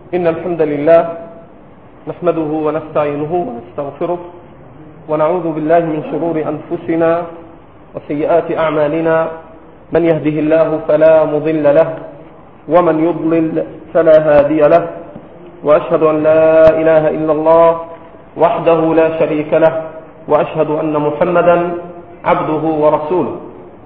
إن الحمد لله نحمده ونستعينه ونستغفره ونعوذ بالله من شرور أنفسنا وسيئات أعمالنا. من يهده الله فلا مضل له ومن يضلل فلا هادي له، وأشهد أن لا إله إلا الله وحده لا شريك له، وأشهد أن محمدا عبده ورسوله.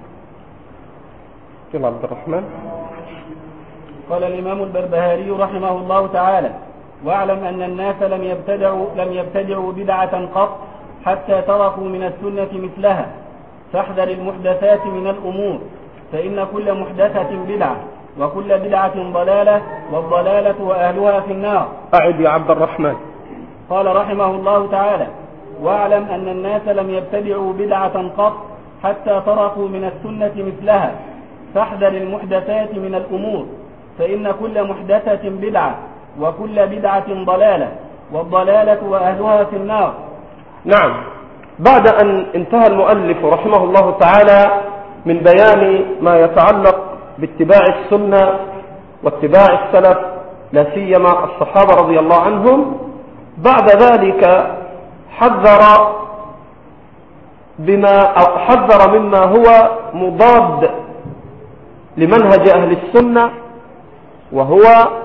عبد الرحمن. قال الإمام البربهاري رحمه الله تعالى: واعلم أن الناس لم يبتدعوا بدعة قط حتى تركوا من السنة مثلها، فاحذر المحدثات من الأمور، فإن كل محدثة بدعة وكل بدعة ضلالة، والضلالة وأهلها في النار. أعد يا عبد الرحمن. قال رحمه الله تعالى: واعلم أن الناس لم يبتدعوا بدعة قط حتى تركوا من السنة مثلها، فاحذر المحدثات من الأمور، فإن كل محدثة بدعة وكل بدعة ضلالة، والضلالة وأهلها في النار. نعم، بعد أن انتهى المؤلف رحمه الله تعالى من بيان ما يتعلق باتباع السنة واتباع السلف، لا سيما الصحابة رضي الله عنهم، بعد ذلك حذر مما هو مضاد لمنهج أهل السنة، وهو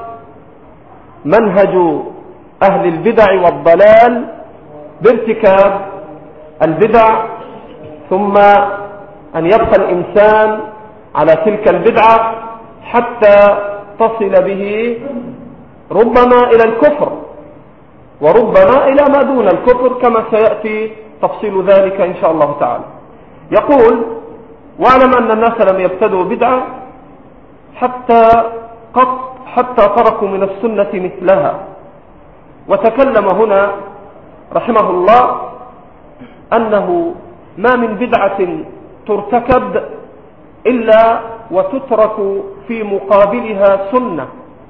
منهج أهل البدع والضلال بارتكاب البدع، ثم أن يبقى الإنسان على تلك البدعة حتى تصل به ربما إلى الكفر، وربما إلى ما دون الكفر، كما سيأتي تفصيل ذلك إن شاء الله تعالى. يقول: واعلم أن الناس لم يبتدعوا بدعة حتى تركوا من السنة مثلها. وتكلم هنا رحمه الله أنه ما من بدعة ترتكب إلا وتترك في مقابلها سنة،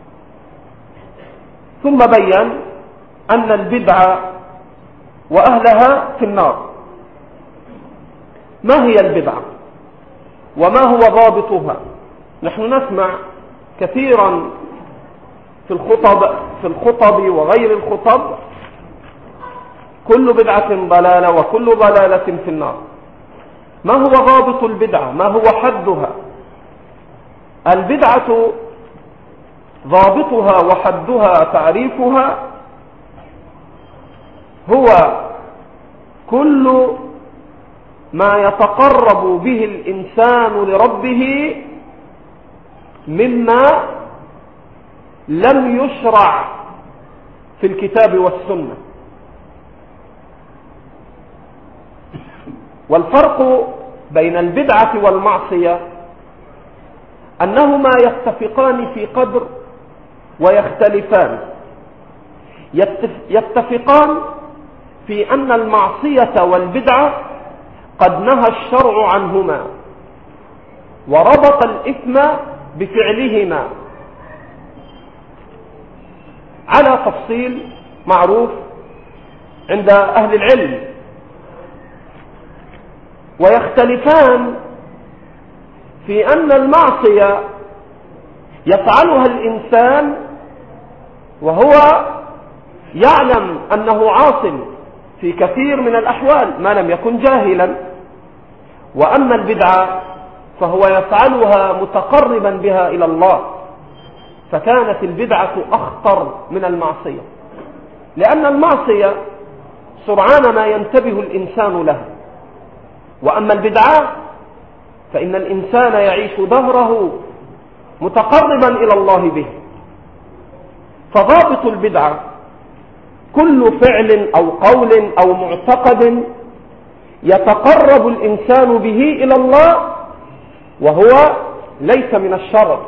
ثم بيّن أن البدعة وأهلها في النار. ما هي البدعة وما هو ضابطها؟ نحن نسمع كثيرا في الخطب وغير الخطب: كل بدعة ضلالة وكل ضلالة في النار. ما هو ضابط البدعة؟ ما هو حدها؟ البدعة ضابطها وحدها تعريفها هو كل ما يتقرب به الإنسان لربه مما لم يشرع في الكتاب والسنة. والفرق بين البدعة والمعصية أنهما يتفقان في قدر ويختلفان. يتفقان في أن المعصية والبدعة قد نهى الشرع عنهما، وربط الإثم بفعلهما على تفصيل معروف عند أهل العلم. ويختلفان في أن المعصية يفعلها الإنسان وهو يعلم أنه عاصٍ في كثير من الأحوال ما لم يكن جاهلا، وأما البدعة فهو يفعلها متقربا بها إلى الله، فكانت البدعة أخطر من المعصية، لأن المعصية سرعان ما ينتبه الإنسان لها، وأما البدعة فإن الإنسان يعيش دهره متقربا إلى الله به. فضابط البدعة كل فعل أو قول أو معتقد يتقرب الإنسان به إلى الله وهو ليس من الشرع.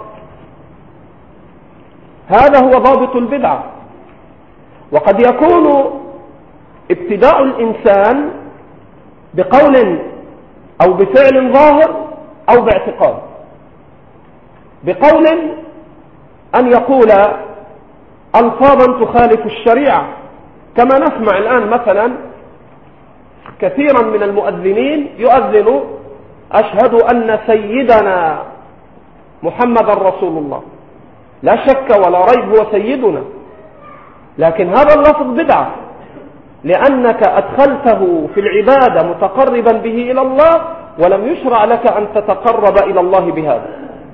هذا هو ضابط البدعة. وقد يكون ابتداء الإنسان بقول أو بفعل ظاهر أو باعتقاد. بقول أن يقول ألفاظا تخالف الشريعة، كما نسمع الآن مثلا كثيرا من المؤذنين يؤذن: أشهد أن سيدنا محمد رسول الله. لا شك ولا ريب هو سيدنا، لكن هذا اللفظ بدعة لأنك أدخلته في العبادة متقربا به إلى الله، ولم يشرع لك أن تتقرب إلى الله بهذا.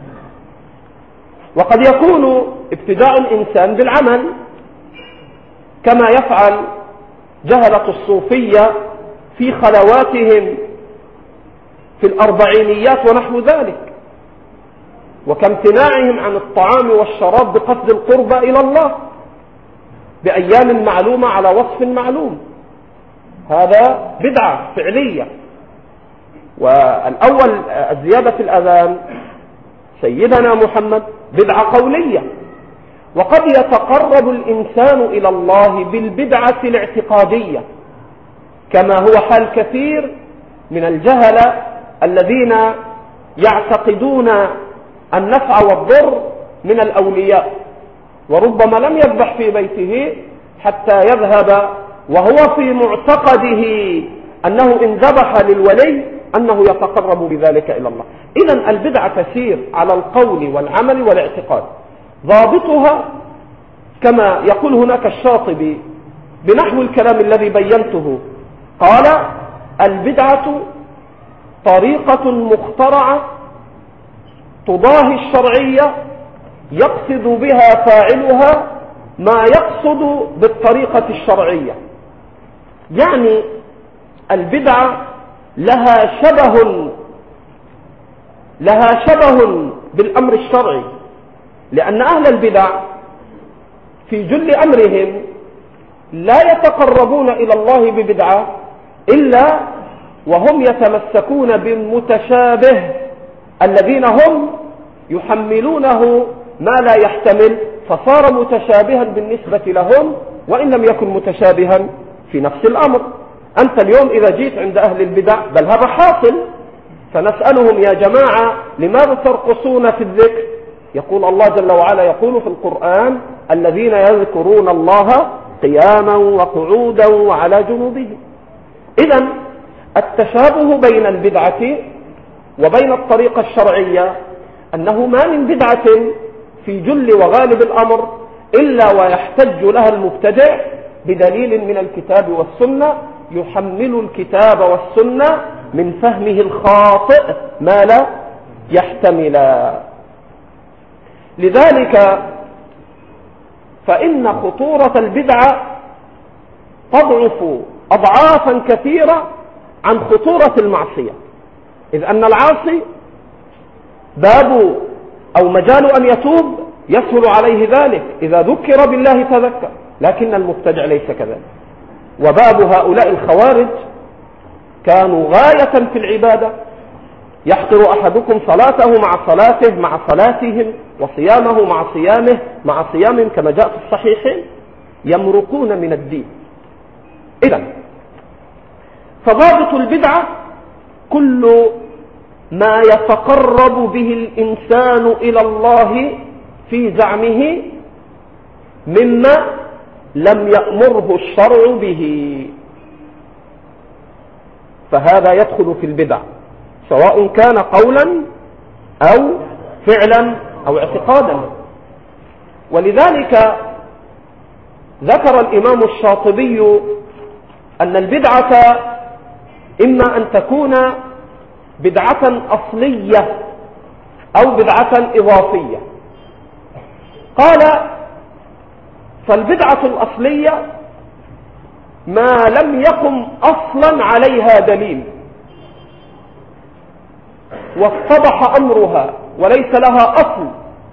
وقد يكون ابتداء الإنسان بالعمل كما يفعل جهلة الصوفية في خلواتهم في الأربعينيات ونحو ذلك، وكامتناعهم عن الطعام والشراب بقصد القربة إلى الله بأيام معلومة على وصف معلوم. هذا بدعة فعلية. والأول الزيادة في الأذان سيدنا محمد بدعة قولية. وقد يتقرب الإنسان إلى الله بالبدعة الاعتقادية كما هو حال كثير من الجهلة الذين يعتقدون النفع والضر من الأولياء، وربما لم يذبح في بيته حتى يذهب وهو في معتقده أنه إن ذبح للولي أنه يتقرب بذلك إلى الله. إذن البدعة تسير على القول والعمل والاعتقاد. ضابطها كما يقول هناك الشاطبي بنحو الكلام الذي بينته، قال: البدعة طريقة مخترعة تضاهي الشرعية يقصد بها فاعلها ما يقصد بالطريقة الشرعية. يعني البدعة لها شبه بالأمر الشرعي، لأن أهل البدع في جل أمرهم لا يتقربون إلى الله ببدعة إلا وهم يتمسكون بالمتشابه الذين هم يحملونه ما لا يحتمل، فصار متشابها بالنسبة لهم وإن لم يكن متشابها في نفس الأمر. أنت اليوم إذا جيت عند أهل البدع، بل هذا حاصل، فنسألهم: يا جماعة لماذا ترقصون في الذكر؟ يقول الله جل وعلا يقول في القرآن: الذين يذكرون الله قياما وقعودا وعلى جنوبهم. إذن التشابه بين البدعة وبين الطريقة الشرعية أنه ما من بدعة في جل وغالب الأمر إلا ويحتج لها المبتدع بدليل من الكتاب والسنة يحمل الكتاب والسنة من فهمه الخاطئ ما لا يحتمل. لذلك فإن خطورة البدعة تضعف أضعافا كثيرة عن خطورة المعصية، إذ أن العاصي باب أو مجال أن يتوب يسهل عليه ذلك، إذا ذكر بالله تذكر، لكن المبتدع ليس كذلك. وباب هؤلاء الخوارج كانوا غاية في العبادة، يحقر أحدكم صلاته مع صلاته مع صلاتهم، وصيامه مع صيامه مع صيامهم، كما جاء في الصحيحين، يمرقون من الدين. إذن فضابط البدعة كل ما يتقرب به الإنسان إلى الله في زعمه مما لم يأمره الشرع به، فهذا يدخل في البدع سواء كان قولا أو فعلا أو اعتقادا. ولذلك ذكر الإمام الشاطبي أن البدعة إما أن تكون بدعة أصلية أو بدعة إضافية. قال: فالبدعة الأصلية ما لم يقم أصلا عليها دليل واتضح أمرها وليس لها أصل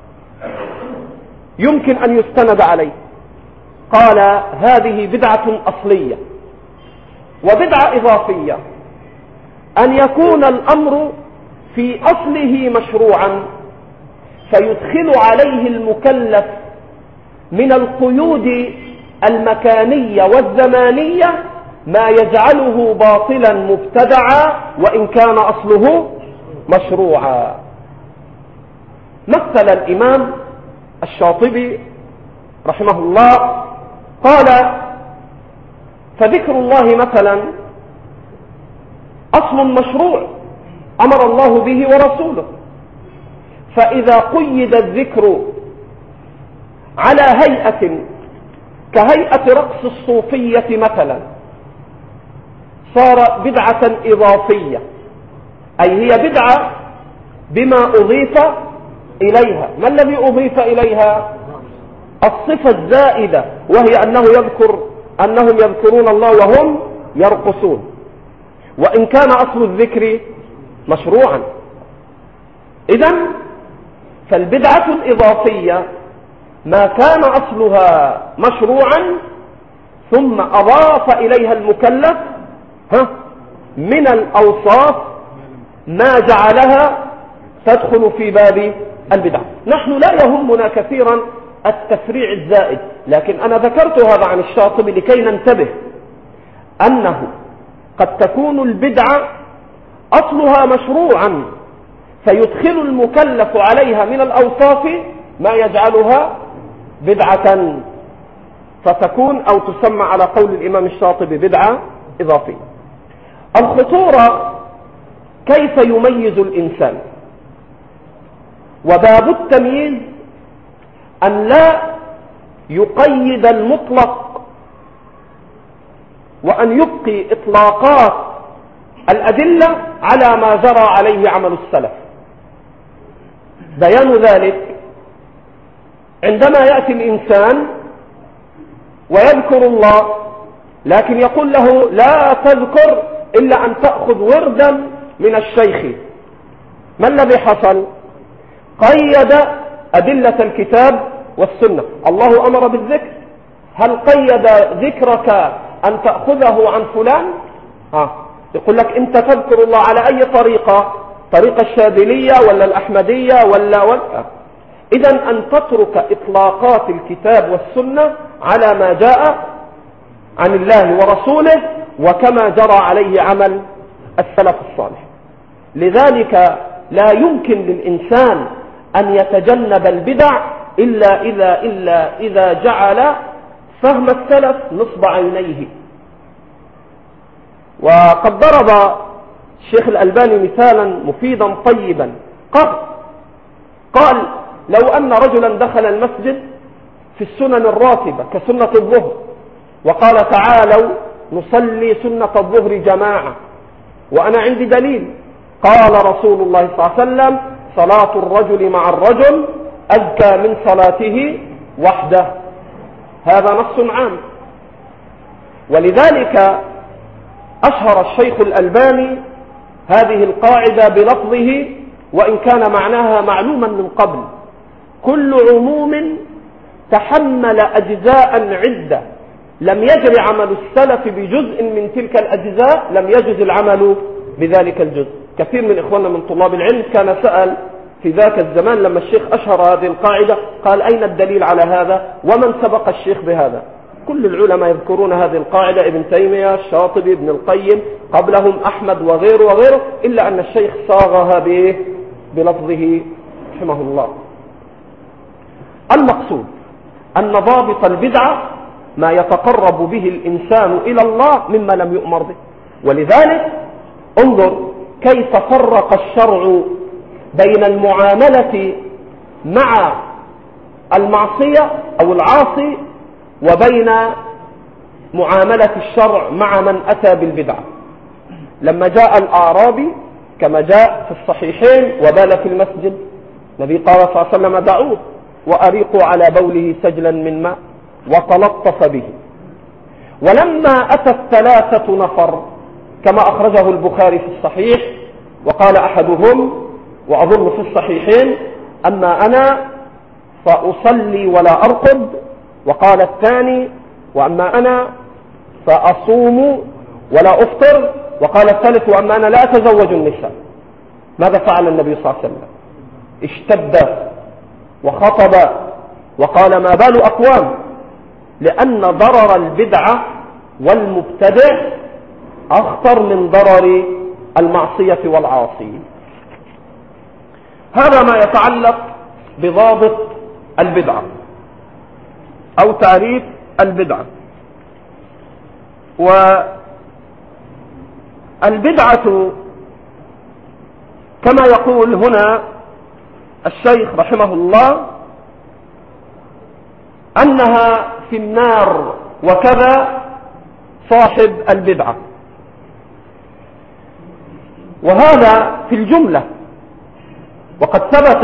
يمكن أن يستند عليه. قال: هذه بدعة أصلية. وبدعة إضافية أن يكون الأمر في أصله مشروعا فيدخل عليه المكلف من القيود المكانية والزمانية ما يجعله باطلا مبتدعا وإن كان أصله مشروعا. مثل الإمام الشاطبي رحمه الله قال: فذكر الله مثلا أصل مشروع أمر الله به ورسوله، فإذا قيد الذكر على هيئة كهيئة رقص الصوفية مثلا، صار بدعة إضافية، أي هي بدعة بما أضيف إليها. ما الذي أضيف إليها؟ الصفة الزائدة، وهي أنهم يذكرون الله وهم يرقصون، وإن كان أصل الذكر مشروعا. إذن فالبدعة الإضافية ما كان أصلها مشروعا ثم أضاف إليها المكلف من الأوصاف ما جعلها تدخل في باب البدع. نحن لا يهمنا كثيرا التفريع الزائد، لكن أنا ذكرت هذا عن الشاطبي لكي ننتبه أنه قد تكون البدعة أصلها مشروعا فيدخل المكلف عليها من الأوصاف ما يجعلها بدعة، فتكون أو تسمى على قول الإمام الشاطبي بدعة إضافية. الخطورة كيف يميز الإنسان، وباب التمييز أن لا يقيد المطلق وأن يبقي إطلاقات الأدلة على ما جرى عليه عمل السلف. بيان ذلك عندما يأتي الإنسان ويذكر الله لكن يقول له لا تذكر إلا أن تأخذ وردا من الشيخ، ما الذي حصل؟ قيد أدلة الكتاب والسنة. الله أمر بالذكر، هل قيد ذكرك أن تأخذه عن فلان؟ يقول لك أنت تذكر الله على أي طريقة الشاذلية ولا الأحمدية ولا إذن أن تترك إطلاقات الكتاب والسنة على ما جاء عن الله ورسوله وكما جرى عليه عمل السلف الصالح. لذلك لا يمكن للإنسان أن يتجنب البدع إلا إذا جعل فهم السلف نصب عينيه. وقد ضرب الشيخ الألباني مثالا مفيدا طيبا، قال لو أن رجلا دخل المسجد في السنن الراتبة كسنة الظهر وقال تعالوا نصلي سنة الظهر جماعة وأنا عندي دليل، قال رسول الله صلى الله عليه وسلم صلاة الرجل مع الرجل أزكى من صلاته وحده، هذا نص عام. ولذلك أشهر الشيخ الألباني هذه القاعدة بلفظه وإن كان معناها معلوما من قبل: كل عموم تحمل أجزاء عدة لم يجري عمل السلف بجزء من تلك الأجزاء لم يجز العمل بذلك الجزء. كثير من إخواننا من طلاب العلم كان سأل في ذاك الزمان لما الشيخ أشهر هذه القاعدة قال أين الدليل على هذا ومن سبق الشيخ بهذا؟ كل العلماء يذكرون هذه القاعدة، ابن تيمية، الشاطبي، ابن القيم، قبلهم أحمد وغيره إلا أن الشيخ صاغها بلفظه رحمه الله. المقصود أن ضابط البدعة ما يتقرب به الإنسان إلى الله مما لم يؤمر به. ولذلك انظر كيف فرق الشرع بين المعاملة مع المعصية أو العاصي وبين معاملة الشرع مع من أتى بالبدعة. لما جاء الأعرابي كما جاء في الصحيحين وبال في المسجد، النبي قال صلى الله عليه وسلم دعوه وأريقوا على بوله سجلا من ماء وتلطف به. ولما أتى 3 نفر كما أخرجه البخاري في الصحيح وقال أحدهم وأظن في الصحيحين أما أنا فأصلي ولا أرقد، وقال الثاني وأما أنا فأصوم ولا أفطر، وقال الثالث وأما أنا لا أتزوج النساء. ماذا فعل النبي صلى الله عليه وسلم؟ اشتد وخطب وقال ما بال أقوام، لأن ضرر البدعة والمبتدع أخطر من ضرر المعصية والعاصي. هذا ما يتعلق بضابط البدعة أو تعريف البدعة. والبدعة كما يقول هنا الشيخ رحمه الله أنها في النار، وكذا صاحب البدعة. وهذا في الجملة. وقد ثبت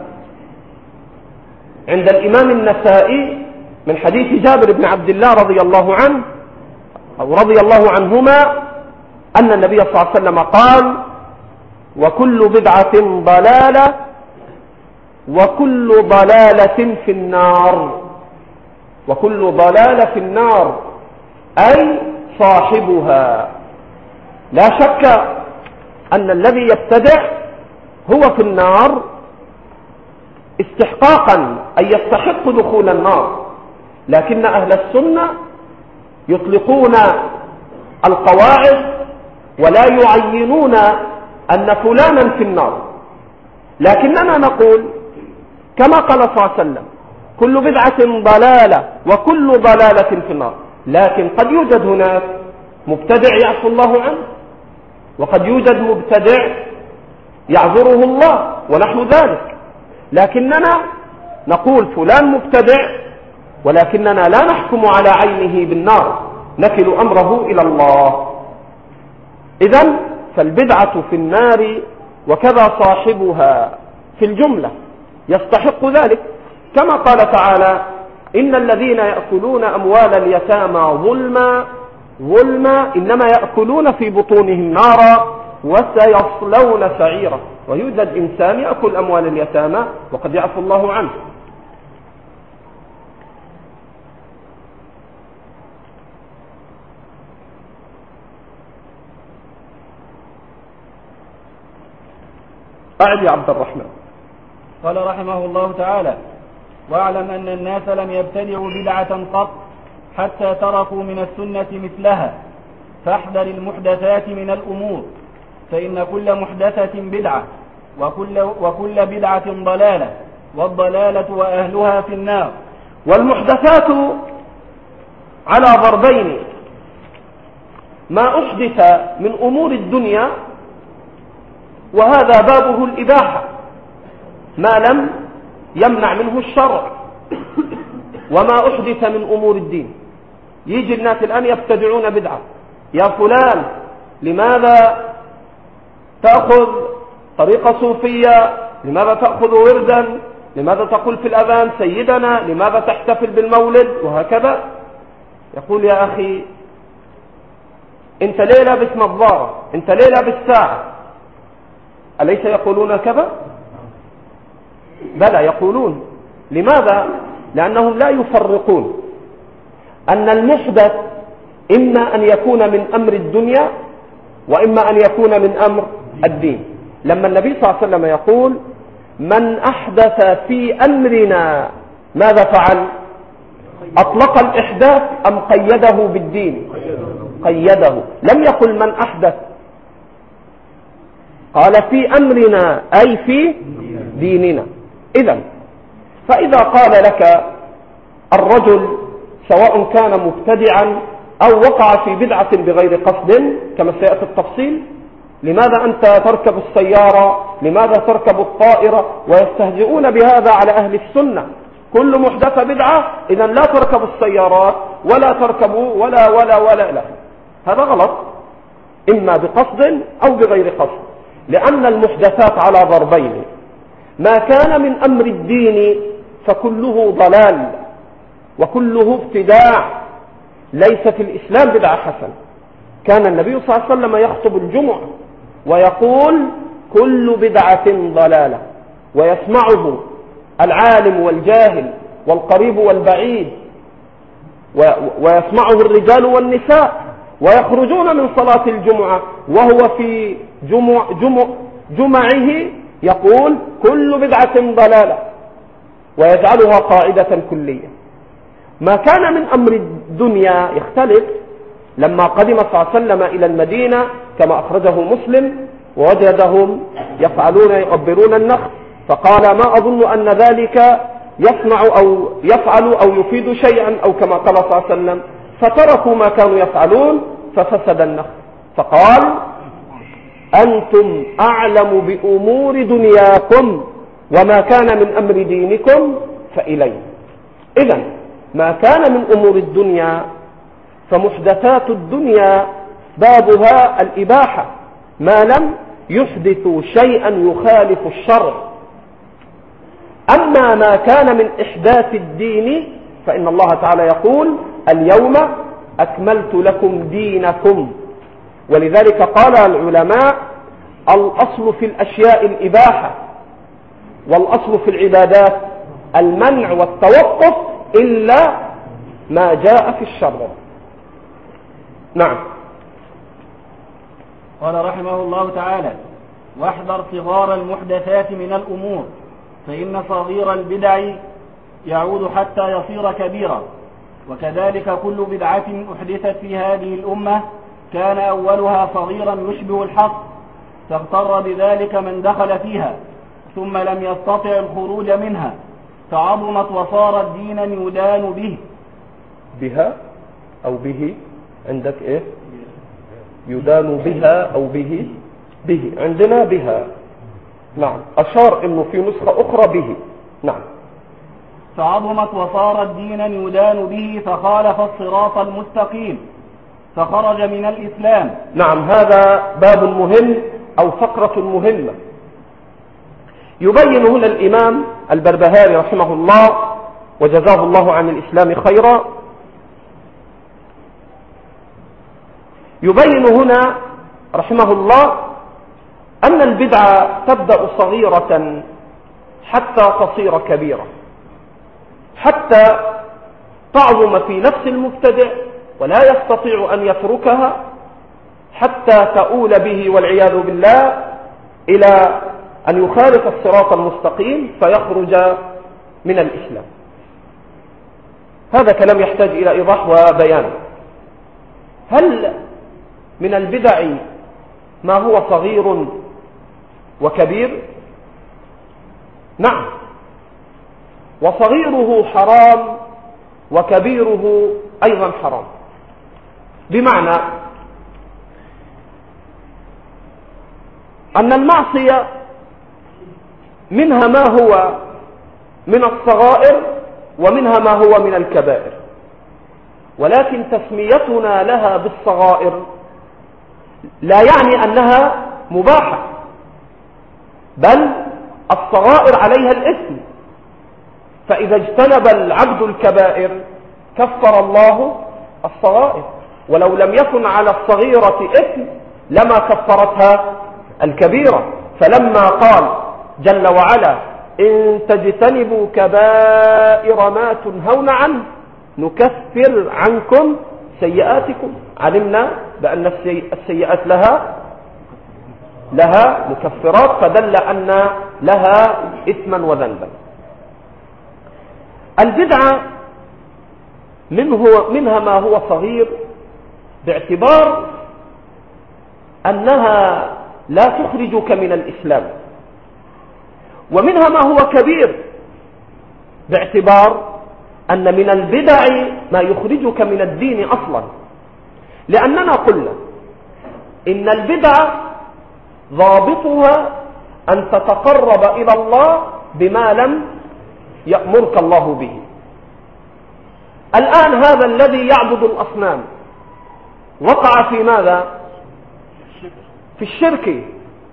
عند الإمام النسائي من حديث جابر بن عبد الله رضي الله عنه أو رضي الله عنهما أن النبي صلى الله عليه وسلم قال: وكل بدعة ضلالة وكل ضلالة في النار. وكل ضلالة في النار أي صاحبها. لا شك أن الذي يبتدع هو في النار استحقاقا، أي يستحق دخول النار. لكن أهل السنة يطلقون القواعد ولا يعينون أن فلانا في النار، لكننا نقول كما قال صلى الله عليه وسلم: كل بدعة ضلالة وكل ضلالة في النار. لكن قد يوجد هناك مبتدع يعفو الله عنه، وقد يوجد مبتدع يعذره الله ونحو ذلك. لكننا نقول فلان مبتدع، ولكننا لا نحكم على عينه بالنار، نكل أمره إلى الله. إذن فالبدعة في النار وكذا صاحبها في الجملة يستحق ذلك، كما قال تعالى: إن الذين يأكلون أموال اليتامى ظلما إنما يأكلون في بطونهم نارا وسيصلون سعيرا. ويوجد إنسان يأكل أموال اليتامى وقد يعفو الله عنه. أعد يا عبد الرحمن. قال رحمه الله تعالى: واعلم أن الناس لم يبتدعوا بدعة قط حتى تركوا من السنة مثلها، فاحذر المحدثات من الأمور، فإن كل محدثة بدعة وكل بدعة ضلالة، والضلالة وأهلها في النار. والمحدثات على ضربين: ما أحدث من أمور الدنيا، وهذا بابه الإباحة، ما لم يمنع منه الشرع، وما أحدث من أمور الدين. يجي الناس الآن يبتدعون بدعة: يا فلان لماذا تأخذ طريقة صوفية؟ لماذا تأخذ وردا؟ لماذا تقول في الأذان سيدنا؟ لماذا تحتفل بالمولد؟ وهكذا. يقول: يا أخي أنت ليه لابس نظارة؟ أنت ليه لابس ساعة؟ أليس يقولون كذا؟ بلى يقولون. لماذا؟ لأنهم لا يفرقون أن المحدث إما أن يكون من أمر الدنيا وإما أن يكون من أمر الدين. لما النبي صلى الله عليه وسلم يقول: من أحدث في أمرنا ماذا فعل؟ أطلق الإحداث أم قيده بالدين؟ قيده. لم يقل من أحدث، قال في أمرنا أي في ديننا. إذن فإذا قال لك الرجل سواء كان مبتدعا أو وقع في بدعة بغير قصد كما سيأتي التفصيل: لماذا أنت تركب السيارة؟ لماذا تركب الطائرة؟ ويستهزئون بهذا على أهل السنة: كل محدثة بدعة، إذن لا تركبوا السيارات ولا تركبوا ولا لا. هذا غلط، إما بقصد أو بغير قصد، لأن المحدثات على ضربين: ما كان من أمر الدين فكله ضلال وكله ابتداع، ليس في الإسلام بدعة حسنة. كان النبي صلى الله عليه وسلم يخطب الجمعة ويقول: كل بدعة ضلالة، ويسمعه العالم والجاهل والقريب والبعيد، ويسمعه الرجال والنساء، ويخرجون من صلاة الجمعة وهو في جمعه يقول: كل بدعة ضلالة، ويجعلها قاعدة كلية. ما كان من أمر الدنيا يختلف. لما قدم صلى الله عليه وسلم إلى المدينة كما أخرجه مسلم ووجدهم يقبرون النخل، فقال: ما أظن أن ذلك يصنع أو يفعل أو يفيد شيئا، أو كما قال صلى الله عليه وسلم، فتركوا ما كانوا يفعلون ففسد النخل. فقال: أنتم أعلم بأمور دنياكم، وما كان من أمر دينكم فإليه. إذن ما كان من أمور الدنيا فمحدثات الدنيا بابها الإباحة ما لم يحدثوا شيئا يخالف الشرع. أما ما كان من إحداث الدين فإن الله تعالى يقول اليوم أكملت لكم دينكم. ولذلك قال العلماء الأصل في الأشياء الإباحة، والأصل في العبادات المنع والتوقف إلا ما جاء في الشرع. نعم. قال رحمه الله تعالى: واحذر صغار المحدثات من الأمور، فإن صغير البدع يعود حتى يصير كبيرا، وكذلك كل بدعة أحدثت في هذه الأمة كان أولها صغيرا يشبه الحق، فاغتر بذلك من دخل فيها ثم لم يستطع الخروج منها، فعظمت وصارت دينا يدان به. بها أو به؟ عندك إيه؟ يدان بها أو به؟ به عندنا بها. نعم. أشار إنه في نسخة أخرى به. نعم. فعظمت وصارت دينا يدان به، فخالف الصراط المستقيم فخرج من الإسلام. نعم. هذا باب مهم أو فقرة مهمة. يبين هنا الإمام البربهاري رحمه الله وجزاه الله عن الإسلام خيرا، يبين هنا رحمه الله أن البدعة تبدأ صغيرة حتى تصير كبيرة، حتى تعظم في نفس المبتدع ولا يستطيع أن يتركها، حتى تؤول به والعياذ بالله إلى أن يخالف الصراط المستقيم فيخرج من الإسلام. هذا كلام يحتاج إلى إيضاح وبيان. هل من البدع ما هو صغير وكبير؟ نعم. وصغيره حرام وكبيره أيضا حرام، بمعنى أن المعصية منها ما هو من الصغائر ومنها ما هو من الكبائر، ولكن تسميتنا لها بالصغائر لا يعني أنها مباحة، بل الصغائر عليها الإثم، فإذا اجتنب العبد الكبائر كفر الله الصغائر، ولو لم يكن على الصغيرة إثم لما كفرتها الكبيرة. فلما قال جل وعلا إن تجتنبوا كبائر ما تنهون عنه نكفر عنكم سيئاتكم، علمنا بأن السيئات لها مكفرات، فدل أن لها إثما وذنبا. البدعة منها ما هو صغير باعتبار أنها لا تخرجك من الإسلام، ومنها ما هو كبير باعتبار أن من البدع ما يخرجك من الدين أصلا، لأننا قلنا إن البدع ضابطها أن تتقرب إلى الله بما لم يأمرك الله به. الآن هذا الذي يعبد الأصنام وقع في ماذا؟ في الشرك.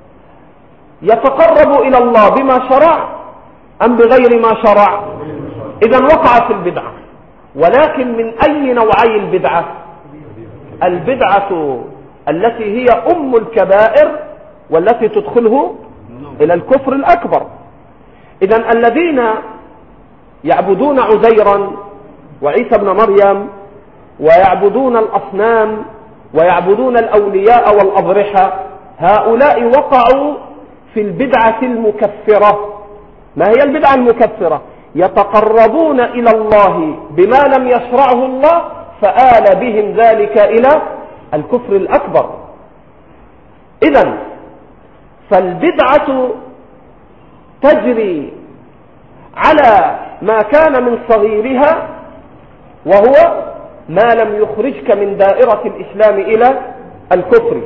يتقرب إلى الله بما شرع أم بغير ما شرع؟ إذن وقع في البدعة. ولكن من أي نوعي البدعة؟ البدعة التي هي أم الكبائر والتي تدخله إلى الكفر الأكبر. إذن الذين يعبدون عزيرا وعيسى بن مريم ويعبدون الأصنام ويعبدون الأولياء والأضرحة، هؤلاء وقعوا في البدعة المكفرة. ما هي البدعة المكفرة؟ يتقربون إلى الله بما لم يشرعه الله فآل بهم ذلك إلى الكفر الأكبر. إذن فالبدعة تجري على ما كان من صغيرها وهو ما لم يخرجك من دائرة الإسلام إلى الكفر،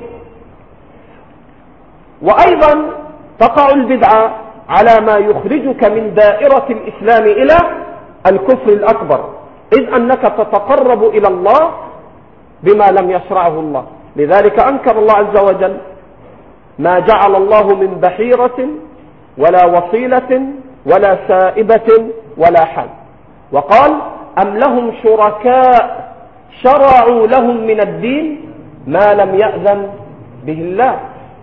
وأيضا تقع البدعة على ما يخرجك من دائرة الإسلام إلى الكفر الأكبر. إذ أنك تتقرب إلى الله بما لم يشرعه الله. لذلك أنكر الله عز وجل ما جعل الله من بحيرة ولا وصيلة ولا سائبة ولا حال، وقال أم لهم شركاء شرعوا لهم من الدين ما لم يأذن به الله.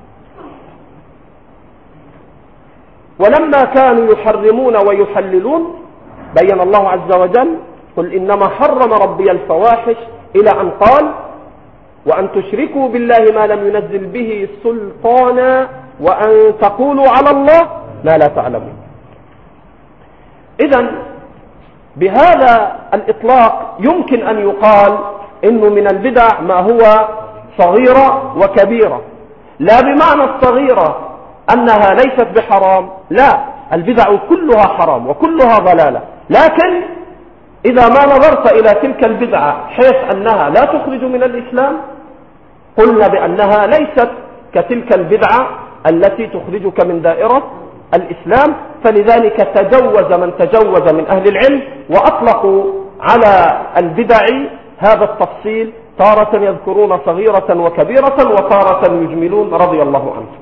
ولما كانوا يحرمون ويحللون بين الله عز وجل قل إنما حرم ربي الفواحش إلى أن قال وأن تشركوا بالله ما لم ينزل به سلطانا وأن تقولوا على الله ما لا تعلمون. إذن بهذا الإطلاق يمكن أن يقال إنه من البدع ما هو صغيرة وكبيرة، لا بمعنى الصغيرة أنها ليست بحرام، لا، البدع كلها حرام وكلها ضلالة، لكن إذا ما نظرت إلى تلك البدعة حيث أنها لا تخرج من الإسلام قلنا بأنها ليست كتلك البدعة التي تخرجك من دائرة الإسلام. فلذلك تجوز من تجوز من أهل العلم وأطلقوا على البدع هذا التفصيل، تارة يذكرون صغيرة وكبيرة وتارة يجملون رضي الله عنه.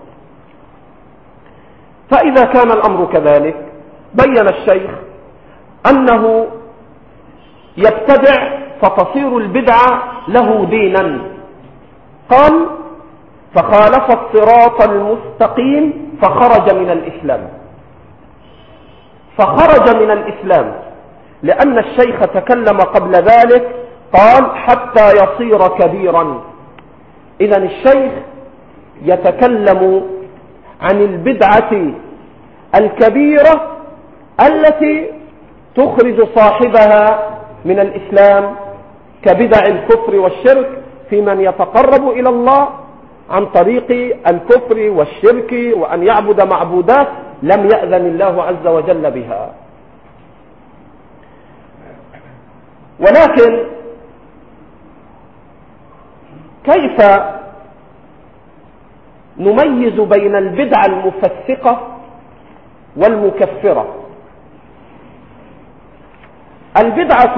فإذا كان الأمر كذلك بين الشيخ أنه يبتدع فتصير البدعة له دينا. قال فخالف الصراط المستقيم فخرج من الإسلام. فخرج من الإسلام لأن الشيخ تكلم قبل ذلك قال حتى يصير كبيرا. إذن الشيخ يتكلم عن البدعة الكبيرة التي تخرج صاحبها من الإسلام كبدع الكفر والشرك في من يتقرب إلى الله عن طريق الكفر والشرك وأن يعبد معبودات لم يأذن الله عز وجل بها. ولكن كيف نميز بين البدعة المفسقة والمكفرة؟ البدعة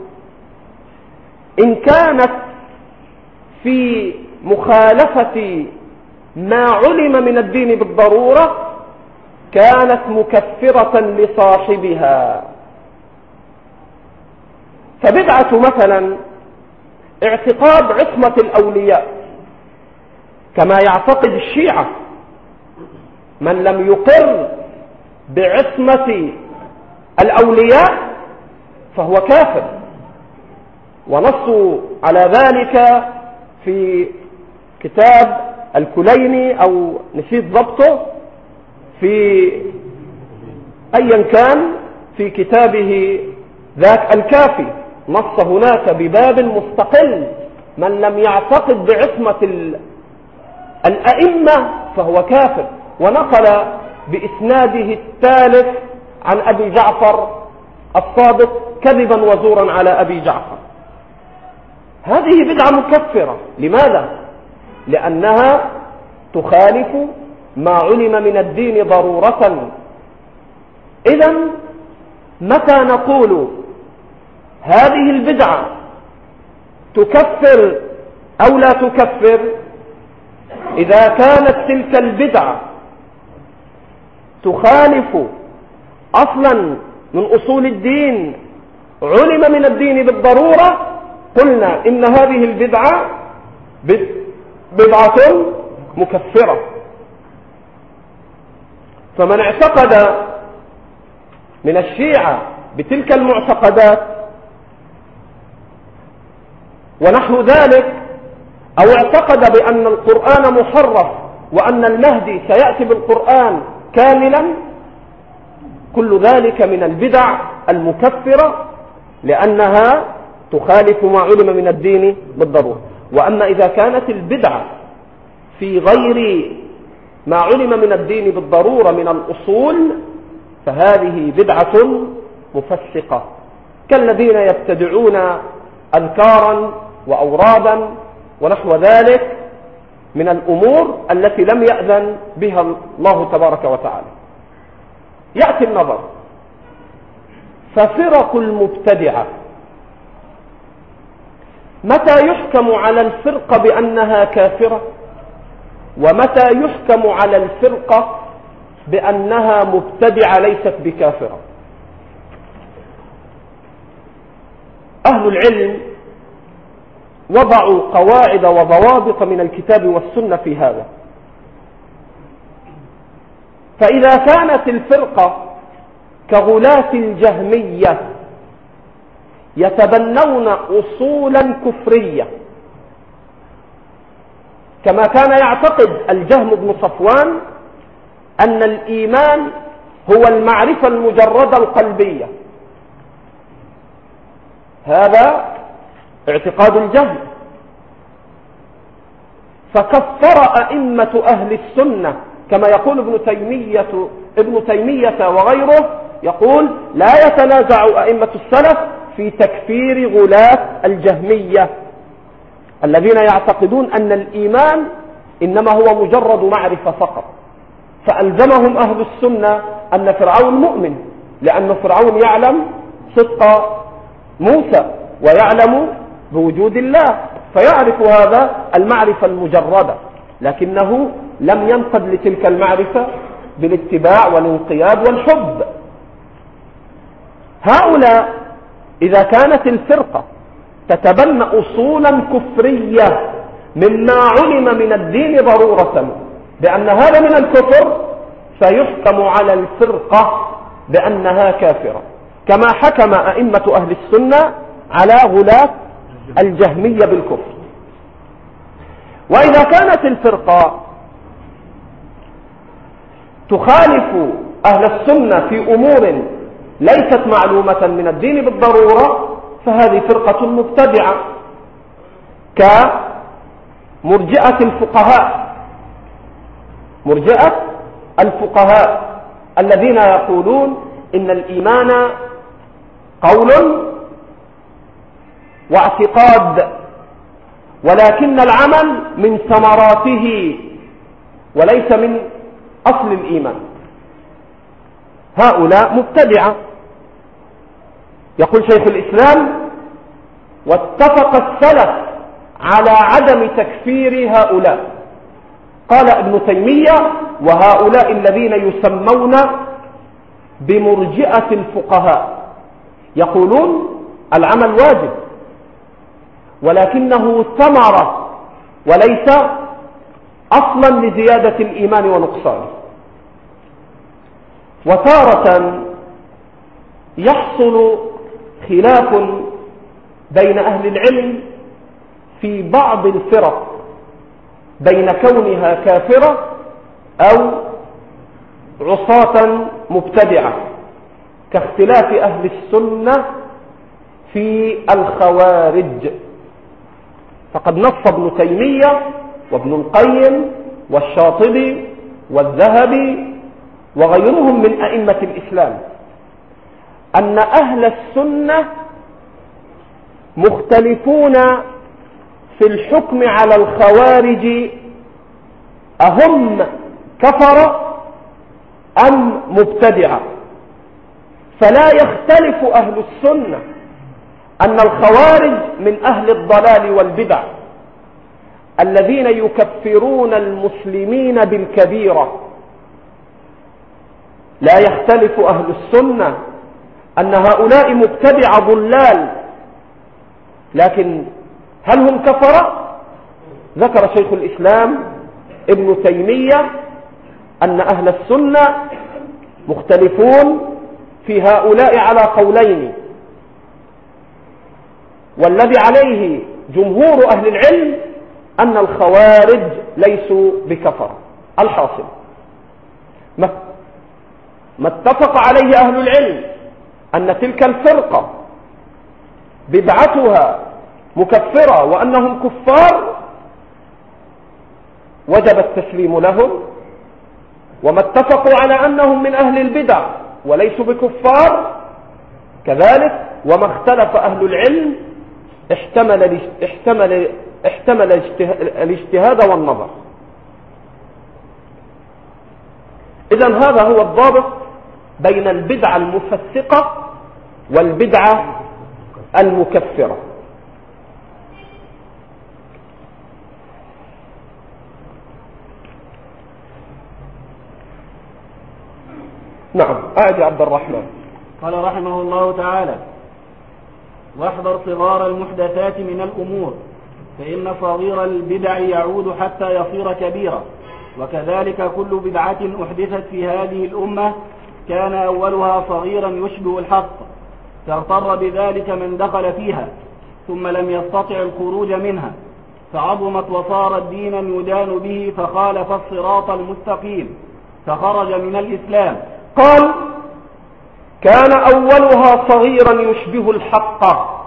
إن كانت في مخالفة ما علم من الدين بالضرورة كانت مكفرة لصاحبها. فبدعة مثلا اعتقاد عصمة الأولياء كما يعتقد الشيعة، من لم يقر بعصمة الأولياء فهو كافر، ونصوا على ذلك في كتاب الكليني أو نسيت ضبطه في أيا كان في كتابه ذاك الكافي، نص هناك بباب مستقل من لم يعتقد بعصمة الأئمة فهو كافر، ونقل بإسناده الثالث عن أبي جعفر الصادق كذبا وزورا على أبي جعفر. هذه بدعة مكفرة. لماذا؟ لأنها تخالف ما علم من الدين ضرورة. إذن متى نقول هذه البدعة تكفر أو لا تكفر؟ إذا كانت تلك البدعة تخالف أصلا من أصول الدين علم من الدين بالضرورة قلنا إن هذه البدعة بدعة مكفرة. فمن اعتقد من الشيعة بتلك المعتقدات ونحو ذلك، أو اعتقد بأن القرآن محرف وأن المهدي سيأتي بالقرآن كاملا، كل ذلك من البدع المكفرة لأنها تخالف ما علم من الدين بالضرورة. وأما إذا كانت البدعة في غير ما علم من الدين بالضرورة من الأصول فهذه بدعة مفسقة، كالذين يبتدعون أذكارا وأورادا ونحو ذلك من الأمور التي لم يأذن بها الله تبارك وتعالى. يأتي النظر، ففرق المبتدعة متى يحكم على الفرقة بأنها كافرة، ومتى يحكم على الفرقة بأنها مبتدعة ليست بكافرة؟ أهل العلم وضعوا قواعد وضوابط من الكتاب والسنة في هذا. فإذا كانت الفرقة كغلاة الجهمية يتبنون أصولا كفرية كما كان يعتقد الجهم بن صفوان أن الإيمان هو المعرفة المجردة القلبية، هذا اعتقاد الجهم، فكفر أئمة أهل السنة كما يقول ابن تيمية وغيره، يقول لا يتنازع أئمة السلف في تكفير غلاة الجهمية الذين يعتقدون أن الإيمان إنما هو مجرد معرفة فقط. فألزمهم أهل السنة أن فرعون مؤمن، لأن فرعون يعلم صدق موسى ويعلم بوجود الله، فيعرف هذا المعرفة المجردة، لكنه لم ينقد لتلك المعرفة بالاتباع والانقياد والحب. هؤلاء إذا كانت الفرقة تتبنى أصولا كفرية مما علم من الدين ضرورة بأن هذا من الكفر، فيحكم على الفرقة بأنها كافرة، كما حكم أئمة أهل السنة على غلاة الجهمية بالكفر. وإذا كانت الفرقة تخالف أهل السنة في أمور ليست معلومة من الدين بالضرورة، فهذه فرقة مبتدعة كمرجئة الفقهاء، مرجئة الفقهاء الذين يقولون إن الإيمان قول واعتقاد، ولكن العمل من ثمراته وليس من أصل الإيمان. هؤلاء مبتدعة. يقول شيخ الإسلام: واتفق السلف على عدم تكفير هؤلاء. قال ابن تيمية: وهؤلاء الذين يسمون بمرجئة الفقهاء يقولون العمل واجب ولكنه ثمرة وليس أصلا لزيادة الإيمان ونقصانه. وتارة يحصل خلاف بين أهل العلم في بعض الفرق بين كونها كافرة أو عصاة مبتدعة، كاختلاف أهل السنة في الخوارج. فقد نص ابن تيمية وابن القيم والشاطبي والذهبي وغيرهم من أئمة الإسلام أن أهل السنة مختلفون في الحكم على الخوارج، أهم كفر أم مبتدعة. فلا يختلف أهل السنة أن الخوارج من أهل الضلال والبدع الذين يكفرون المسلمين بالكبيرة. لا يختلف أهل السنة أن هؤلاء مبتدع ضلال، لكن هل هم كفرة؟ ذكر شيخ الإسلام ابن تيمية أن أهل السنة مختلفون في هؤلاء على قولين، والذي عليه جمهور أهل العلم أن الخوارج ليسوا بكفرة. الحاصل ما اتفق عليه أهل العلم أن تلك الفرقة بدعتها مكفرة وأنهم كفار وجب التسليم لهم، وما اتفقوا على أنهم من أهل البدع وليسوا بكفار كذلك. وما اختلف أهل العلم احتمل الاجتهاد والنظر. إذن هذا هو الضابط بين البدعة المفسقة والبدعة المكفرة. نعم. أعد عبد الرحمن. قال رحمه الله تعالى: واحذر صغار المحدثات من الأمور، فإن صغير البدع يعود حتى يصير كبيرا، وكذلك كل بدعة أحدثت في هذه الأمة كان أولها صغيرا يشبه الحق، فاغتر بذلك من دخل فيها ثم لم يستطع الخروج منها، فعظمت وصارت دينا يدان به، فخالف الصراط المستقيم فخرج من الإسلام. قال: كان أولها صغيرا يشبه الحق.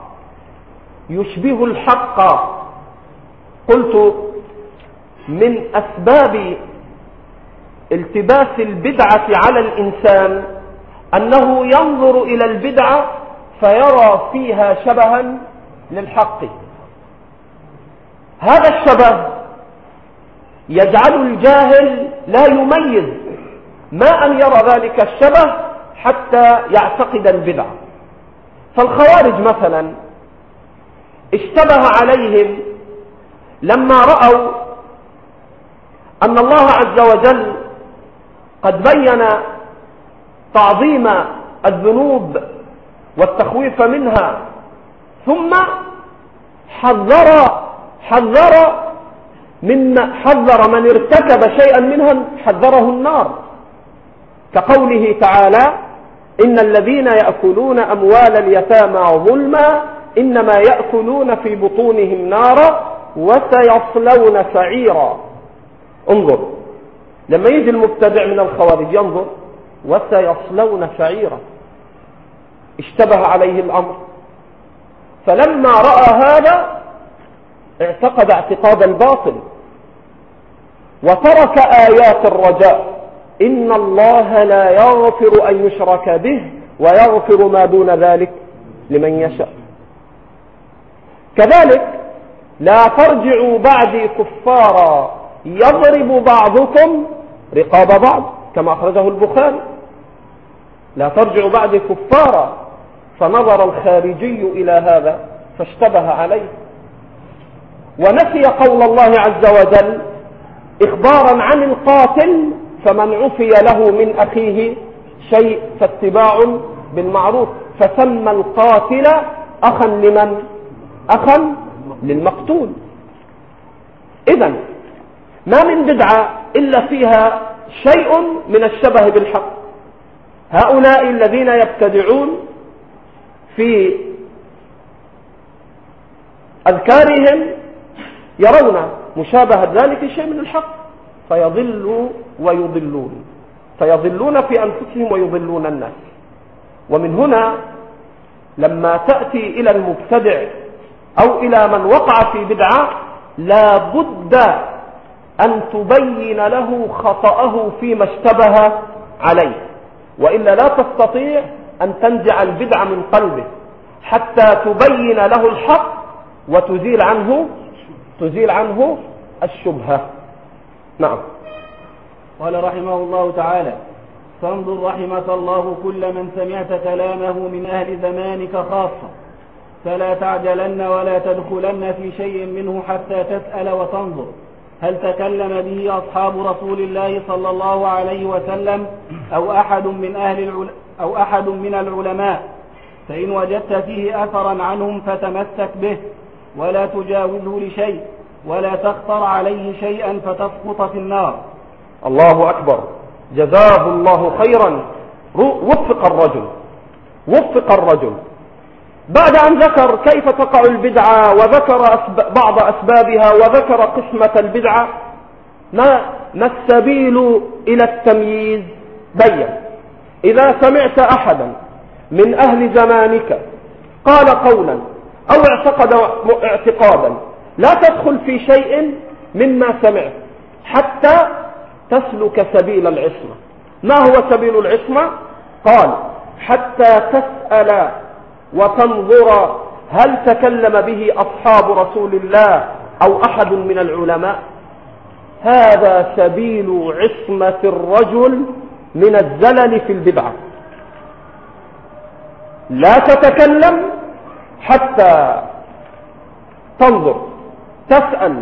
يشبه الحق. قلت: من أسباب التباس البدعة على الإنسان أنه ينظر إلى البدعة فيرى فيها شبها للحق. هذا الشبه يجعل الجاهل لا يميز ما أن يرى ذلك الشبه حتى يعتقد البدعة. فالخوارج مثلا اشتبه عليهم لما رأوا أن الله عز وجل قد بين تعظيم الذنوب والتخويف منها، ثم حذر من ارتكب شيئا منها حذره النار، كقوله تعالى: إن الذين يأكلون أموال اليتامى ظلما إنما يأكلون في بطونهم نارا وسيصلون سعيرا. انظر، لما يجي المبتدع من الخوارج ينظر: وسيصلون سعيرا. اشتبه عليه الأمر، فلما رأى هذا اعتقد اعتقاد الباطل وترك آيات الرجاء: إن الله لا يغفر أن يشرك به ويغفر ما دون ذلك لمن يشاء. كذلك: لا ترجعوا بعدي كفارا يضرب بعضكم رقاب بعض، كما أخرجه البخاري. لا ترجعوا بعدي كفارا، فنظر الخارجي إلى هذا فاشتبه عليه ونسي قول الله عز وجل إخبارا عن القاتل: فمن عفي له من أخيه شيء فاتباع بالمعروف، فسمى القاتل أخا لمن؟ أخا للمقتول. إذن ما من بدعة إلا فيها شيء من الشبه بالحق. هؤلاء الذين يبتدعون في أذكارهم يرون مشابهة ذلك شيء من الحق، فيضلوا ويضلون، فيضلون في أنفسهم ويضلون الناس. ومن هنا لما تأتي إلى المبتدع أو إلى من وقع في بدعة لا بد أن تبين له خطأه فيما اشتبه عليه، وإلا لا تستطيع أن تنزع البدعة من قلبه حتى تبين له الحق وتزيل عنه الشبهة. نعم. قال رحمه الله تعالى: فانظر رحمك الله كل من سمعت كلامه من أهل زمانك خاصة، فلا تعجلن ولا تدخلن في شيء منه حتى تسأل وتنظر هل تكلم به أصحاب رسول الله صلى الله عليه وسلم أو أحد من العلماء، فإن وجدت فيه أثرا عنهم فتمسك به ولا تجاوزه لشيء ولا تخطر عليه شيئا فتسقط في النار. الله أكبر، جزاه الله خيرا. وفق الرجل بعد أن ذكر كيف تقع البدعة وذكر بعض أسبابها وذكر قسمة البدعة، ما السبيل إلى التمييز؟ بين: إذا سمعت أحدا من أهل زمانك قال قولا أو اعتقد اعتقادا لا تدخل في شيء مما سمعت حتى تسلك سبيل العصمة. ما هو سبيل العصمة؟ قال: حتى تسأل وتنظر هل تكلم به أصحاب رسول الله أو أحد من العلماء. هذا سبيل عصمة الرجل من الزلل في البدعة. لا تتكلم حتى تنظر، تسأل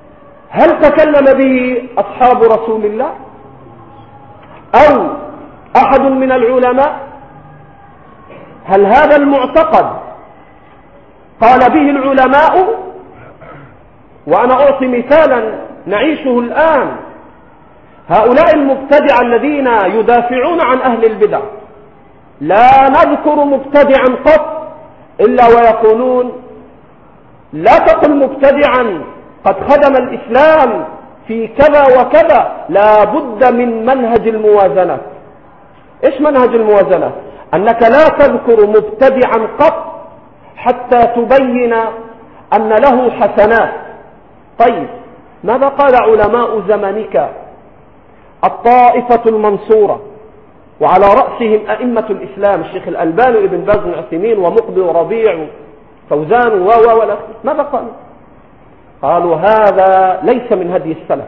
هل تكلم به أصحاب رسول الله أو أحد من العلماء؟ هل هذا المعتقد قال به العلماء؟ وأنا أعطي مثالا نعيشه الآن. هؤلاء المبتدع الذين يدافعون عن أهل البدع لا نذكر مبتدعا قط إلا ويقولون لا تقل مبتدعا قد خدم الإسلام في كذا وكذا، لا بد من منهج الموازنة. إيش منهج الموازنة؟ أنك لا تذكر مبتدعا قط حتى تبين أن له حسنات. طيب ماذا قال علماء زمانك الطائفة المنصورة وعلى رأسهم أئمة الإسلام الشيخ الألباني وابن باز بن عثيمين ومقبل وربيع وفوزان ولا ماذا قالوا؟ قالوا هذا ليس من هدي السلف،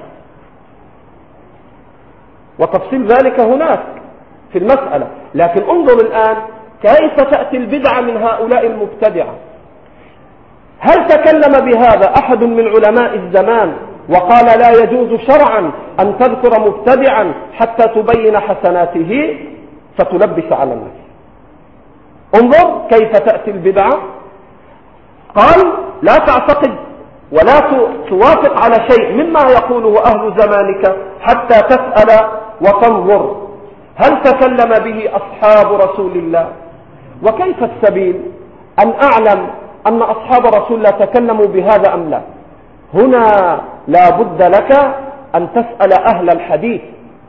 وتفصيل ذلك هناك في المسألة. لكن انظر الآن كيف تأتي البدعة من هؤلاء المبتدعة. هل تكلم بهذا أحد من علماء الزمان وقال لا يجوز شرعا أن تذكر مبتدعا حتى تبين حسناته فتلبس على الناس؟ انظر كيف تأتي البدعة. قال لا تعتقد ولا توافق على شيء مما يقوله أهل زمانك حتى تسأل وتنظر هل تكلم به أصحاب رسول الله. وكيف السبيل أن أعلم أن أصحاب رسول الله تكلموا بهذا أم لا؟ هنا لا بد لك أن تسأل أهل الحديث،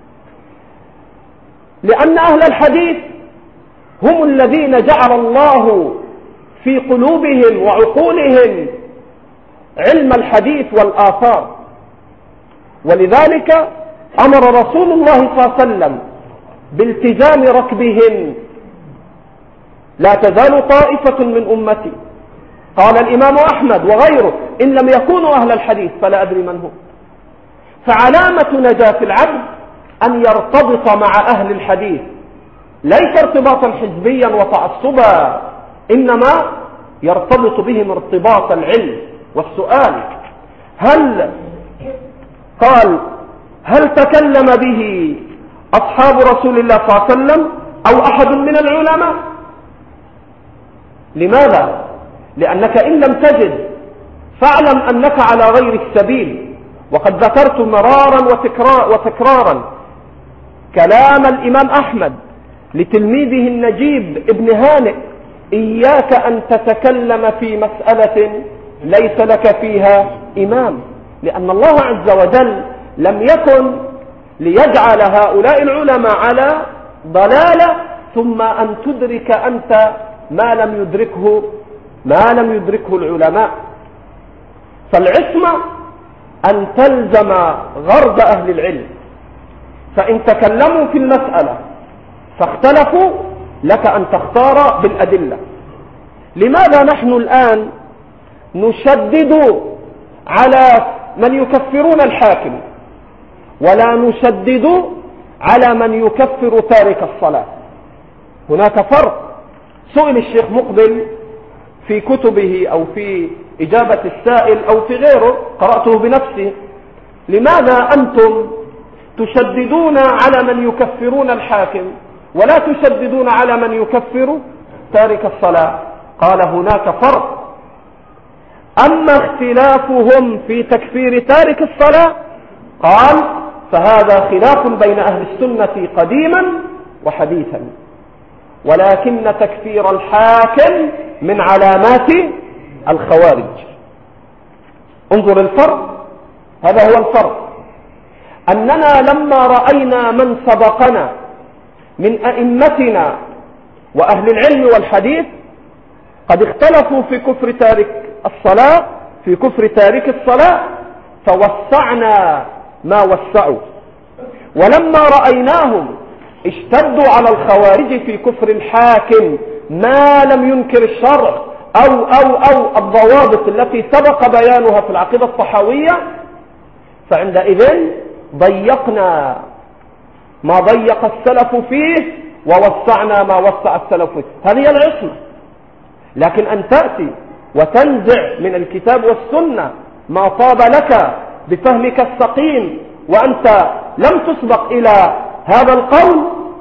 لأن أهل الحديث هم الذين جعل الله في قلوبهم وعقولهم علم الحديث والآثار. ولذلك أمر رسول الله صلى الله عليه وسلم بالتزام ركبهم. لا تزال طائفة من أمتي، قال الإمام أحمد وغيره إن لم يكونوا أهل الحديث فلا أدري من هم. فعلامة نجاة العبد أن يرتبط مع أهل الحديث، ليس ارتباطا حزبيا وتعصبا، إنما يرتبط بهم ارتباط العلم والسؤال. هل تكلم به أصحاب رسول الله صلى الله عليه وسلم أو أحد من العلماء؟ لماذا؟ لأنك إن لم تجد فاعلم أنك على غير السبيل. وقد ذكرت مرارا وتكرارا كلام الإمام أحمد لتلميذه النجيب ابن هانئ: إياك أن تتكلم في مسألة ليس لك فيها إمام، لأن الله عز وجل لم يكن ليجعل هؤلاء العلماء على ضلالة ثم أن تدرك أنت ما لم يدركه العلماء. فالعصمة أن تلزم غرض أهل العلم، فإن تكلموا في المسألة فاختلفوا لك أن تختار بالأدلة. لماذا نحن الآن نشدد على من يكفرون الحاكم ولا نشدد على من يكفر تارك الصلاة؟ هناك فرق. سئل الشيخ مقبل في كتبه أو في إجابة السائل أو في غيره، قرأته بنفسي: لماذا أنتم تشددون على من يكفرون الحاكم ولا تشددون على من يكفر تارك الصلاة؟ قال: هناك فرق. أما اختلافهم في تكفير تارك الصلاة قال فهذا خلاف بين أهل السنة قديما وحديثا، ولكن تكفير الحاكم من علامات الخوارج. انظر الفرق، هذا هو الفرق. أننا لما رأينا من سبقنا من أئمتنا وأهل العلم والحديث قد اختلفوا في كفر تارك الصلاة، في كفر تارك الصلاة، فوسعنا ما وسعوا. ولما رأيناهم اشتدوا على الخوارج في كفر الحاكم ما لم ينكر الشرع أو الضوابط التي سبق بيانها في العقيدة الطحاوية، فعندئذ ضيقنا ما ضيق السلف فيه ووسعنا ما وسع السلف فيه. هذه العصمة. لكن أن تأتي وتنزع من الكتاب والسنة ما طاب لك بفهمك السقيم وأنت لم تسبق إلى هذا القول،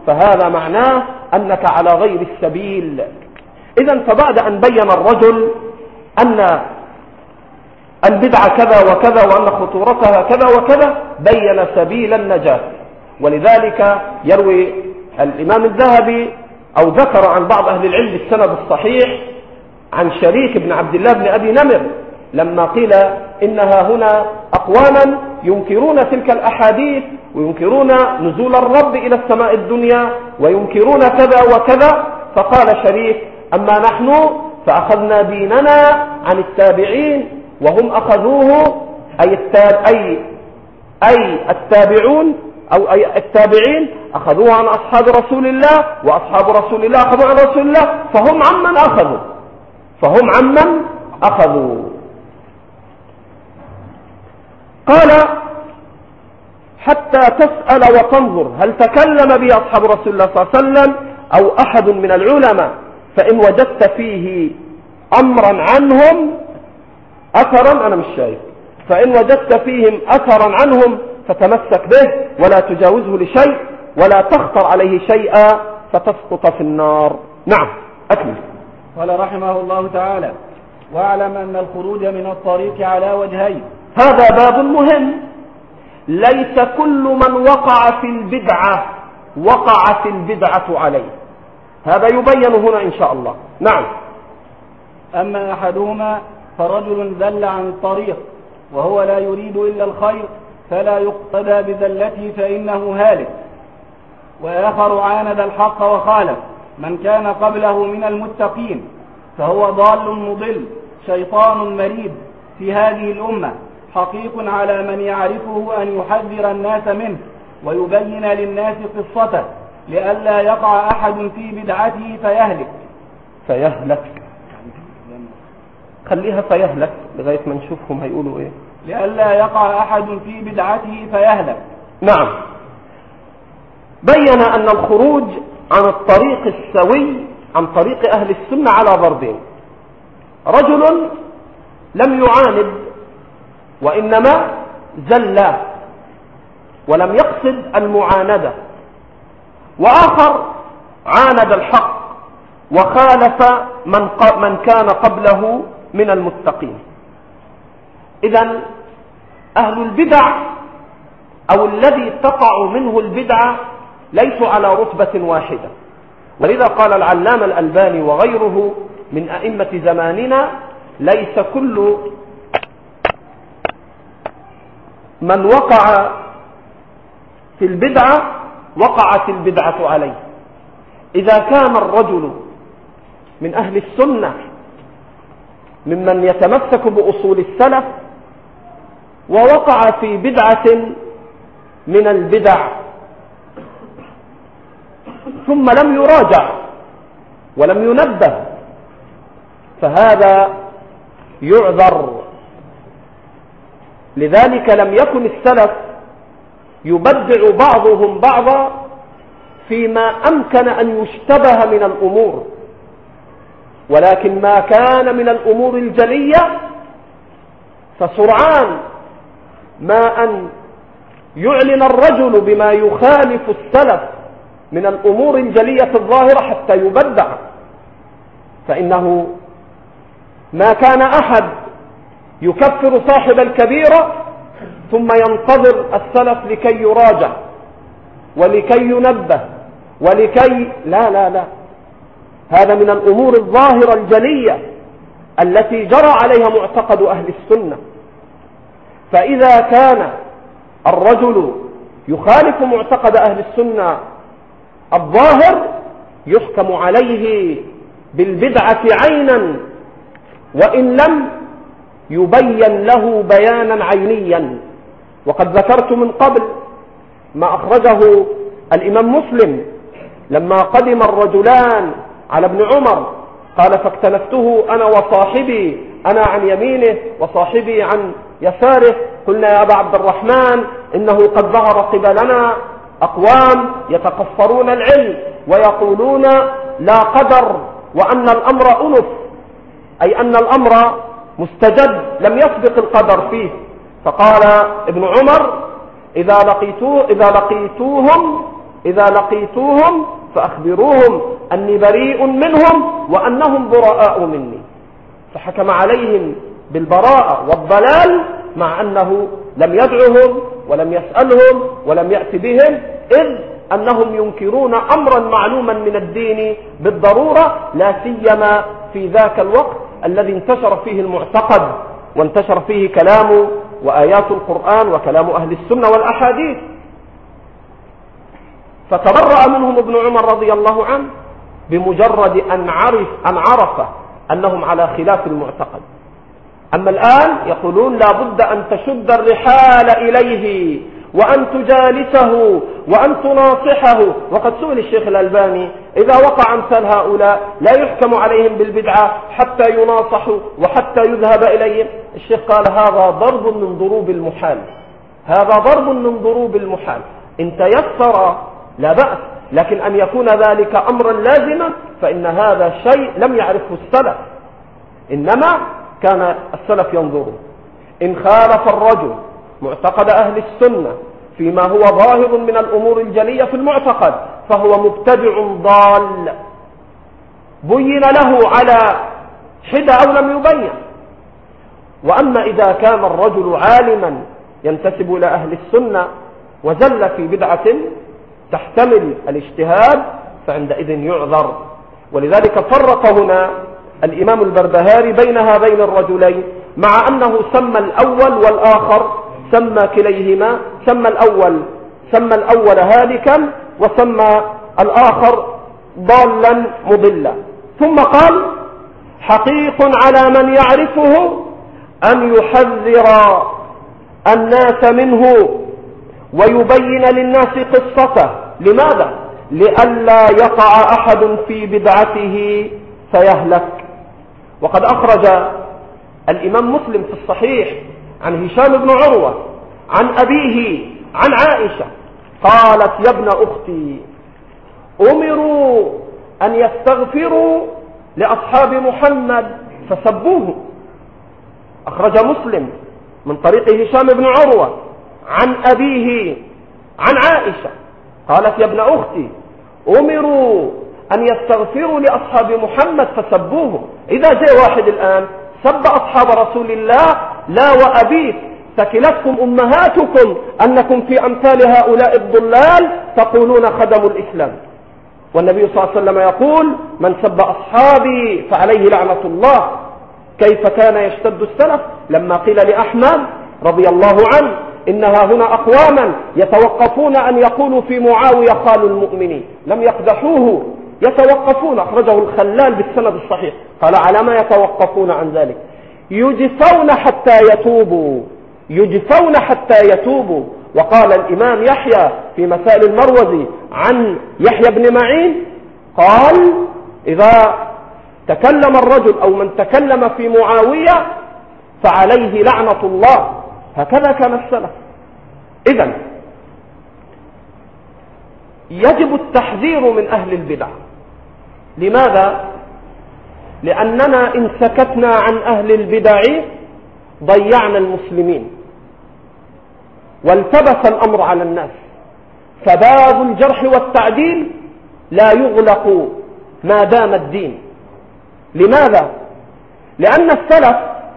فهذا معناه أنك على غير السبيل. إذن فبعد أن بين الرجل أن البدعة كذا وكذا وأن خطورتها كذا وكذا بين سبيل النجاة. ولذلك يروي الإمام الذهبي أو ذكر عن بعض أهل العلم السند الصحيح عن شريك بن عبد الله بن أبي نمر لما قيل إنها هنا أقواما ينكرون تلك الأحاديث وينكرون نزول الرب إلى السماء الدنيا وينكرون كذا وكذا، فقال شريك أما نحن فأخذنا ديننا عن التابعين وهم أخذوه أي التابعون أو أي التابعين أخذوه عن أصحاب رسول الله وأصحاب رسول الله أخذوا عن رسول الله فهم عمن أخذوا. قال حتى تسأل وتنظر هل تكلم به أصحاب رسول الله صلى الله عليه وسلم أو أحد من العلماء، فإن وجدت فيه أمرا عنهم أثرا، أنا مش شايف، فإن وجدت فيهم أثرا عنهم فتمسك به ولا تجاوزه لشيء ولا تخطر عليه شيئا فتسقط في النار. نعم أكمل. قال رحمه الله تعالى: واعلم أن الخروج من الطريق على وجهين. هذا باب مهم. ليس كل من وقع في البدعة وقعت البدعة عليه، هذا يبين هنا إن شاء الله. نعم. أما أحدهما فرجل ذل عن الطريق وهو لا يريد إلا الخير فلا يقتدى بذلته فإنه هالك، وآخر عاند الحق وخالف من كان قبله من المتقين فهو ضال مضل شيطان مريد في هذه الأمة، حقيق على من يعرفه أن يحذر الناس منه ويبين للناس قصته لئلا يقع أحد في بدعته فيهلك. خليها فيهلك لغاية ما نشوفهم هيقولوا إيه. لئلا يقع أحد في بدعته فيهلك. نعم. بين أن الخروج عن الطريق السوي عن طريق أهل السنة على ضربين: رجل لم يعاند وإنما زل ولم يقصد المعاندة، وآخر عاند الحق وخالف من كان قبله من المتقين. إذن أهل البدع أو الذي تقع منه البدعة ليسوا على رتبة واحدة، ولذا قال العلامة الألباني وغيره من أئمة زماننا: ليس كل من وقع في البدعة وقعت البدعة عليه. إذا كان الرجل من أهل السنة ممن يتمسك بأصول السلف ووقع في بدعة من البدع ثم لم يراجع ولم ينبه فهذا يعذر. لذلك لم يكن السلف يبدع بعضهم بعضا فيما أمكن أن يشتبه من الأمور، ولكن ما كان من الأمور الجلية فسرعان ما أن يعلن الرجل بما يخالف السلف من الأمور الجلية الظاهرة حتى يبدع، فإنه ما كان أحد يكفر صاحب الكبيرة ثم ينتظر السلف لكي يراجع ولكي ينبه ولكي لا، هذا من الأمور الظاهرة الجلية التي جرى عليها معتقد أهل السنة. فإذا كان الرجل يخالف معتقد أهل السنة الظاهر يحكم عليه بالبدعة عينا وإن لم يبين له بيانا عينيا. وقد ذكرت من قبل ما أخرجه الإمام مسلم لما قدم الرجلان على ابن عمر قال: فاكتنفته أنا وصاحبي، أنا عن يمينه وصاحبي عن يساره، قلنا يا أبا عبد الرحمن إنه قد ظهر قبلنا أقوام يتقصرون العلم ويقولون لا قدر وأن الأمر أنف، أي أن الأمر مستجد لم يسبق القدر فيه. فقال ابن عمر: إذا إذا لقيتوهم فأخبروهم أني بريء منهم وأنهم براء مني. فحكم عليهم بالبراءة والضلال مع أنه لم يدعهم ولم يسألهم ولم يأت بهم، إذ أنهم ينكرون أمرا معلوما من الدين بالضرورة، لا سيما في ذاك الوقت الذي انتشر فيه المعتقد وانتشر فيه كلام وآيات القرآن وكلام أهل السنة والأحاديث. فتبرأ منهم ابن عمر رضي الله عنه بمجرد أن عرف أنهم على خلاف المعتقد. أما الآن يقولون لا بد أن تشد الرحال إليه وأن تجالسه وأن تناصحه. وقد سئل الشيخ الألباني إذا وقع أمثال هؤلاء لا يحكم عليهم بالبدعة حتى يناصحوا وحتى يذهب إليهم؟ الشيخ قال هذا ضرب من ضروب المحال، هذا ضرب من ضروب المحال. إن تيسر لا بأس، لكن أن يكون ذلك أمرا لازما فإن هذا شيء لم يعرفه السلف. إنما كان السلف ينظرون إن خالف الرجل معتقد أهل السنة فيما هو ظاهر من الأمور الجلية في المعتقد فهو مبتدع ضال، بين له على حدة أو لم يبين. وأما إذا كان الرجل عالما ينتسب إلى أهل السنة وزل في بدعة تحتمل الاجتهاد فعندئذ يعذر. ولذلك فرق هنا الإمام البربهاري بين هذين الرجلين، مع أنه سمى الأول والآخر، سمى كليهما، سمى الأول هالكا وسمى الآخر ضالا مضلا. ثم قال حقيق على من يعرفه أن يحذر الناس منه ويبين للناس قصته. لماذا؟ لئلا يقع أحد في بدعته فيهلك. وقد أخرج الإمام مسلم في الصحيح عن هشام بن عروة عن أبيه عن عائشة قالت يا ابن أختي أمروا أن يستغفروا لأصحاب محمد فسبوه. أخرج مسلم من طريق هشام بن عروة عن أبيه عن عائشة قالت يا ابن أختي أمروا أن يستغفروا لأصحاب محمد فسبوه. إذا جاء واحد الآن سب أصحاب رسول الله لا وأبيك ثكلتكم أمهاتكم أنكم في أمثال هؤلاء الضلال تقولون خدموا الإسلام. والنبي صلى الله عليه وسلم يقول من سب أصحابي فعليه لعنة الله. كيف كان يشتد السلف لما قيل لأحمد رضي الله عنه إنها هنا أقواما يتوقفون أن يقولوا في معاوية خال المؤمنين، لم يقدحوه، يتوقفون. أخرجه الخلال بالسند الصحيح. قال على ما يتوقفون عن ذلك؟ يجفون حتى يتوبوا، يجفون حتى يتوبوا. وقال الإمام يحيى في مسائل المروزي عن يحيى بن معين قال إذا تكلم الرجل أو من تكلم في معاوية فعليه لعنة الله. هكذا كان السلف. إذن يجب التحذير من أهل البدع. لماذا؟ لأننا إن سكتنا عن أهل البدع ضيعنا المسلمين والتبس الأمر على الناس. فباب الجرح والتعديل لا يغلق ما دام الدين. لماذا؟ لأن السلف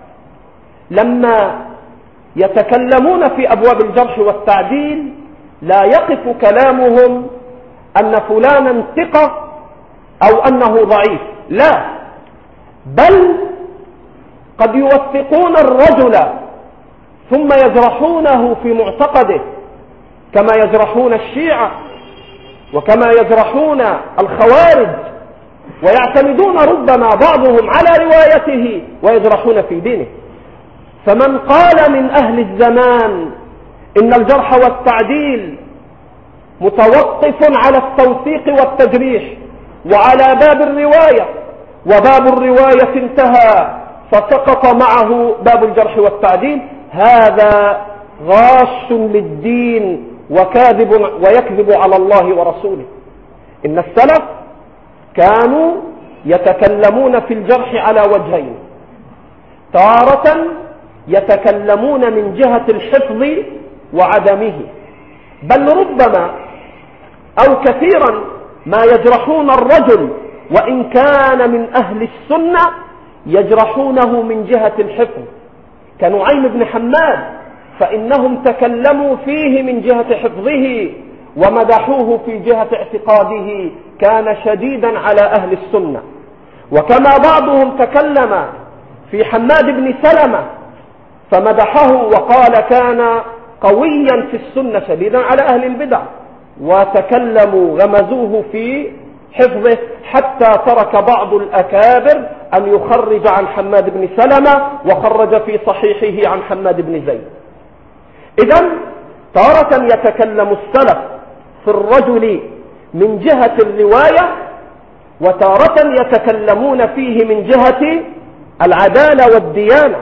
لما يتكلمون في أبواب الجرح والتعديل لا يقف كلامهم أن فلانا ثقة أو أنه ضعيف، لا، بل قد يوثقون الرجل ثم يجرحونه في معتقده كما يجرحون الشيعة وكما يجرحون الخوارج، ويعتمدون ربما بعضهم على روايته ويجرحون في دينه. فمن قال من أهل الزمان إن الجرح والتعديل متوقف على التوثيق والتجريح وعلى باب الرواية، وباب الرواية انتهى فسقط معه باب الجرح والتعديل، هذا غاش للدين وكاذب ويكذب على الله ورسوله. إن السلف كانوا يتكلمون في الجرح على وجهين، تارة يتكلمون من جهة الحفظ وعدمه، بل ربما أو كثيرا ما يجرحون الرجل وإن كان من أهل السنة يجرحونه من جهة الحفظ كنعيم بن حماد، فإنهم تكلموا فيه من جهة حفظه ومدحوه في جهة اعتقاده، كان شديدا على أهل السنة. وكما بعضهم تكلم في حماد بن سلمة فمدحه وقال كان قويا في السنة شديدا على أهل البدع، وتكلموا غمزوه في حفظه حتى ترك بعض الأكابر أن يخرج عن حماد بن سلمة وخرج في صحيحه عن حماد بن زيد. إذن تارة يتكلم السلف في الرجل من جهة الرواية، وتارة يتكلمون فيه من جهة العدالة والديانة،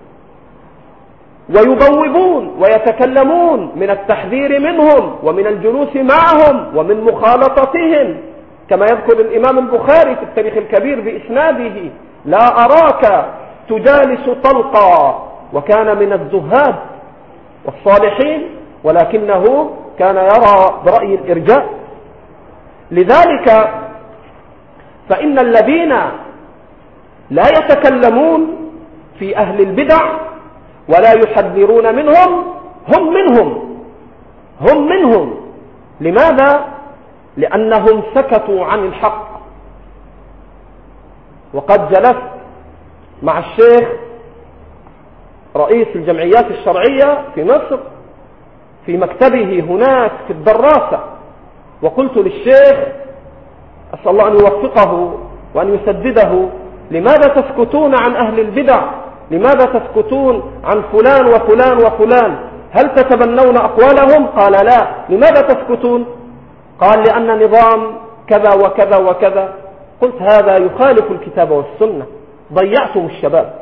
ويبوبون ويتكلمون من التحذير منهم ومن الجلوس معهم ومن مخالطتهم، كما يذكر الإمام البخاري في التاريخ الكبير بإسناده: لا أراك تجالس طلقا، وكان من الزهاد والصالحين ولكنه كان يرى برأي الإرجاء. لذلك فإن الذين لا يتكلمون في أهل البدع ولا يحذرون منهم هم منهم. لماذا؟ لأنهم سكتوا عن الحق. وقد جلست مع الشيخ رئيس الجمعيات الشرعية في مصر في مكتبه هناك في الدراسة، وقلت للشيخ أسأل الله أن يوفقه وأن يسدده: لماذا تسكتون عن أهل البدع؟ لماذا تسكتون عن فلان وفلان وفلان؟ هل تتبنون أقوالهم؟ قال لا. لماذا تسكتون؟ قال لأن نظام كذا وكذا وكذا. قلت هذا يخالف الكتاب والسنة، ضيعتم الشباب.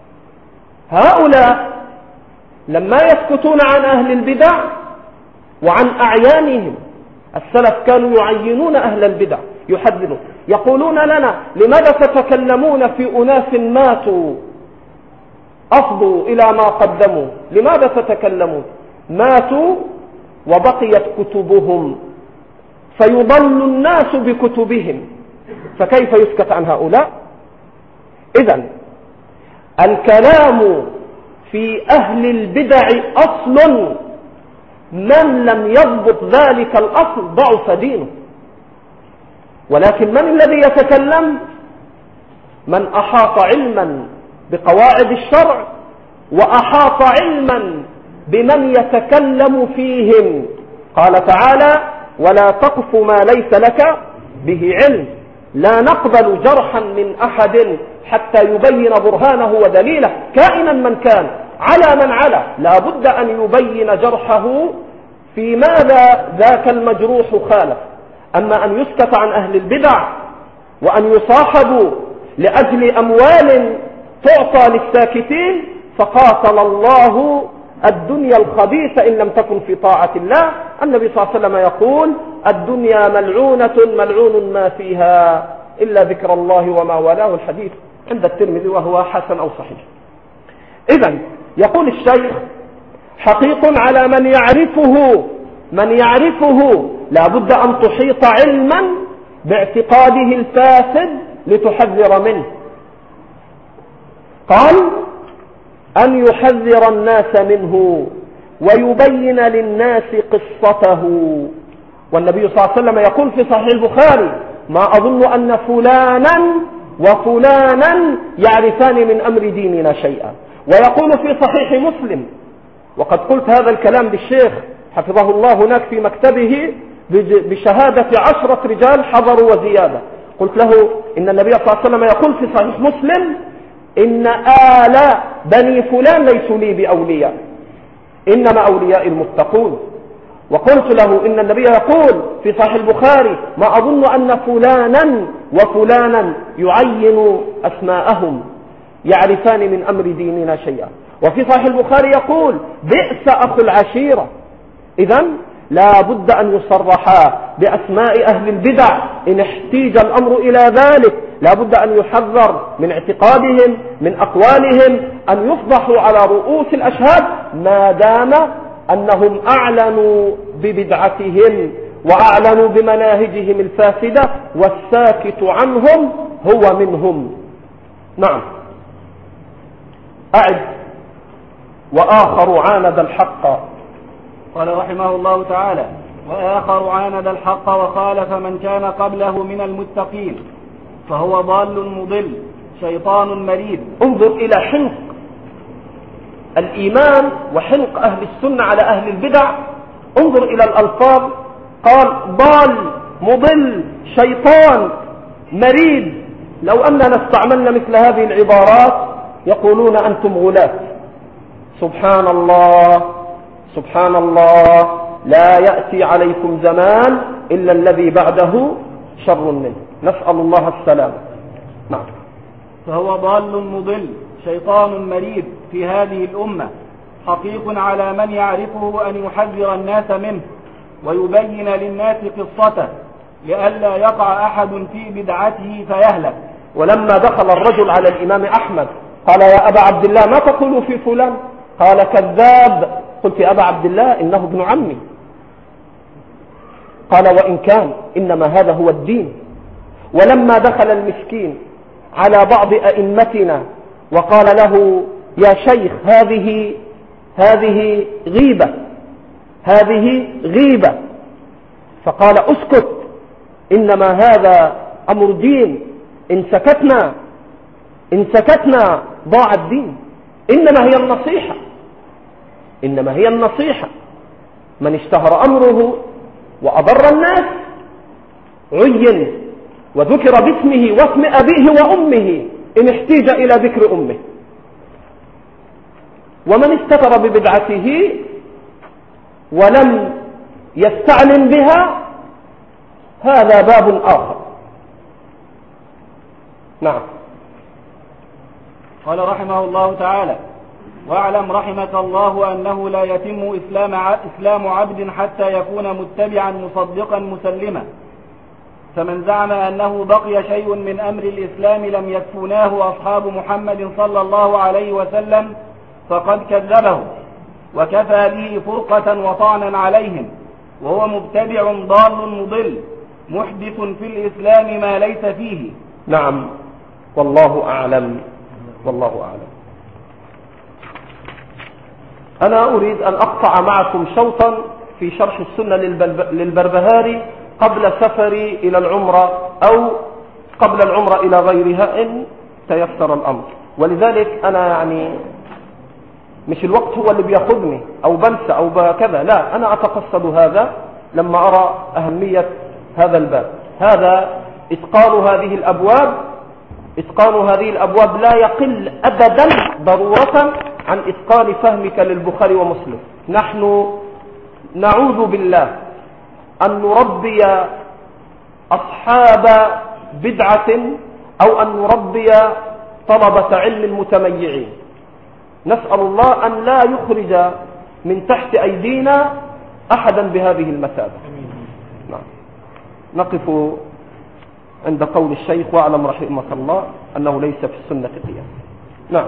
هؤلاء لما يسكتون عن أهل البدع وعن أعيانهم، السلف كانوا يعينون أهل البدع، يحذرون، يقولون لنا: لماذا تتكلمون في أناس ماتوا أفضوا إلى ما قدموا؟ لماذا تتكلمون؟ ماتوا وبقيت كتبهم، فيضل الناس بكتبهم، فكيف يسكت عن هؤلاء؟ إذن الكلام في أهل البدع أصل، من لم يضبط ذلك الأصل ضعف دينه. ولكن من الذي يتكلم؟ من أحاط علما بقواعد الشرع وأحاط علما بمن يتكلم فيهم. قال تعالى: ولا تقف ما ليس لك به علم. لا نقبل جرحا من أحد حتى يبين برهانه ودليله، كائنا من كان، على من على، لا بد أن يبين جرحه في ماذا ذاك المجروح خالف. أما أن يسكت عن أهل البدع وأن يصاحبوا لأجل أموال تعطى للساكتين، فقاتل الله الدنيا الخبيثة إن لم تكن في طاعة الله. النبي صلى الله عليه وسلم يقول: الدنيا ملعونة ملعون ما فيها إلا ذكر الله وما والاه. الحديث عند الترمذي وهو حسن أو صحيح. إذن يقول الشيخ: حقيق على من يعرفه لا بد أن تحيط علما باعتقاده الفاسد لتحذر منه. قال: أن يحذر الناس منه ويبين للناس قصته. والنبي صلى الله عليه وسلم يقول في صحيح البخاري: ما أظن أن فلانا وفلانا يعرفان من أمر ديننا شيئا. ويقول في صحيح مسلم، وقد قلت هذا الكلام للشيخ حفظه الله هناك في مكتبه بشهادة 10 رجال حضروا وزيادة، قلت له إن النبي صلى الله عليه وسلم يقول في صحيح مسلم: إن آل بني فلان ليسوا لي بأولياء، إنما أولياء المتقون. وقلت له إن النبي يقول في صحيح البخاري: ما أظن أن فلانا وفلانا يعين أسماءهم يعرفان من أمر ديننا شيئا. وفي صحيح البخاري يقول: بئس أخو العشيرة. إذن لا بد أن يصرحا بأسماء أهل البدع إن احتيج الأمر إلى ذلك. لا بد أن يحذر من اعتقادهم، من أقوالهم، أن يفضحوا على رؤوس الأشهاد ما دام أنهم أعلنوا ببدعتهم وأعلنوا بمناهجهم الفاسدة، والساكت عنهم هو منهم. نعم. أعد. وآخر عاند الحق. قال رحمه الله تعالى: وآخر عاند الحق وخالف من كان قبله من المتقين، فهو ضال مضل شيطان مريد. انظر إلى حنق الإيمان وحنق أهل السنة على أهل البدع. انظر إلى الألفاظ، قال ضال مضل شيطان مريد. لو أننا استعملنا مثل هذه العبارات يقولون أنتم غلاة. سبحان الله سبحان الله، لا يأتي عليكم زمان إلا الذي بعده شر منه، نسأل الله السلام. نعم. فهو ضال مضل شيطان مريد في هذه الأمة، حقيق على من يعرفه أن يحذر الناس منه ويبين للناس قصته لئلا يقع أحد في بدعته فيهلك. ولما دخل الرجل على الإمام أحمد قال: يا أبا عبد الله ما تقول في فلان؟ قال: كذاب. قلت: يا أبا عبد الله إنه ابن عمي. قال: وإن كان إنما هذا هو الدين. ولما دخل المسكين على بعض أئمتنا وقال له: يا شيخ هذه غيبة، هذه غيبة، فقال: اسكت، إنما هذا أمر دين، إن سكتنا ضاع الدين. إنما هي النصيحة. من اشتهر أمره وأضر الناس عين وذكر باسمه واسم أبيه وأمه إن احتيج إلى ذكر أمه. ومن استتر ببدعته ولم يستعلن بها هذا باب آخر. نعم. قال رحمه الله تعالى: واعلم رحمك الله أنه لا يتم إسلام عبد حتى يكون متبعا مصدقا مسلما، فمن زعم أنه بقي شيء من أمر الإسلام لم يكفناه أصحاب محمد صلى الله عليه وسلم فقد كذبه وكفى به فرقة وطعنا عليهم، وهو مبتدع ضال مضل محدث في الإسلام ما ليس فيه. نعم. والله أعلم. والله أعلم. أنا أريد أن أقطع معكم شوطا في شرح السنة للبربهاري قبل سفري إلى العمرة أو قبل العمرة إلى غيرها إن تيسر الأمر. ولذلك أنا يعني مش الوقت هو اللي بياخذني أو بنسى أو كذا، لا، أنا أتقصد هذا لما أرى أهمية هذا الباب. هذا إتقان هذه الأبواب لا يقل أبدا ضرورة عن إتقان فهمك للبخاري ومسلم. نحن نعوذ بالله أن نربي أصحاب بدعة أو أن نربي طلبة علم متميعين. نسأل الله أن لا يخرج من تحت أيدينا أحدا بهذه المثابة. نعم. نقف عند قول الشيخ: واعلم رحمك الله أنه ليس في السنة قياس. نعم.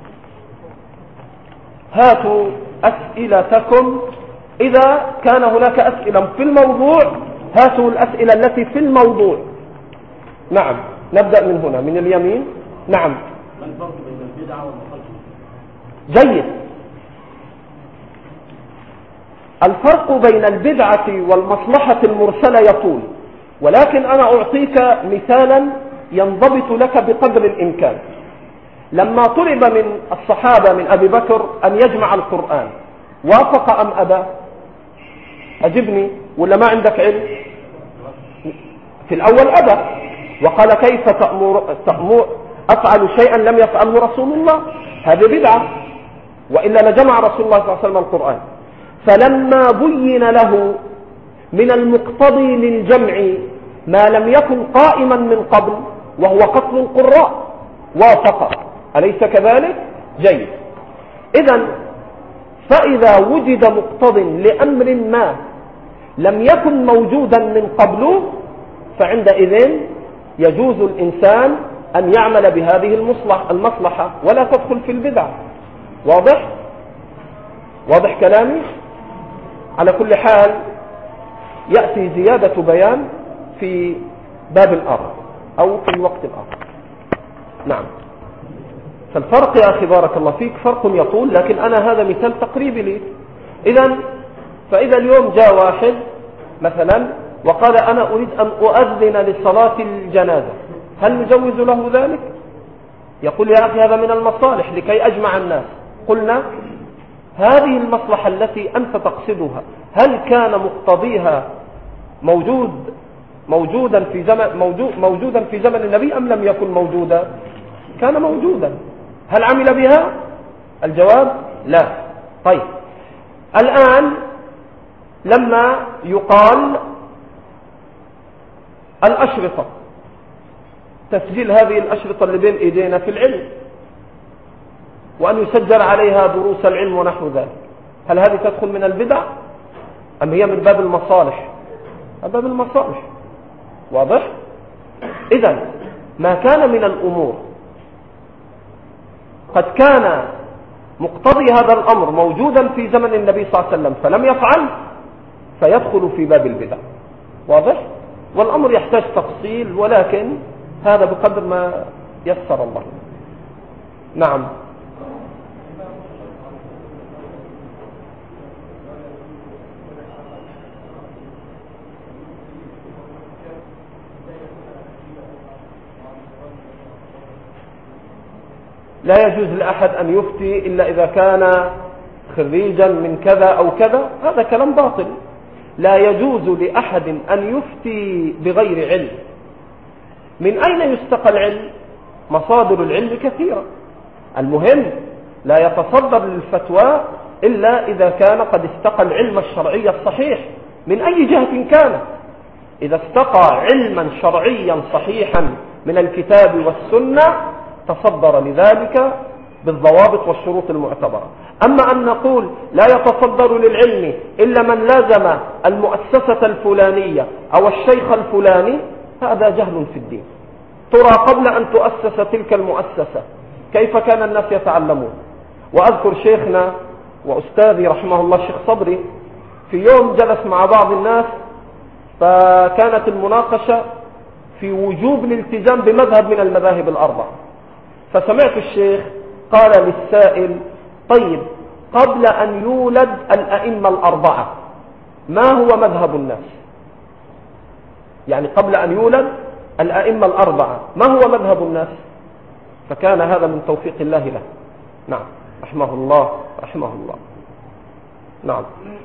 هاتوا أسئلتكم إذا كان هناك أسئلة في الموضوع، هاتوا الأسئلة التي في الموضوع. نعم. نبدأ من هنا من اليمين. نعم. ما الفرق بين البدعة والمخالفة؟ جيد. الفرق بين البدعة والمصلحة المرسلة يطول، ولكن أنا أعطيك مثالا ينضبط لك بقدر الإمكان. لما طلب من الصحابة من أبي بكر أن يجمع القرآن وافق أم أبى؟ أجبني، ولا ما عندك علم؟ في الأول أبى وقال: كيف تأمر أفعل شيئا لم يفعله رسول الله؟ هذه بدعة، وإلا لجمع رسول الله صلى الله عليه وسلم القرآن. فلما بين له من المقتضي للجمع ما لم يكن قائما من قبل وهو قتل القراء وافق. أليس كذلك؟ جيد. إذن فإذا وجد مقتض لأمر ما لم يكن موجودا من قبل فعندئذ يجوز الإنسان أن يعمل بهذه المصلحة ولا تدخل في البدع. واضح كلامي؟ على كل حال يأتي زيادة بيان في باب آخر أو في وقت آخر. نعم. فالفرق يا أخي بارك الله فيك فرق يطول، لكن أنا هذا مثال تقريبي لي. فإذا اليوم جاء واحد مثلا وقال أنا أريد أن أؤذن لصلاة الجنازة، هل نجوز له ذلك؟ يقول يا أخي هذا من المصالح لكي أجمع الناس. قلنا هذه المصلحة التي أنت تقصدها هل كان مقتضيها موجودا في زمن النبي أم لم يكن موجودا؟ كان موجودا. هل عمل بها؟ الجواب لا. طيب الآن لما يقال الأشرطة، تسجيل هذه الأشرطة اللي بين إيدينا في العلم وأن يسجل عليها دروس العلم ونحو ذلك، هل هذه تدخل من البدع أم هي من باب المصالح؟ باب المصالح. واضح؟ إذن ما كان من الأمور قد كان مقتضي هذا الأمر موجودا في زمن النبي صلى الله عليه وسلم فلم يفعل فيدخل في باب البدع. واضح؟ والأمر يحتاج تفصيل، ولكن هذا بقدر ما يسر الله. نعم. لا يجوز لأحد أن يفتي إلا إذا كان خريجا من كذا أو كذا، هذا كلام باطل. لا يجوز لأحد أن يفتي بغير علم. من أين يستقى العلم؟ مصادر العلم كثيرة. المهم لا يتصدر للفتوى إلا إذا كان قد استقى العلم الشرعي الصحيح من أي جهة كان. إذا استقى علما شرعيا صحيحا من الكتاب والسنة تصدر لذلك بالضوابط والشروط المعتبرة. أما أن نقول لا يتصدر للعلم إلا من لازم المؤسسة الفلانية أو الشيخ الفلاني، هذا جهل في الدين. ترى قبل أن تؤسس تلك المؤسسة كيف كان الناس يتعلمون؟ وأذكر شيخنا وأستاذي رحمه الله الشيخ صبري في يوم جلس مع بعض الناس فكانت المناقشة في وجوب الالتزام بمذهب من المذاهب الأربعة، فسمعت الشيخ قال للسائل طيب قبل أن يولد الأئمة الأربعة ما هو مذهب الناس؟ يعني قبل أن يولد الأئمة الأربعة ما هو مذهب الناس؟ فكان هذا من توفيق الله له. نعم رحمه الله رحمه الله. نعم.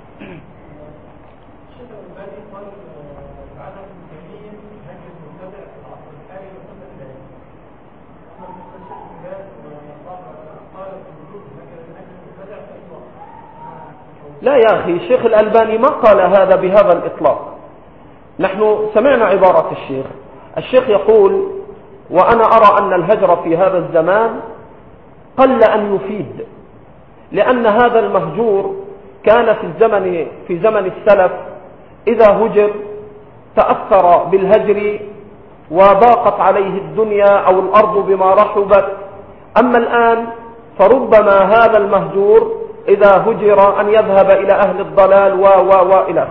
لا يا أخي الشيخ الألباني ما قال هذا بهذا الإطلاق. نحن سمعنا عبارة الشيخ يقول وأنا أرى أن الهجر في هذا الزمان قل أن يفيد، لأن هذا المهجور كان في زمن السلف إذا هجر تأثر بالهجر وضاقت عليه الدنيا أو الأرض بما رحبت. أما الآن فربما هذا المهجور إذا هجر أن يذهب إلى أهل الضلال وإلى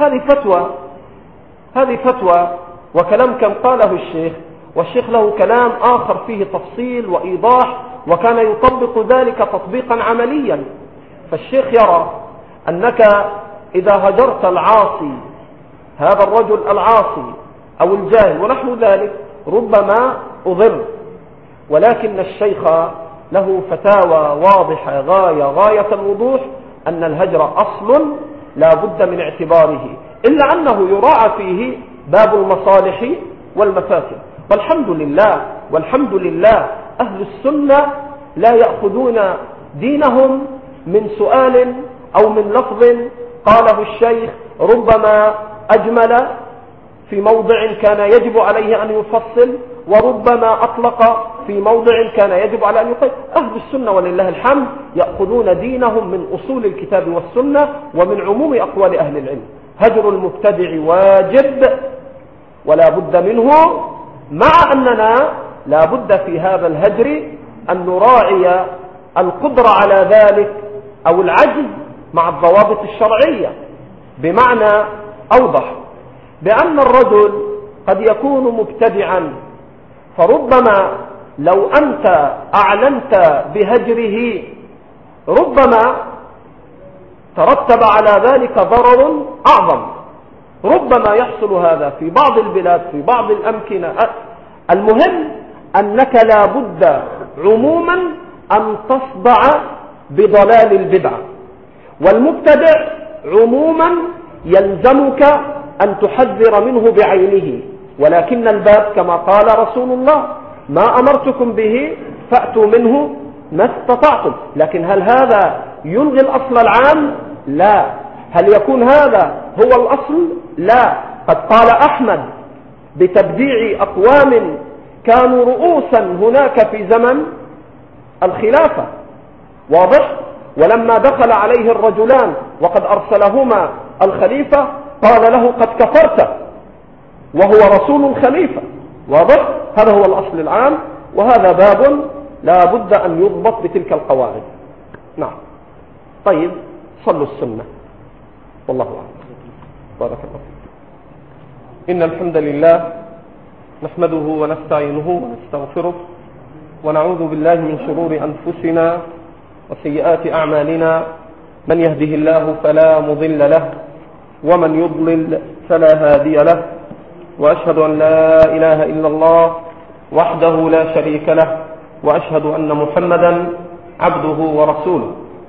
هذه فتوى وكلام كم قاله الشيخ، والشيخ له كلام آخر فيه تفصيل وإيضاح وكان يطبق ذلك تطبيقا عمليا. فالشيخ يرى أنك إذا هجرت العاصي هذا الرجل العاصي أو الجاهل ونحو ذلك ربما أضر، ولكن الشيخ له فتاوى واضحة غاية الوضوح أن الهجر أصل لا بد من اعتباره، إلا أنه يراعى فيه باب المصالح والمفاسد. والحمد لله أهل السنة لا يأخذون دينهم من سؤال أو من لفظ قاله الشيخ ربما أجمل في موضع كان يجب عليه أن يفصل وربما أطلق في موضع كان يجب على أن يقيد. أهل السنة ولله الحمد يأخذون دينهم من أصول الكتاب والسنة ومن عموم أقوال أهل العلم. هجر المبتدع واجب ولا بد منه، مع أننا لا بد في هذا الهجر أن نراعي القدرة على ذلك أو العجز مع الضوابط الشرعية. بمعنى أوضح، بأن الرجل قد يكون مبتدعا، فربما لو أنت أعلنت بهجره ربما ترتب على ذلك ضرر أعظم. ربما يحصل هذا في بعض البلاد في بعض الأمكنة. المهم أنك لا بد عموما أن تصدع بضلال البدعة، والمبتدع عموما يلزمك أن تحذر منه بعينه، ولكن الباب كما قال رسول الله: ما أمرتكم به فأتوا منه ما استطعتم. لكن هل هذا يلغي الأصل العام؟ لا. هل يكون هذا هو الأصل؟ لا. قد قال أحمد بتبديع أقوام كانوا رؤوسا هناك في زمن الخلافة، واضح؟ ولما دخل عليه الرجلان وقد أرسلهما الخليفة قال له: قد كفرت، وهو رسول الخليفة. واضح؟ هذا هو الأصل العام، وهذا باب لا بد أن يضبط بتلك القواعد. نعم. طيب، صلوا السنة. والله أعلم. بارك الله فيك. إن الحمد لله نحمده ونستعينه ونستغفره، ونعوذ بالله من شرور أنفسنا وسيئات أعمالنا. من يهده الله فلا مضل له، ومن يضلل فلا هادي له. وأشهد أن لا إله إلا الله وحده لا شريك له، وأشهد أن محمدا عبده ورسوله.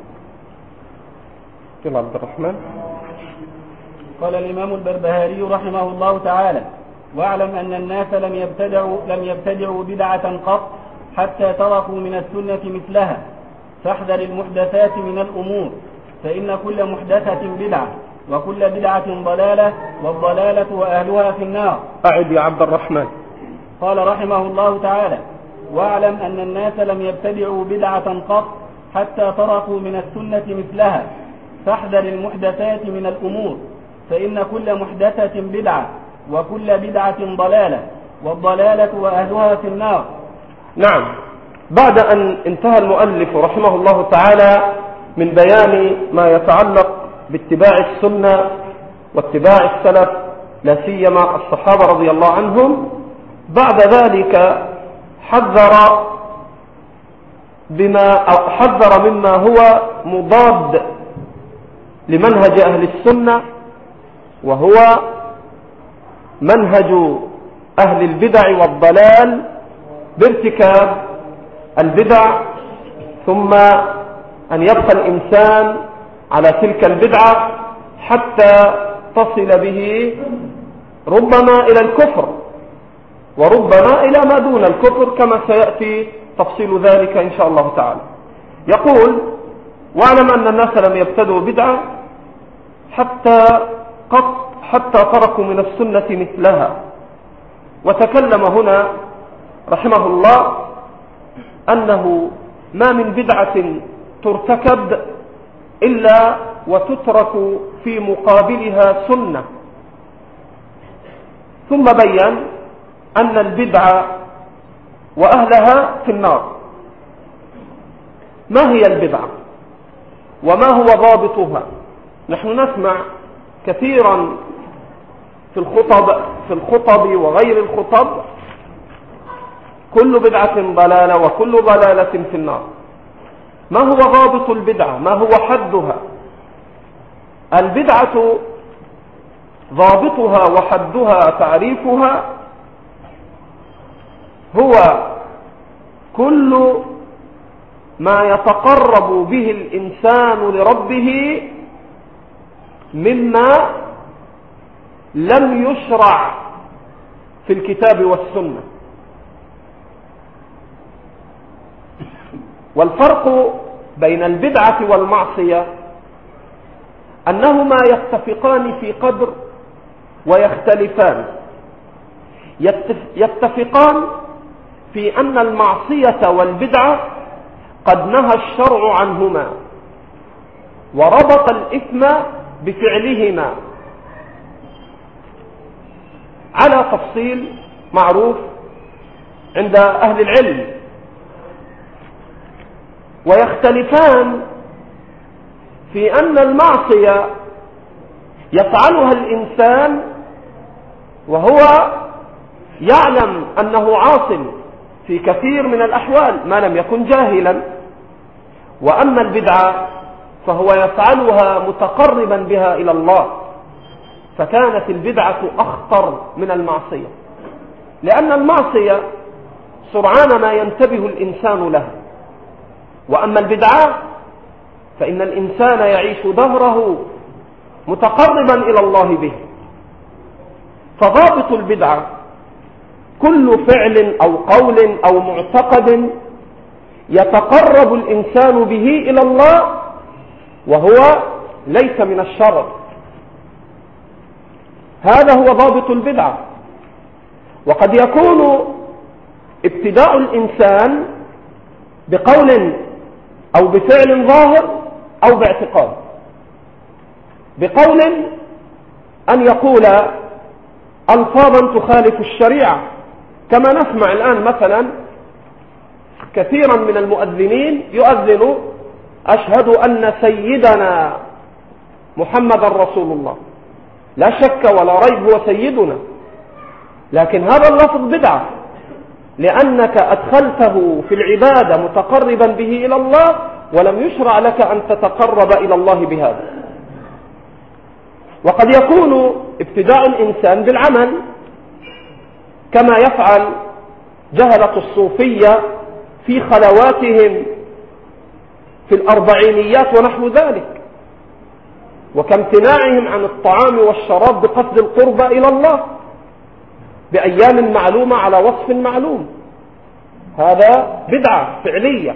عبد الرحمن. قال الإمام البربهاري رحمه الله تعالى: واعلم أن الناس لم يبتدعوا بدعة قط حتى تركوا من السنة مثلها، فاحذر المحدثات من الأمور، فإن كل محدثة بدعة، وكل بدعة ضلالة، والضلالة وأهلها في النار. أعد يا عبد الرحمن. قال رحمه الله تعالى: واعلم أن الناس لم يبتدعوا بدعة قط حتى تركوا من السنة مثلها، فاحذر المحدثات من الأمور، فإن كل محدثة بدعة، وكل بدعة ضلالة، والضلالة وأهلها في النار. نعم. بعد أن انتهى المؤلف رحمه الله تعالى من بيان ما يتعلق باتباع السنة واتباع السلف، لا سيما الصحابة رضي الله عنهم، بعد ذلك حذر مما هو مضاد لمنهج أهل السنة، وهو منهج أهل البدع والضلال بارتكاب البدع، ثم أن يبقى الإنسان على تلك البدعة حتى تصل به ربما إلى الكفر، وربما إلى ما دون الكفر، كما سيأتي تفصيل ذلك إن شاء الله تعالى. يقول: واعلم أن الناس لم يبتدوا بدعة حتى تركوا من السنة مثلها. وتكلم هنا رحمه الله أنه ما من بدعة ترتكب إلا وتترك في مقابلها سنة، ثم بيّن أن البدعة وأهلها في النار. ما هي البدعة وما هو ضابطها؟ نحن نسمع كثيرا في الخطب وغير الخطب: كل بدعة ضلالة، وكل ضلالة في النار. ما هو ضابط البدعة؟ ما هو حدها؟ البدعة ضابطها وحدها تعريفها هو كل ما يتقرب به الإنسان لربه مما لم يشرع في الكتاب والسنة. والفرق بين البدعة والمعصية أنهما يتفقان في قدر ويختلفان. يتفقان في أن المعصية والبدعة قد نهى الشرع عنهما، وربط الإثم بفعلهما على تفصيل معروف عند أهل العلم. ويختلفان في أن المعصية يفعلها الإنسان وهو يعلم أنه عاصٍ في كثير من الأحوال ما لم يكن جاهلا. وأما البدعة فهو يفعلها متقربا بها إلى الله، فكانت البدعة أخطر من المعصية، لأن المعصية سرعان ما ينتبه الإنسان لها، وأما البدعة فإن الإنسان يعيش دهره متقربا إلى الله به. فضابط البدعة كل فعل أو قول أو معتقد يتقرب الإنسان به إلى الله وهو ليس من الشرع، هذا هو ضابط البدعة. وقد يكون ابتداء الإنسان بقول أو بفعل ظاهر أو باعتقاد. بقول أن يقول ألفاظا تخالف الشريعة، كما نسمع الآن مثلا كثيرا من المؤذنين يؤذن أشهد أن سيدنا محمد رسول الله، لا شك ولا ريب هو سيدنا، لكن هذا اللفظ بدعة، لأنك أدخلته في العبادة متقربا به إلى الله، ولم يشرع لك أن تتقرب إلى الله بهذا. وقد يكون ابتداء الإنسان بالعمل، كما يفعل جهلة الصوفية في خلواتهم في الأربعينيات ونحو ذلك، وكامتناعهم عن الطعام والشراب بقصد القربة إلى الله بأيام معلومة على وصف معلوم، هذا بدعة فعلية.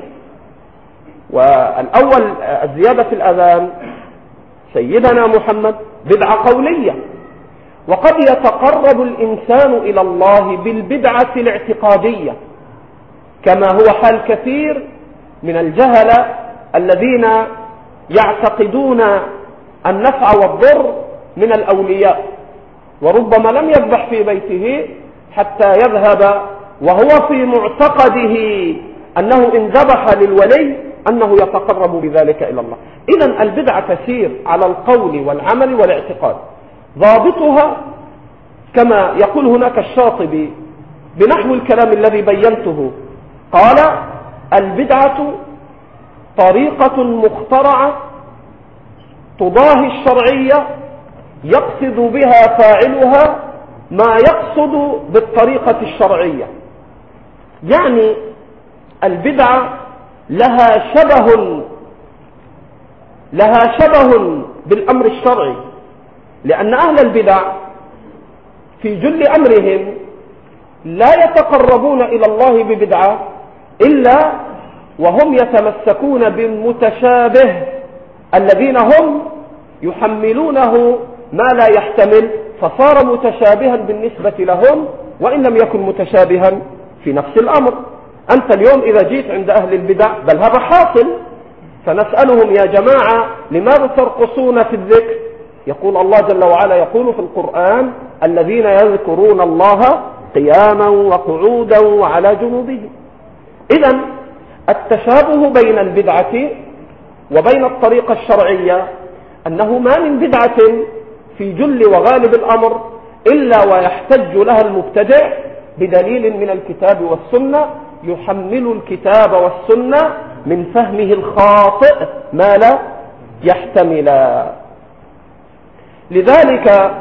والأول الزيادة في الأذان سيدنا محمد بدعة قولية. وقد يتقرب الإنسان إلى الله بالبدعة الاعتقادية، كما هو حال كثير من الجهلة الذين يعتقدون النفع والضر من الأولياء، وربما لم يذبح في بيته حتى يذهب وهو في معتقده أنه إن ذبح للولي أنه يتقرب بذلك إلى الله. إذن البدعة تسير على القول والعمل والاعتقاد. ضابطها كما يقول هناك الشاطبي بنحو الكلام الذي بينته، قال: البدعة طريقة مخترعة تضاهي الشرعية يقصد بها فاعلها ما يقصد بالطريقة الشرعية. يعني البدعة لها شبه بالأمر الشرعي، لأن أهل البدع في جل أمرهم لا يتقربون إلى الله ببدعة إلا وهم يتمسكون بالمتشابه الذين هم يحملونه ما لا يحتمل، فصار متشابها بالنسبة لهم وإن لم يكن متشابها في نفس الأمر. أنت اليوم إذا جيت عند أهل البدع، بل هذا حاصل، فنسألهم: يا جماعة لماذا ترقصون في الذكر؟ يقول الله جل وعلا يقول في القرآن: الذين يذكرون الله قياما وقعودا وعلى جنوبهم. إذن التشابه بين البدعة وبين الطريقة الشرعية أنه ما من بدعة في جل وغالب الأمر إلا ويحتج لها المبتدع بدليل من الكتاب والسنة يحمل الكتاب والسنة من فهمه الخاطئ ما لا يحتمل. لذلك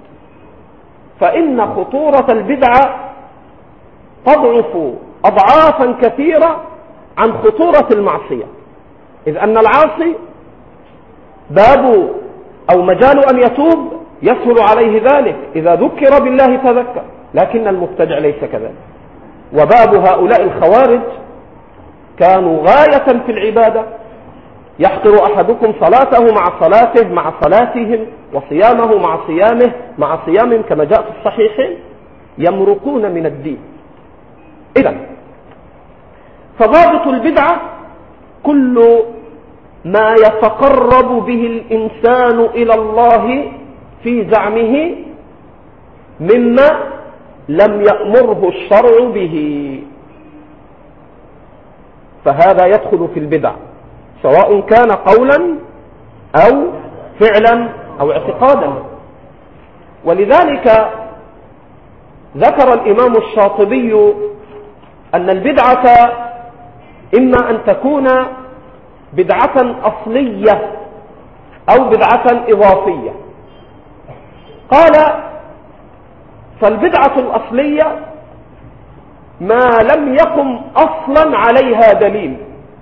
فإن خطورة البدعة تضعف أضعافا كثيرة عن خطورة المعصية، إذ أن العاصي باب أو مجال أن يتوب يسهل عليه ذلك، إذا ذكر بالله تذكر، لكن المبتدع ليس كذلك. وباب هؤلاء الخوارج كانوا غاية في العبادة، يحقر أحدكم صلاته مع صلاته مع صلاتهم، وصيامه مع صيامه مع صيامهم، كما جاء في الصحيحين، يمرقون من الدين. إذن فضابط البدعة كل ما يتقرب به الإنسان إلى الله في زعمه مما لم يأمره الشرع به، فهذا يدخل في البدع، سواء كان قولا أو فعلا أو اعتقادا. ولذلك ذكر الإمام الشاطبي أن البدعة إما أن تكون بدعة أصلية أو بدعة إضافية. قال: فالبدعة الأصلية ما لم يقم أصلا عليها دليل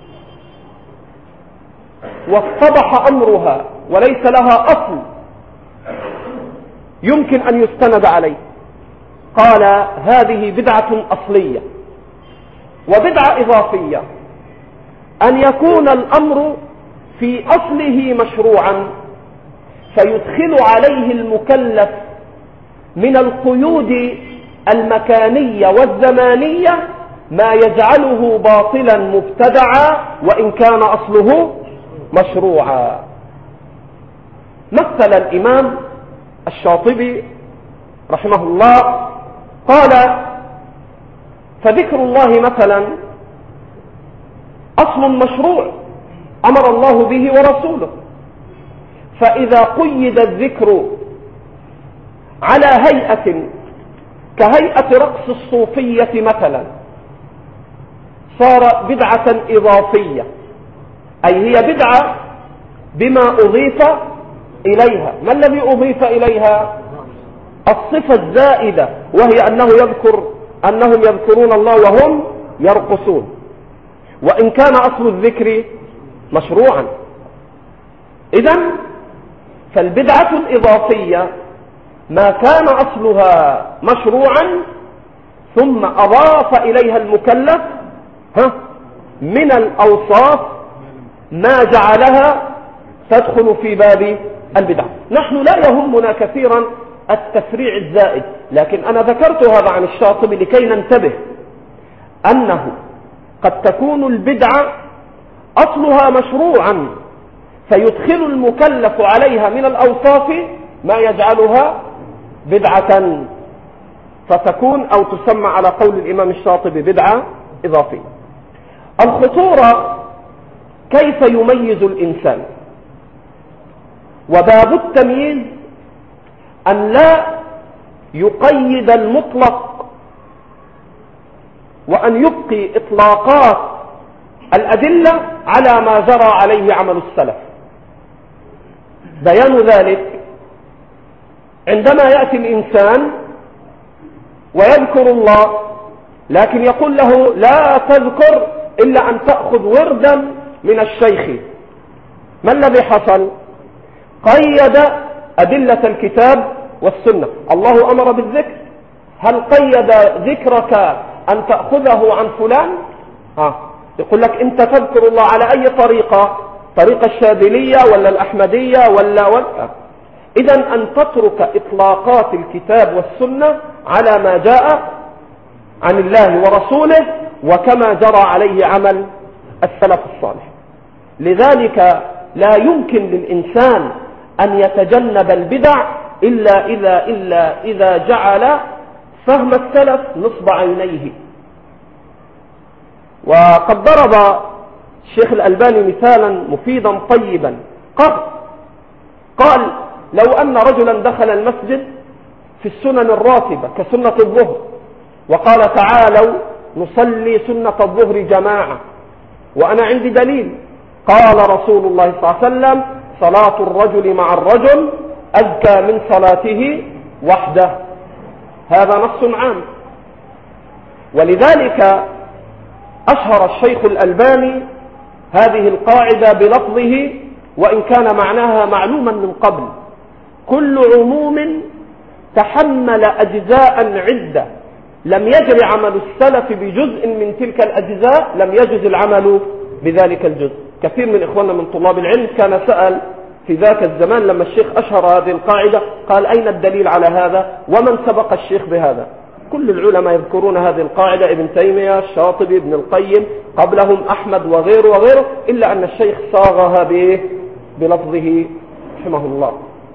واتضح أمرها وليس لها أصل يمكن أن يستند عليه. قال: هذه بدعة أصلية. وبدعة إضافية أن يكون الأمر في أصله مشروعا فيدخل عليه المكلف من القيود المكانية والزمانية ما يجعله باطلا مبتدعا وإن كان أصله مشروعا. مثل الإمام الشاطبي رحمه الله قال: فذكر الله مثلا أصل مشروع أمر الله به ورسوله، فإذا قيد الذكر على هيئة كهيئة رقص الصوفية مثلا صار بدعة إضافية، أي هي بدعة بما أضيف إليها. ما الذي أضيف إليها؟ الصفة الزائدة، وهي أنهم يذكرون الله وهم يرقصون، وإن كان أصل الذكر مشروعا. إذن فالبدعة الإضافية ما كان أصلها مشروعا ثم أضاف إليها المكلف من الأوصاف ما جعلها تدخل في باب البدعة. نحن لا يهمنا كثيرا التفريع الزائد، لكن أنا ذكرت هذا عن الشاطبي لكي ننتبه أنه قد تكون البدعة أصلها مشروعا فيدخل المكلف عليها من الأوصاف ما يجعلها بدعة، فتكون أو تسمى على قول الإمام الشاطبي بدعة إضافية. الخطورة كيف يميز الإنسان، وباب التمييز أن لا يقيد المطلق وأن يبقي إطلاقات الأدلة على ما جرى عليه عمل السلف. بيان ذلك عندما يأتي الإنسان ويذكر الله لكن يقول له لا تذكر إلا أن تأخذ وردا من الشيخ، ما الذي حصل؟ قيد أدلة الكتاب والسنة. الله أمر بالذكر، هل قيد ذكرك أن تأخذه عن فلان؟ يقول لك أنت تذكر الله على أي طريقة الشاذلية ولا الأحمدية ولا إذن أن تترك إطلاقات الكتاب والسنة على ما جاء عن الله ورسوله وكما جرى عليه عمل السلف الصالح. لذلك لا يمكن للإنسان أن يتجنب البدع إلا إذا جعل فهم السلف نصب عينيه. وقد ضرب الشيخ الألباني مثالا مفيدا طيبا، قال لو أن رجلا دخل المسجد في السنن الراتبة كسنة الظهر وقال تعالوا نصلي سنة الظهر جماعة وأنا عندي دليل، قال رسول الله صلى الله عليه وسلم صلاة الرجل مع الرجل أزكى من صلاته وحده. هذا نص عام. ولذلك أشهر الشيخ الألباني هذه القاعدة بلفظه وإن كان معناها معلوما من قبل: كل عموم تحمل أجزاء عدة لم يجري عمل السلف بجزء من تلك الأجزاء لم يجز العمل بذلك الجزء. كثير من إخواننا من طلاب العلم كان سأل في ذاك الزمان لما الشيخ أشهر هذه القاعدة قال أين الدليل على هذا ومن سبق الشيخ بهذا؟ كل العلماء يذكرون هذه القاعدة، ابن تيمية، الشاطبي، ابن القيم، قبلهم أحمد وغيره، إلا أن الشيخ صاغها بلفظه رحمه الله.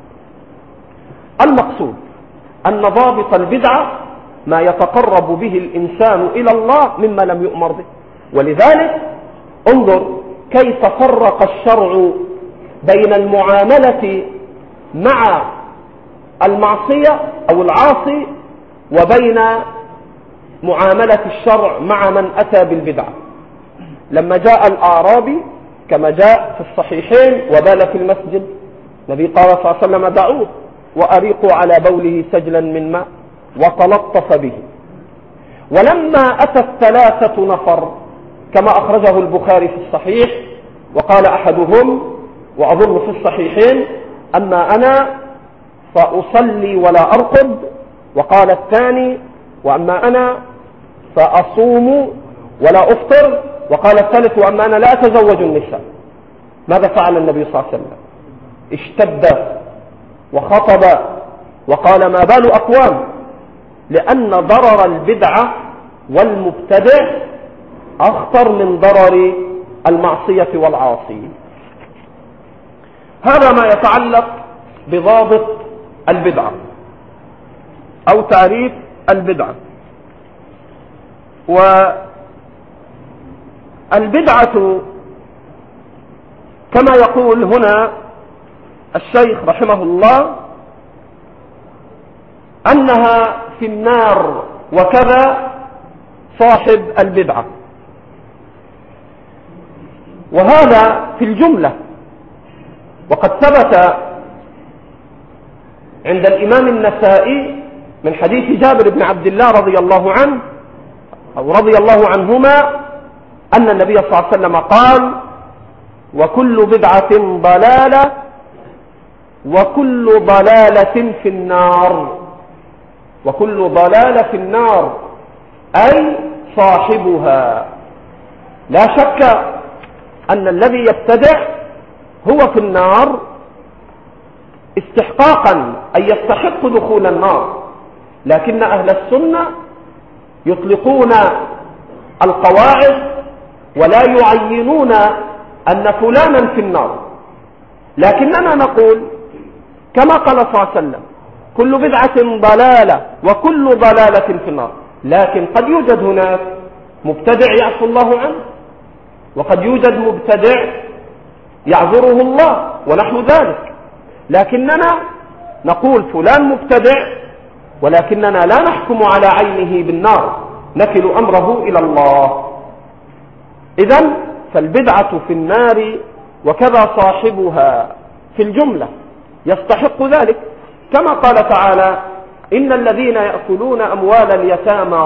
المقصود أن ضابط البدعة ما يتقرب به الإنسان إلى الله مما لم يؤمر به. ولذلك انظر كيف فرق الشرع بين المعاملة مع المعصية أو العاصي وبين معاملة الشرع مع من أتى بالبدعة. لما جاء الأعرابي كما جاء في الصحيحين وبال في المسجد، النبي قال صلى الله عليه وسلم دعوه وأريقوا على بوله سجلا من ماء وتلطف به. ولما أتى الثلاثة نفر كما أخرجه البخاري في الصحيح، وقال أحدهم وأظن في الصحيحين: أما أنا فأصلي ولا أرقد، وقال الثاني: وأما أنا فأصوم ولا أفطر، وقال الثالث: وأما أنا لا أتزوج النساء. ماذا فعل النبي صلى الله عليه وسلم؟ اشتد وخطب وقال: ما بال أقوام، لأن ضرر البدعة والمبتدع أخطر من ضرر المعصية والعاصي. هذا ما يتعلق بضابط البدعة أو تعريف البدعة. والبدعة كما يقول هنا الشيخ رحمه الله أنها في النار وكذا صاحب البدعة، وهذا في الجملة. وقد ثبت عند الإمام النسائي من حديث جابر بن عبد الله رضي الله عنه أو رضي الله عنهما أن النبي صلى الله عليه وسلم قال: وكل بدعة ضلالة وكل ضلالة في النار. وكل ضلالة في النار أي صاحبها. لا شك أن الذي يبتدع هو في النار استحقاقا، أي يستحق دخول النار. لكن أهل السنة يطلقون القواعد ولا يعينون أن فلانا في النار، لكننا نقول كما قال صلى الله عليه وسلم: كل بدعة ضلالة وكل ضلالة في النار. لكن قد يوجد هناك مبتدع يعفو الله عنه، وقد يوجد مبتدع يعذره الله ونحو ذلك. لكننا نقول فلان مبتدع، ولكننا لا نحكم على عينه بالنار، نكل أمره إلى الله. إذن فالبدعة في النار وكذا صاحبها في الجملة يستحق ذلك، كما قال تعالى: إن الذين يأكلون أموال اليتامى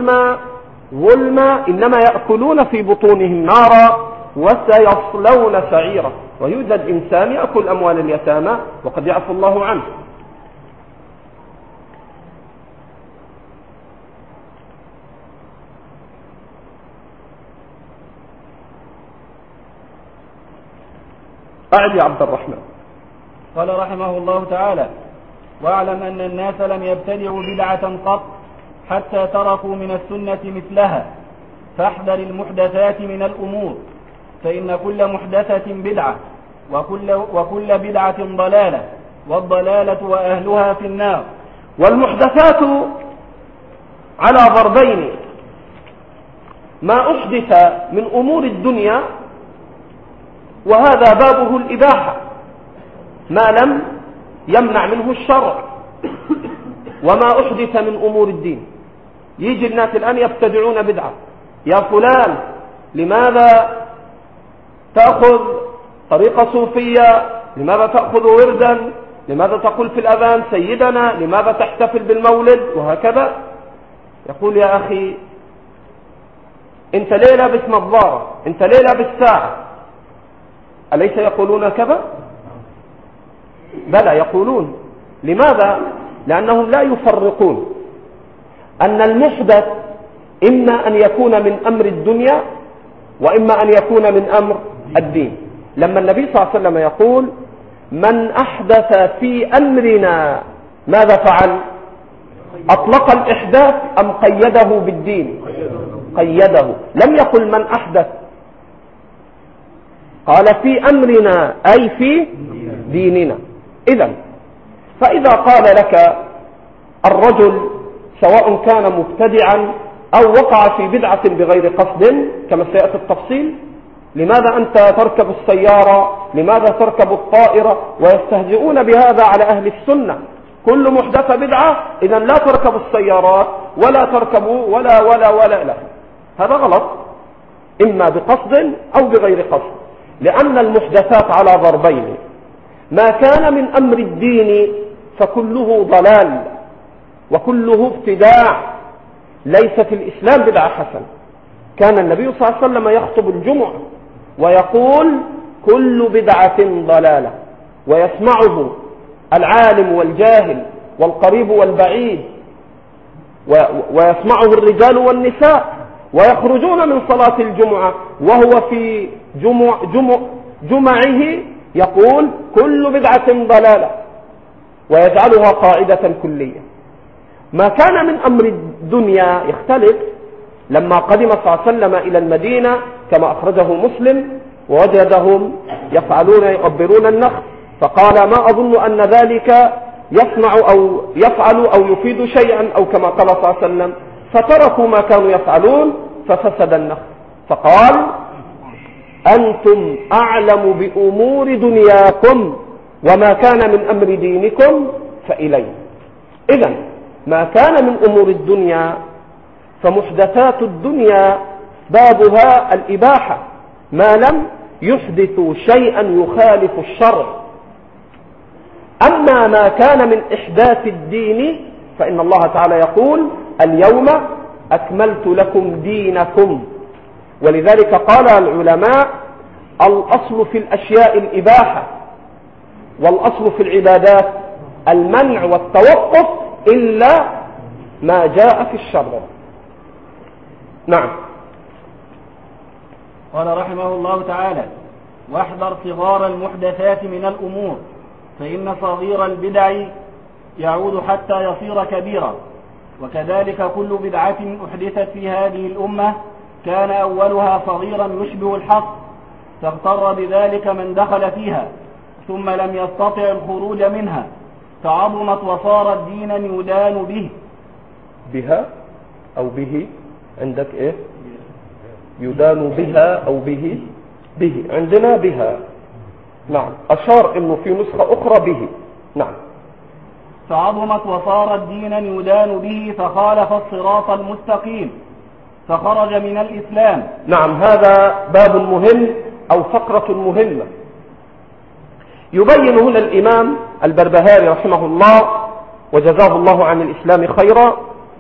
ظلما إنما يأكلون في بطونهم نارا وسيصلون سعيرا. ويوجد إنسان يأكل أموال اليتامى وقد يعفو الله عنه. أعد يا عبد الرحمن. قال رحمه الله تعالى: واعلم أن الناس لم يبتدعوا بدعة قط حتى تركوا من السنة مثلها، فاحذر المحدثات من الأمور، فإن كل محدثة بدعة وكل بدعة ضلالة، والضلالة وأهلها في النار. والمحدثات على ضربين: ما أحدث من أمور الدنيا، وهذا بابه الإباحة، ما لم يمنع منه الشرع، وما أحدث من أمور الدين. يجي الناس الآن يبتدعون بدعة: يا فلان لماذا تأخذ طريقة صوفية؟ لماذا تأخذ وردا؟ لماذا تقول في الأذان سيدنا؟ لماذا تحتفل بالمولد؟ وهكذا. يقول: يا أخي أنت ليه لابس نظارة؟ أنت ليه لابس ساعة؟ أليس يقولون كذا؟ بلى يقولون. لماذا؟ لأنهم لا يفرقون أن المحدث إما أن يكون من أمر الدنيا وإما أن يكون من أمر الدين. لما النبي صلى الله عليه وسلم يقول: من أحدث في أمرنا ماذا فعل؟ أطلق الإحداث أم قيده بالدين؟ قيده. لم يقل من أحدث، قال في أمرنا أي في ديننا. إذن فإذا قال لك الرجل سواء كان مبتدعا أو وقع في بدعة بغير قصد كما سيأتي التفصيل: لماذا أنت تركب السيارة؟ لماذا تركب الطائرة؟ ويستهزئون بهذا على أهل السنة. كل محدثة بدعة، إذا لا تركبوا السيارات ولا تركبوا ولا لا. هذا غلط، إما بقصد أو بغير قصد، لأن المحدثات على ضربين: ما كان من أمر الدين فكله ضلال وكله ابتداع، ليس في الإسلام بدعة حسنة. كان النبي صلى الله عليه وسلم يخطب الجمعة ويقول: كل بدعة ضلالة، ويسمعه العالم والجاهل والقريب والبعيد، ويسمعه الرجال والنساء، ويخرجون من صلاة الجمعة وهو في جمعه يقول: كل بدعة ضلالة، ويجعلها قاعدة كلية. ما كان من أمر الدنيا يختلف. لما قدم صلى الله عليه وسلم إلى المدينة كما أخرجه مسلم ووجدهم يفعلون يقبرون النخل، فقال: ما أظن أن ذلك يصنع أو يفعل أو يفيد شيئا، أو كما قال صلى الله عليه وسلم، فتركوا ما كانوا يفعلون ففسد النخل. فقال: أنتم أعلم بأمور دنياكم، وما كان من أمر دينكم فإلي. إذن ما كان من أمور الدنيا فمحدثات الدنيا بابها الإباحة، ما لم يحدثوا شيئا يخالف الشرع. أما ما كان من إحداث الدين فإن الله تعالى يقول: اليوم أكملت لكم دينكم. ولذلك قال العلماء: الأصل في الأشياء الإباحة، والأصل في العبادات المنع والتوقف إلا ما جاء في الشرع. نعم. قال رحمه الله تعالى: واحذر صغار المحدثات من الأمور، فإن صغير البدع يعود حتى يصير كبيرا، وكذلك كل بدعة أحدثت في هذه الأمة كان أولها صغيرا يشبه الحق، فاغتر بذلك من دخل فيها ثم لم يستطع الخروج منها، فعظمت وصارت دينا يدان به. بها أو به؟ عندك إيه؟ يدان بها أو به؟ به عندنا بها. نعم. أشار إنه في نسخة أخرى به. نعم. فعظمت وصارت دينا يدان به، فخالف الصراط المستقيم فخرج من الإسلام. نعم. هذا باب مهم أو فقرة مهمة. يبين هنا الإمام البربهاري رحمه الله وجزاه الله عن الإسلام خيرا،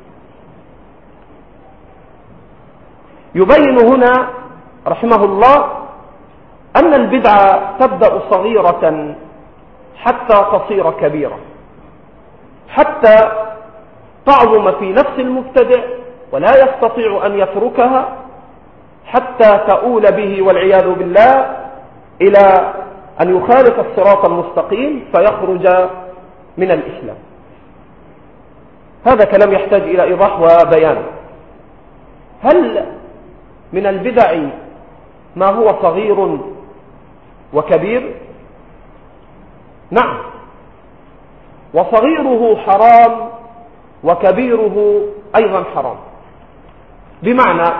يبين هنا رحمه الله أن البدعة تبدأ صغيرة حتى تصير كبيرة، حتى تعظم في نفس المبتدع ولا يستطيع أن يتركها، حتى تؤول به والعياذ بالله إلى أن يخالف الصراط المستقيم فيخرج من الإسلام. هذا كلام يحتاج إلى إيضاح وبيان. هل من البدع ما هو صغير وكبير؟ نعم. وصغيره حرام وكبيره أيضا حرام، بمعنى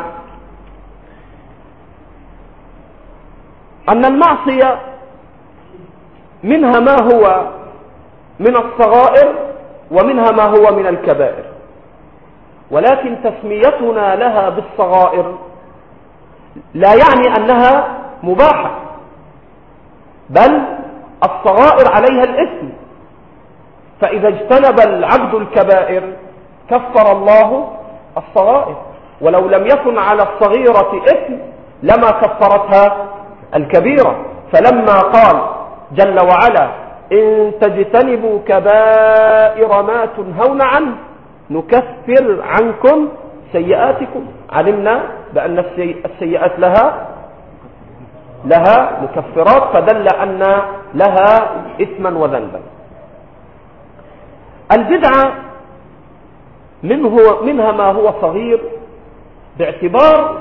أن المعصية منها ما هو من الصغائر ومنها ما هو من الكبائر، ولكن تسميتنا لها بالصغائر لا يعني أنها مباحة، بل الصغائر عليها الإثم، فإذا اجتنب العبد الكبائر كفر الله الصغائر، ولو لم يكن على الصغيرة إثم لما كفرتها الكبيرة. فلما قال جل وعلا: إن تجتنبوا كبائر ما تنهون عنه نكفر عنكم سيئاتكم، علمنا بأن السيئات لها مكفرات، فدل أن لها إثما وذنبا. البدعة منها ما هو صغير باعتبار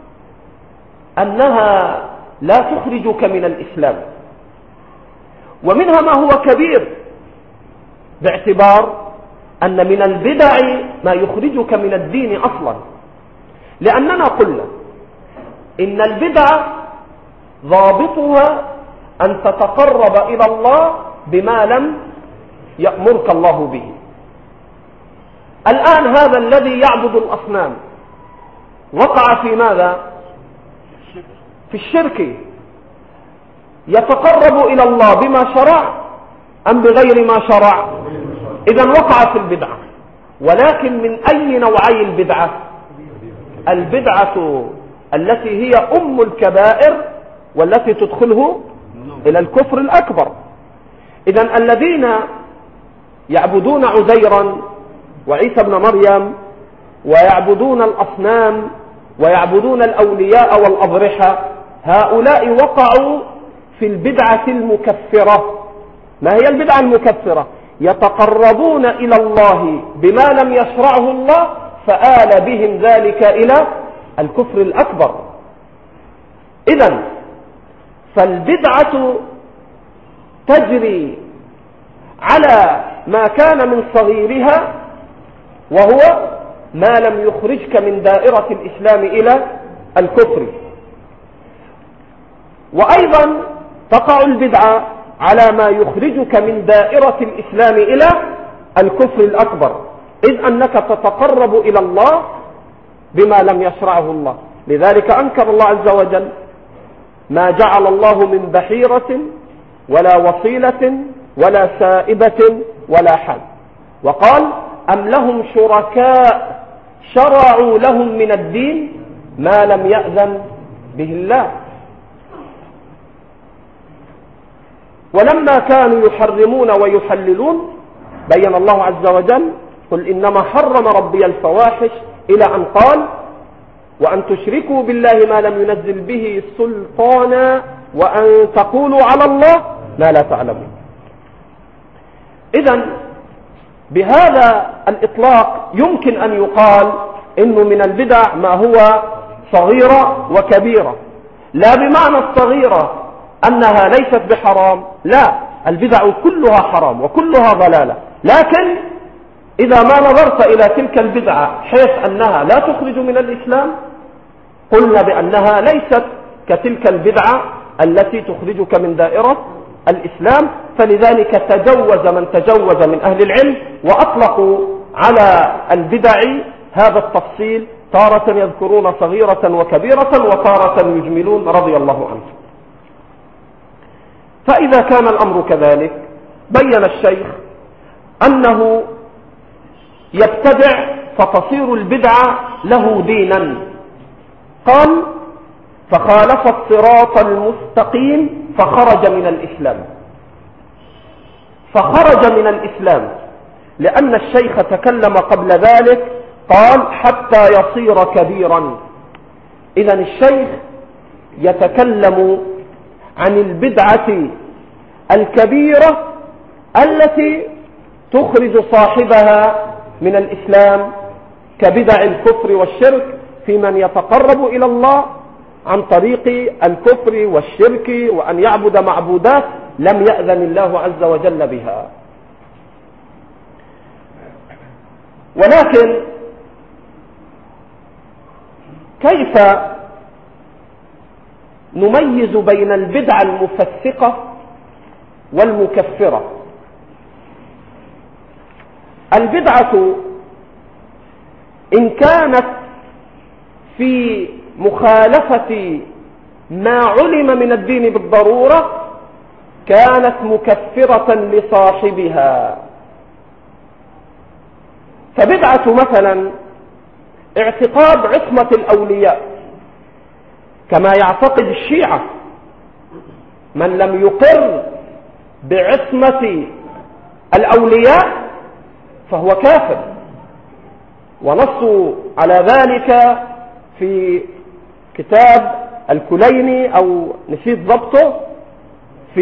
أنها لا تخرجك من الإسلام، ومنها ما هو كبير باعتبار أن من البدع ما يخرجك من الدين أصلا، لأننا قلنا إن البدع ضابطها أن تتقرب إلى الله بما لم يأمرك الله به. الآن هذا الذي يعبد الأصنام وقع في ماذا؟ في الشرك. يتقرب إلى الله بما شرع أم بغير ما شرع؟ إذن وقع في البدعة. ولكن من أي نوعي البدعة؟ البدعة التي هي أم الكبائر والتي تدخله إلى الكفر الأكبر. إذن الذين يعبدون عزيرا وعيسى بن مريم ويعبدون الأصنام ويعبدون الأولياء والأضرحة، هؤلاء وقعوا في البدعة المكفرة. ما هي البدعة المكفرة؟ يتقربون إلى الله بما لم يشرعه الله، فآل بهم ذلك إلى الكفر الأكبر. إذن فالبدعة تجري على ما كان من صغيرها، وهو ما لم يخرجك من دائرة الإسلام إلى الكفر. وأيضا تقع البدعة على ما يخرجك من دائرة الإسلام إلى الكفر الأكبر، إذ أنك تتقرب إلى الله بما لم يشرعه الله. لذلك أنكر الله عز وجل ما جعل الله من بحيرة ولا وصيلة ولا سائبة ولا حام، وقال أم لهم شركاء شرعوا لهم من الدين ما لم يأذن به الله. ولما كانوا يحرمون ويحللون بين الله عز وجل قل إنما حرم ربي الفواحش، إلى أن قال وأن تشركوا بالله ما لم ينزل به سلطانا وأن تقولوا على الله ما لا تعلمون. إذن بهذا الإطلاق يمكن أن يقال إنه من البدع ما هو صغيرة وكبيرة، لا بمعنى الصغيرة أنها ليست بحرام، لا، البدع كلها حرام وكلها ضلالة. لكن إذا ما نظرت إلى تلك البدعة حيث أنها لا تخرج من الإسلام، قلنا بأنها ليست كتلك البدعة التي تخرجك من دائرة الإسلام. فلذلك تجوز من تجوز من أهل العلم وأطلقوا على البدع هذا التفصيل، تارة يذكرون صغيرة وكبيرة وتارة يجملون رضي الله عنه. فإذا كان الأمر كذلك بين الشيخ أنه يبتدع فتصير البدعة له دينا. قال فخالف الصراط المستقيم فخرج من الإسلام. فخرج من الإسلام لأن الشيخ تكلم قبل ذلك قال حتى يصير كبيرا. إذن الشيخ يتكلم عن البدعة الكبيرة التي تخرج صاحبها من الإسلام كبدع الكفر والشرك في من يتقرب إلى الله عن طريق الكفر والشرك وأن يعبد معبودات لم يأذن الله عز وجل بها. ولكن كيف نميز بين البدعة المفسقة والمكفرة؟ البدعة إن كانت في مخالفة ما علم من الدين بالضرورة كانت مكفرة لصاحبها. فبدعة مثلا اعتقاد عصمة الأولياء كما يعتقد الشيعة، من لم يقر بعصمة الأولياء فهو كافر، ونصوا على ذلك في كتاب الكليني أو نسيت ضبطه، في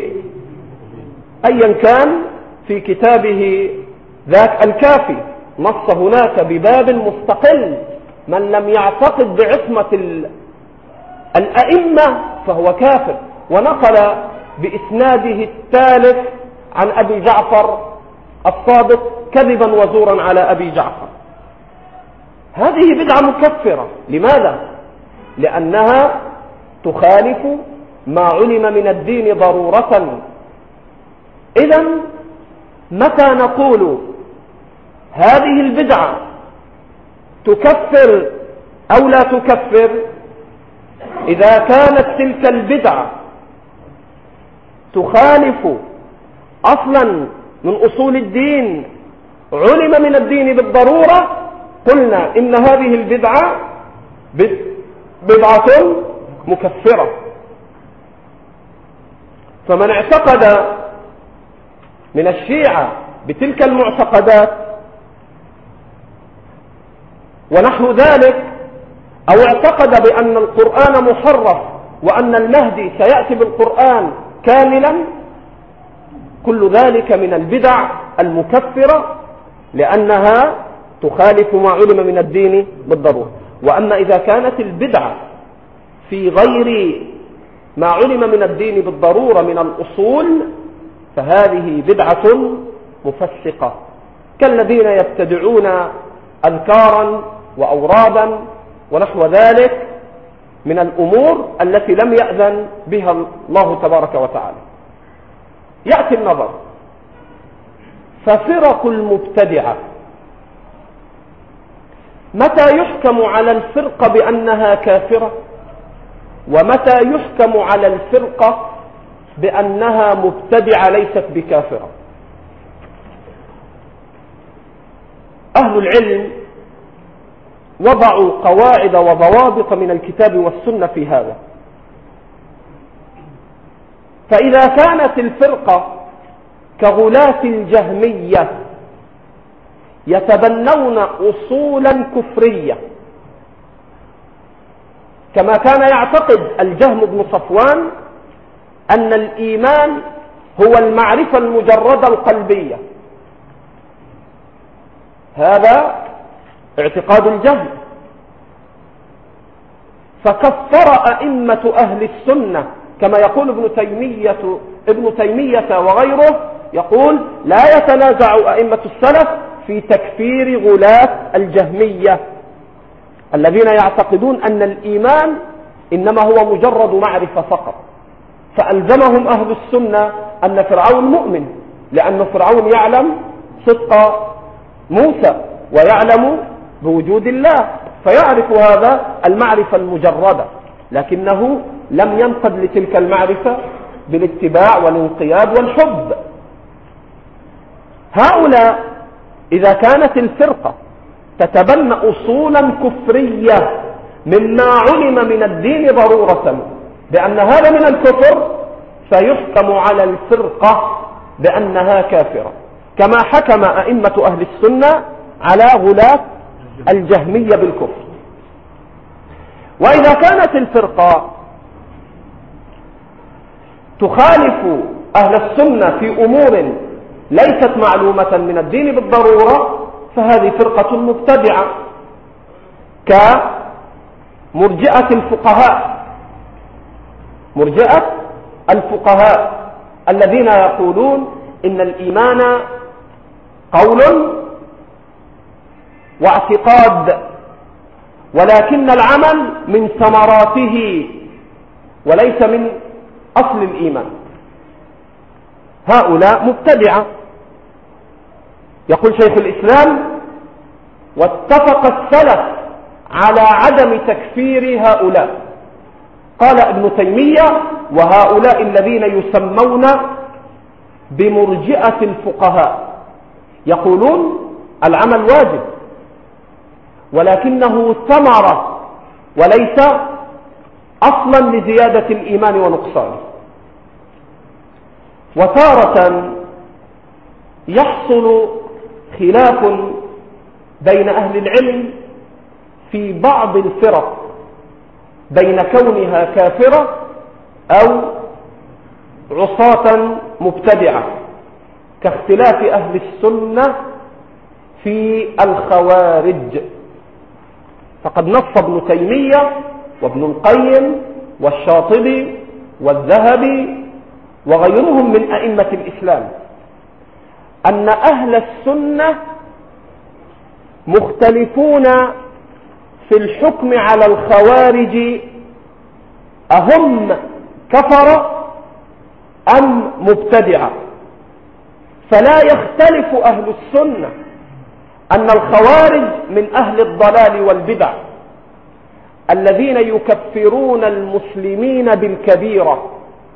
أيا كان في كتابه ذاك الكافي نص هناك بباب مستقل من لم يعتقد بعصمة الأئمة فهو كافر، ونقل بإسناده الثالث عن أبي جعفر الصادق كذبا وزورا على أبي جعفر. هذه بدعة مكفرة. لماذا؟ لأنها تخالف ما علم من الدين ضرورة. إذن متى نقول هذه البدعة تكفر أو لا تكفر؟ إذا كانت تلك البدعة تخالف أصلا من أصول الدين علم من الدين بالضرورة، قلنا إن هذه البدعة بدعة مكفرة. فمن اعتقد من الشيعة بتلك المعتقدات ونحو ذلك، أو اعتقد بأن القرآن محرف وأن المهدي سيأتي بالقرآن كاملا، كل ذلك من البدع المكفرة لأنها تخالف ما علم من الدين بالضرورة. وأما إذا كانت البدعة في غير ما علم من الدين بالضرورة من الأصول فهذه بدعة مفسقة، كالذين يبتدعون أذكارا وأورادا ونحو ذلك من الأمور التي لم يأذن بها الله تبارك وتعالى. يأتي النظر، ففرق المبتدعة متى يحكم على الفرقة بأنها كافرة، ومتى يحكم على الفرقة بأنها مبتدعة ليست بكافرة؟ أهل العلم وضعوا قواعد وضوابط من الكتاب والسنة في هذا. فإذا كانت الفرقة كغلاة الجهمية يتبنون أصولا كفرية، كما كان يعتقد الجهم بن صفوان أن الإيمان هو المعرفة المجردة القلبية، هذا اعتقاد الجهم. فكفر أئمة أهل السنة كما يقول ابن تيمية وغيره، يقول لا يتنازع أئمة السلف في تكفير غلاة الجهمية الذين يعتقدون أن الإيمان إنما هو مجرد معرفة فقط. فألزمهم أهل السنة أن فرعون مؤمن، لأن فرعون يعلم صدق موسى ويعلم بوجود الله، فيعرف هذا المعرفة المجردة، لكنه لم ينقد لتلك المعرفة بالاتباع والانقياد والحب. هؤلاء إذا كانت الفرقة تتبنى أصولا كفرية مما علم من الدين ضرورة بأن هذا من الكفر، فيحكم على الفرقة بأنها كافرة، كما حكم أئمة أهل السنة على غلاة الجهمية بالكفر. وإذا كانت الفرقة تخالف أهل السنة في أمور ليست معلومة من الدين بالضرورة فهذه فرقة مبتدعة، كمرجئة الفقهاء. مرجئة الفقهاء الذين يقولون إن الإيمان قول واعتقاد، ولكن العمل من ثمراته وليس من أصل الإيمان. هؤلاء مبتدعة. يقول شيخ الإسلام واتفق السلف على عدم تكفير هؤلاء. قال ابن تيمية وهؤلاء الذين يسمون بمرجئة الفقهاء يقولون العمل واجب ولكنه ثمرة وليس أصلا لزيادة الإيمان ونقصانه. وتارة يحصل خلاف بين أهل العلم في بعض الفرق بين كونها كافرة أو عصاة مبتدعة، كاختلاف أهل السنة في الخوارج. فقد نص ابن تيمية وابن القيم والشاطبي والذهبي وغيرهم من أئمة الإسلام أن أهل السنة مختلفون في الحكم على الخوارج، أهم كفر أم مبتدعة. فلا يختلف أهل السنة أن الخوارج من أهل الضلال والبدع الذين يكفرون المسلمين بالكبيرة.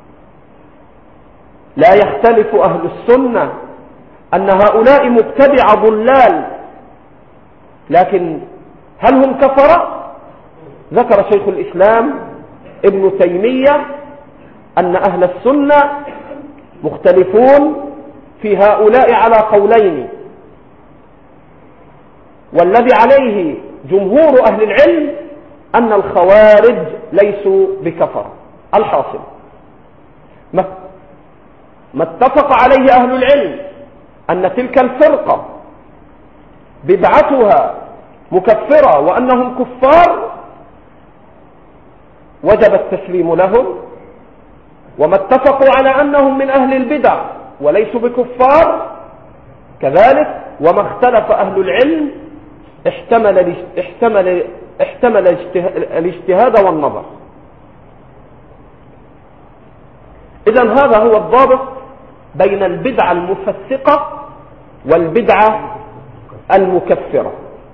لا يختلف أهل السنة أن هؤلاء مبتدع ضلال، لكن هل هم كفرة؟ ذكر شيخ الإسلام ابن تيمية أن أهل السنة مختلفون في هؤلاء على قولين، والذي عليه جمهور أهل العلم أن الخوارج ليسوا بكفرة. الحاصل ما اتفق عليه أهل العلم أن تلك الفرقة بدعتها مكفرة وأنهم كفار وجب التسليم لهم، وما اتفقوا على أنهم من أهل البدع وليسوا بكفار كذلك، وما اختلف أهل العلم احتمل الاجتهاد والنظر. إذن هذا هو الضابط بين البدعة المفسقة والبدعة المكفرة.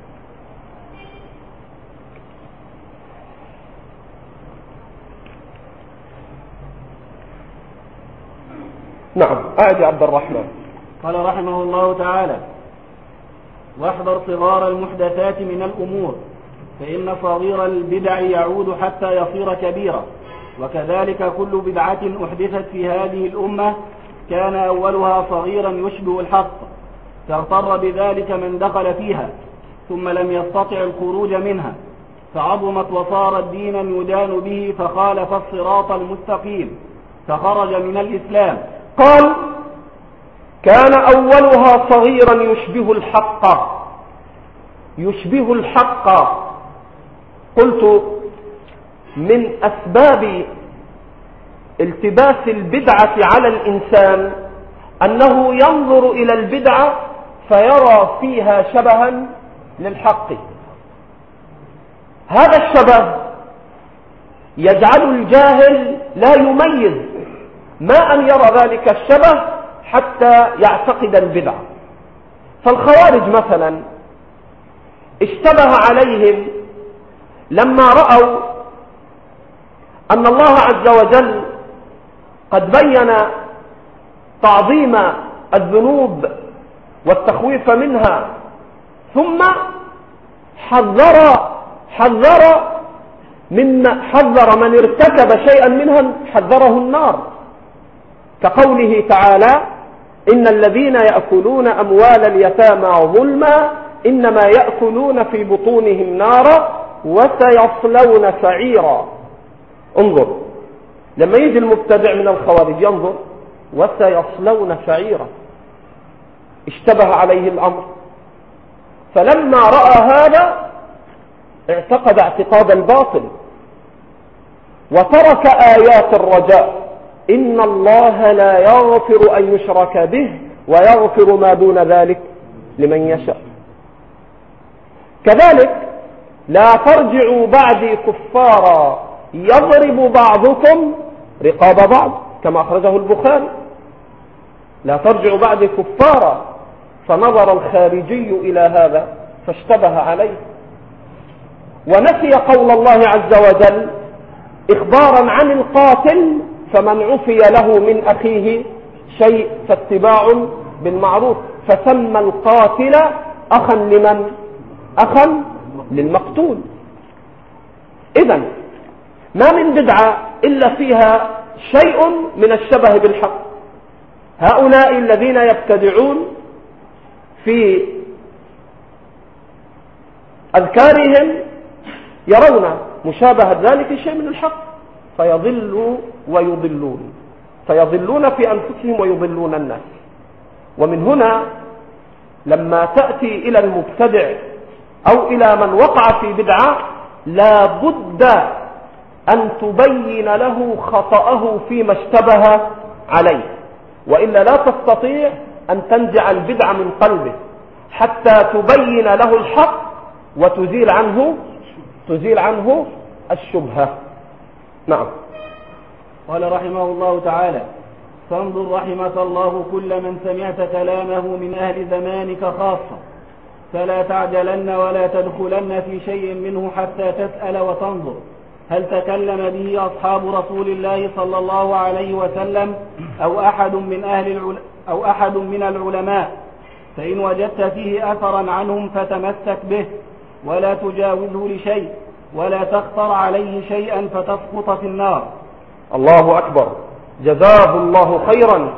نعم، أعد عبد الرحمن. قال رحمه الله تعالى: واحذر صغار المحدثات من الأمور، فإن صغير البدع يعود حتى يصير كبيرا، وكذلك كل بدعة أحدثت في هذه الأمة كان أولها صغيرا يشبه الحق، فاغتر بذلك من دخل فيها ثم لم يستطع الخروج منها، فعظمت وصارت دينا يدان به، فخالف الصراط المستقيم فخرج من الإسلام. قال: كان أولها صغيرا يشبه الحق. قلت من أسباب التباس البدعة على الإنسان أنه ينظر إلى البدعة فيرى فيها شبها للحق. هذا الشبه يجعل الجاهل لا يميز ما أن يرى ذلك الشبه حتى يعتقد البدعة. فالخوارج مثلا اشتبه عليهم لما رأوا أن الله عز وجل قد بين تعظيم الذنوب والتخويف منها، ثم حذر من ارتكب شيئا منها حذره النار، كقوله تعالى: إن الذين يأكلون أموال اليتامى ظلما إنما يأكلون في بطونهم نارا وسيصلون سعيرا. انظر، لما يجي المبتدع من الخوارج ينظر وسيصلون سعيرا، اشتبه عليه الأمر، فلما رأى هذا اعتقد اعتقاد الباطل وترك آيات الرجاء: إن الله لا يغفر أن يشرك به ويغفر ما دون ذلك لمن يشاء. كذلك: لا ترجعوا بعدي كفارا يضرب بعضكم رقاب بعض، كما أخرجه البخاري. لا ترجعوا بعدي كفارا، فنظر الخارجي إلى هذا فاشتبه عليه ونسي قول الله عز وجل إخبارا عن القاتل: فمن عفي له من أخيه شيء فاتباع بالمعروف، فسمى القاتل أخا لمن؟ أخا للمقتول. إذن ما من بدعة إلا فيها شيء من الشبه بالحق. هؤلاء الذين يبتدعون في أذكارهم يرون مشابهة ذلك شيء من الحق، فيضلوا ويضلون، فيضلون في أنفسهم ويضلون الناس. ومن هنا لما تأتي إلى المبتدع أو إلى من وقع في بدعة لا بد أن تبين له خطأه فيما اشتبه عليه، وإلا لا تستطيع أن تنزع البدعة من قلبه حتى تبين له الحق وتزيل عنه الشبهة. نعم. قال رحمه الله تعالى: فانظر رحمك الله كل من سمعت كلامه من أهل زمانك خاصة، فلا تعجلن ولا تدخلن في شيء منه حتى تسأل وتنظر هل تكلم به أصحاب رسول الله صلى الله عليه وسلم أو أحد من العلماء، فإن وجدت فيه أثرا عنهم فتمسك به ولا تجاوزه لشيء ولا تخطر عليه شيئا فتسقط في النار. الله أكبر، جزاه الله خيرا.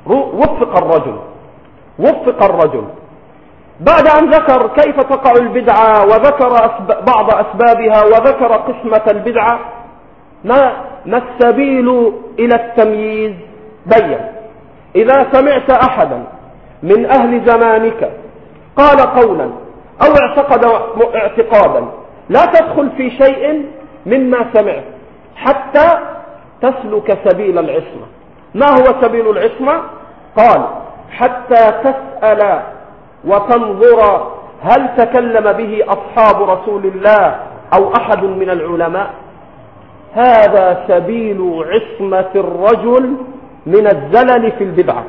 وفق الرجل بعد أن ذكر كيف تقع البدعة وذكر بعض أسبابها وذكر قسمة البدعة، ما السبيل إلى التمييز؟ بين. إذا سمعت أحدا من أهل زمانك قال قولا أو اعتقد اعتقادا، لا تدخل في شيء مما سمعت حتى تسلك سبيل العصمة. ما هو سبيل العصمة؟ قال حتى تسأل وتنظر هل تكلم به أصحاب رسول الله أو أحد من العلماء. هذا سبيل عصمة الرجل من الزلل في البدعة.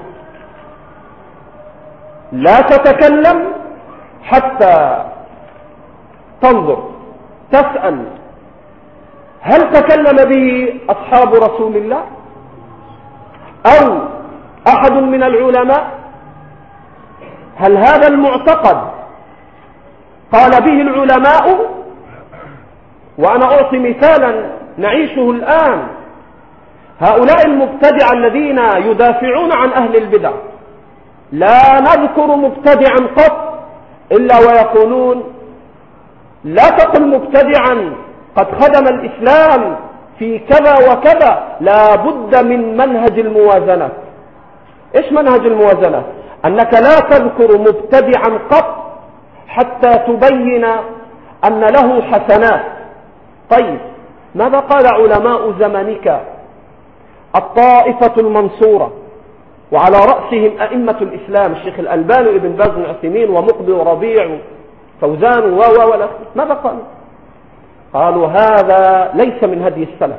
لا تتكلم حتى تنظر، تسأل هل تكلم به أصحاب رسول الله أو أحد من العلماء؟ هل هذا المعتقد قال به العلماء؟ وأنا أعطي مثالا نعيشه الآن. هؤلاء المبتدع الذين يدافعون عن أهل البدع، لا نذكر مبتدعا قط إلا ويقولون لا تقل مبتدعا قد خدم الإسلام في كذا وكذا، لا بد من منهج الموازنة. إيش منهج الموازنة؟ أنك لا تذكر مبتدعا قط حتى تبين أن له حسنات. طيب ماذا قال علماء زمانك الطائفة المنصورة وعلى رأسهم أئمة الإسلام الشيخ الألباني وابن باز بن عثيمين ومقبل وربيع وفوزان ماذا قالوا؟ قالوا هذا ليس من هدي السلف.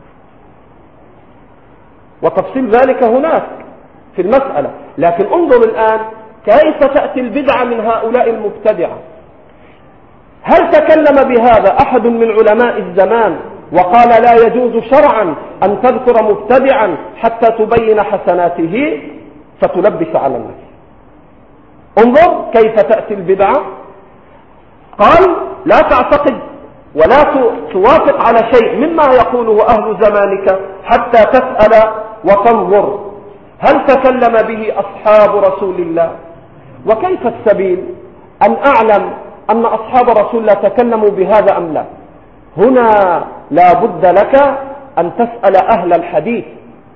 وتفصيل ذلك هناك في المسألة، لكن انظر الآن كيف تأتي البدعة من هؤلاء المبتدعة. هل تكلم بهذا أحد من علماء الزمان وقال لا يجوز شرعا أن تذكر مبتدعا حتى تبين حسناته فتلبس على الناس؟ انظر كيف تأتي البدعة. قال لا تعتقد ولا توافق على شيء مما يقوله أهل زمانك حتى تسأل وتنظر هل تكلم به أصحاب رسول الله. وكيف السبيل أن أعلم أن أصحاب رسول الله تكلموا بهذا أم لا؟ هنا لا بد لك أن تسأل أهل الحديث،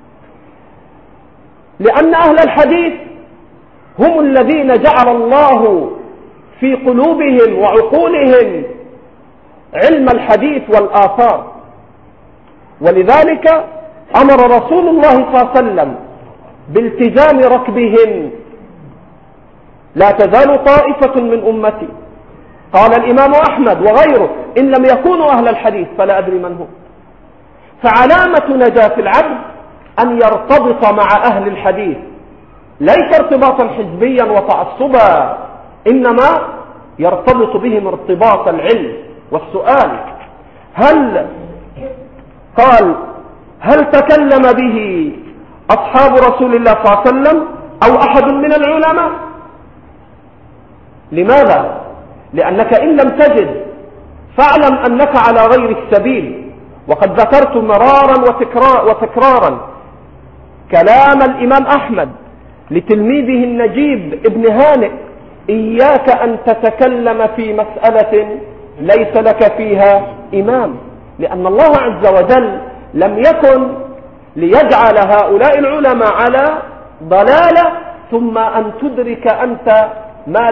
لأن أهل الحديث هم الذين جعل الله في قلوبهم وعقولهم علم الحديث والآثار. ولذلك أمر رسول الله صلى الله عليه وسلم بالتزام ركبهم. لا تزال طائفة من أمتي، قال الإمام أحمد وغيره إن لم يكونوا أهل الحديث فلا أدري من هم. فعلامة نجاة العبد أن يرتبط مع أهل الحديث، ليس ارتباطا حزبيا وتعصبا، إنما يرتبط بهم ارتباط العلم والسؤال. هل تكلم به أصحاب رسول الله صلى الله عليه وسلم أو أحد من العلماء؟ لماذا؟ لأنك إن لم تجد فاعلم أنك على غير السبيل. وقد ذكرت مرارا وتكرارا كلام الإمام أحمد لتلميذه النجيب ابن هانئ: إياك أن تتكلم في مسألة ليس لك فيها إمام، لأن الله عز وجل لم يكن ليجعل هؤلاء العلماء على ضلالة ثم أن تدرك أنت ما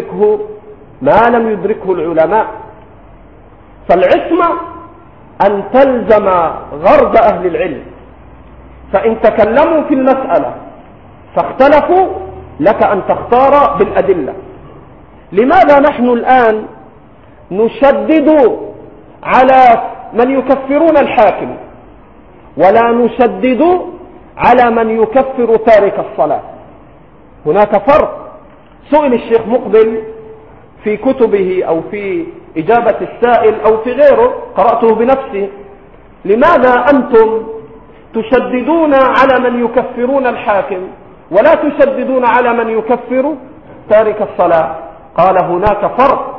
لم يدركه العلماء. فالعصمة أن تلزم غرض أهل العلم، فإن تكلموا في المسألة فاختلفوا لك أن تختار بالأدلة. لماذا نحن الآن نشدد على من يكفرون الحاكم ولا نشدد على من يكفر تارك الصلاة. هناك فرق. سئل الشيخ مقبل في كتبه أو في إجابة السائل أو في غيره، قرأته بنفسي: لماذا أنتم تشددون على من يكفرون الحاكم ولا تشددون على من يكفر تارك الصلاة؟ قال: هناك فرق.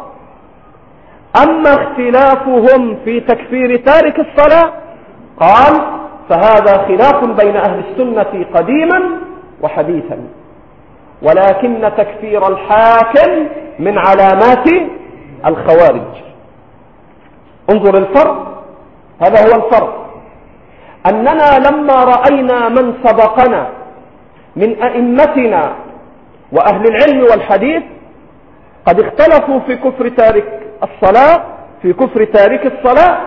أما اختلافهم في تكفير تارك الصلاة، قال: فهذا خلاف بين أهل السنة قديما وحديثا، ولكن تكفير الحاكم من علامات الخوارج. انظر الفرق، هذا هو الفرق. أننا لما رأينا من سبقنا من أئمتنا وأهل العلم والحديث قد اختلفوا في كفر تارك الصلاة، في كفر تارك الصلاة،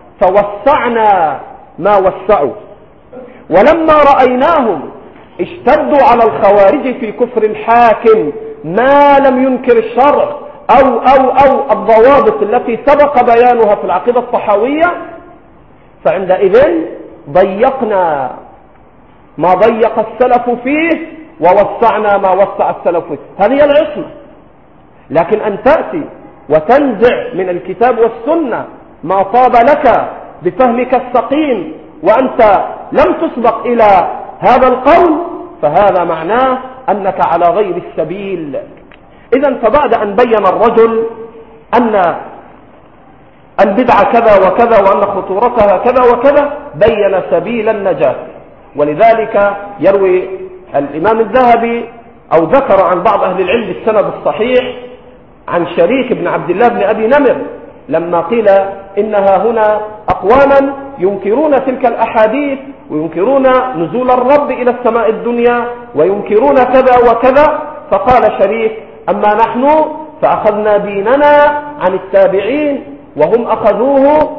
فوسعنا ما وسعوا. ولما رأيناهم اشتدوا على الخوارج في كفر الحاكم ما لم ينكر الشرع أو الضوابط التي سبق بيانها في العقيدة الطحاوية، فعندئذ ضيقنا ما ضيق السلف فيه ووسعنا ما وسع السلف فيه. هذه العصمة. لكن أن تأتي وتنزع من الكتاب والسنة ما طاب لك بفهمك السقيم وأنت لم تسبق إلى هذا القول، فهذا معناه أنك على غير السبيل. إذن فبعد أن بين الرجل أن البدعة كذا وكذا وأن خطورتها كذا وكذا، بين سبيل النجاة. ولذلك يروي الإمام الذهبي أو ذكر عن بعض أهل العلم بالسند الصحيح عن شريك بن عبد الله بن أبي نمر لما قيل إنها هنا أقواما ينكرون تلك الأحاديث وينكرون نزول الرب إلى السماء الدنيا وينكرون كذا وكذا، فقال شريك: أما نحن فأخذنا ديننا عن التابعين وهم أخذوه،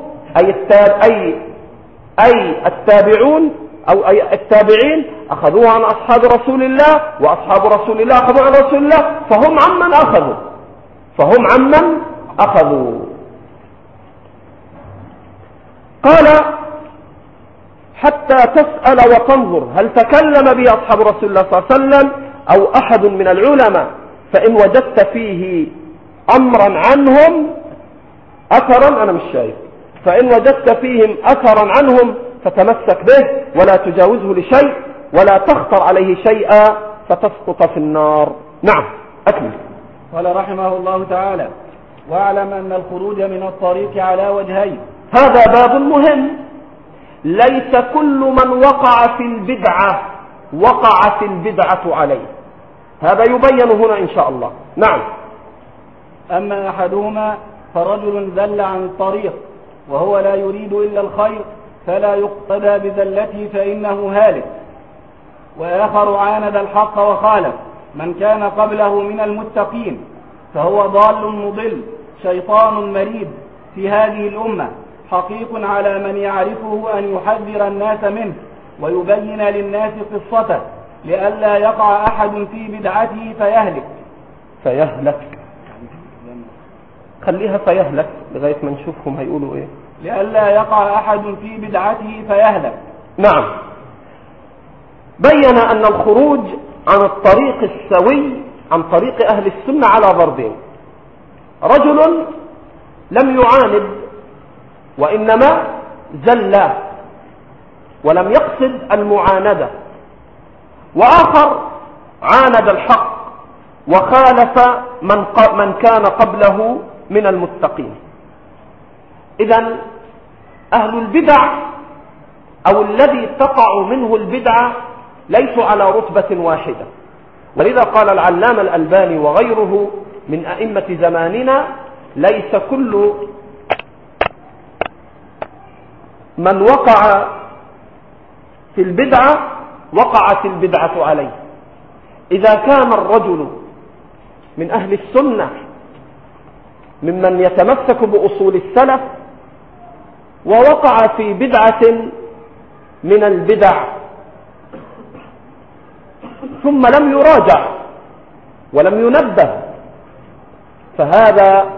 أي التابعون أو أي التابعين أخذوه عن أصحاب رسول الله، وأصحاب رسول الله أخذوا عن رسول الله، فهم عمن أخذوا. قال: حتى تسأل وتنظر هل تكلم به أصحاب رسول الله صلى الله عليه وسلم أو أحد من العلماء، فإن وجدت فيه أمرا عنهم أثرا، أنا مش شايف، فإن وجدت فيهم أثرا عنهم فتمسك به ولا تجاوزه لشيء ولا تخطر عليه شيئا فتسقط في النار. نعم، أكمل. قال رحمه الله تعالى: واعلم أن الخروج من الطريق على وجهين. هذا باب مهم. ليس كل من وقع في البدعة وقعت البدعة عليه، هذا يبين هنا إن شاء الله. نعم. أما أحدهما فرجل ذل عن الطريق وهو لا يريد إلا الخير فلا يقتدى بذلته فإنه هالك، وآخر عاند الحق وخالف من كان قبله من المتقين فهو ضال مضل شيطان مريد في هذه الأمة، حقيق على من يعرفه أن يحذر الناس منه ويبين للناس قصته لئلا يقع أحد في بدعته فيهلك. خليها فيهلك لغاية ما نشوفهم هيقولوا إيه. لئلا يقع أحد في بدعته فيهلك. نعم. بين أن الخروج عن الطريق السوي عن طريق أهل السنة على ضربين: رجل لم يعاند وإنما زل ولم يقصد المعاندة، وآخر عاند الحق وخالف من كان قبله من المتقين. إذن أهل البدع أو الذي تقع منه البدعة ليسوا على رتبة واحدة، ولذا قال العلامة الألباني وغيره من أئمة زماننا: ليس كل من وقع في البدعة وقعت البدعة عليه. إذا كان الرجل من أهل السنة ممن يتمسك بأصول السلف ووقع في بدعة من البدع ثم لم يراجع ولم ينبه، فهذا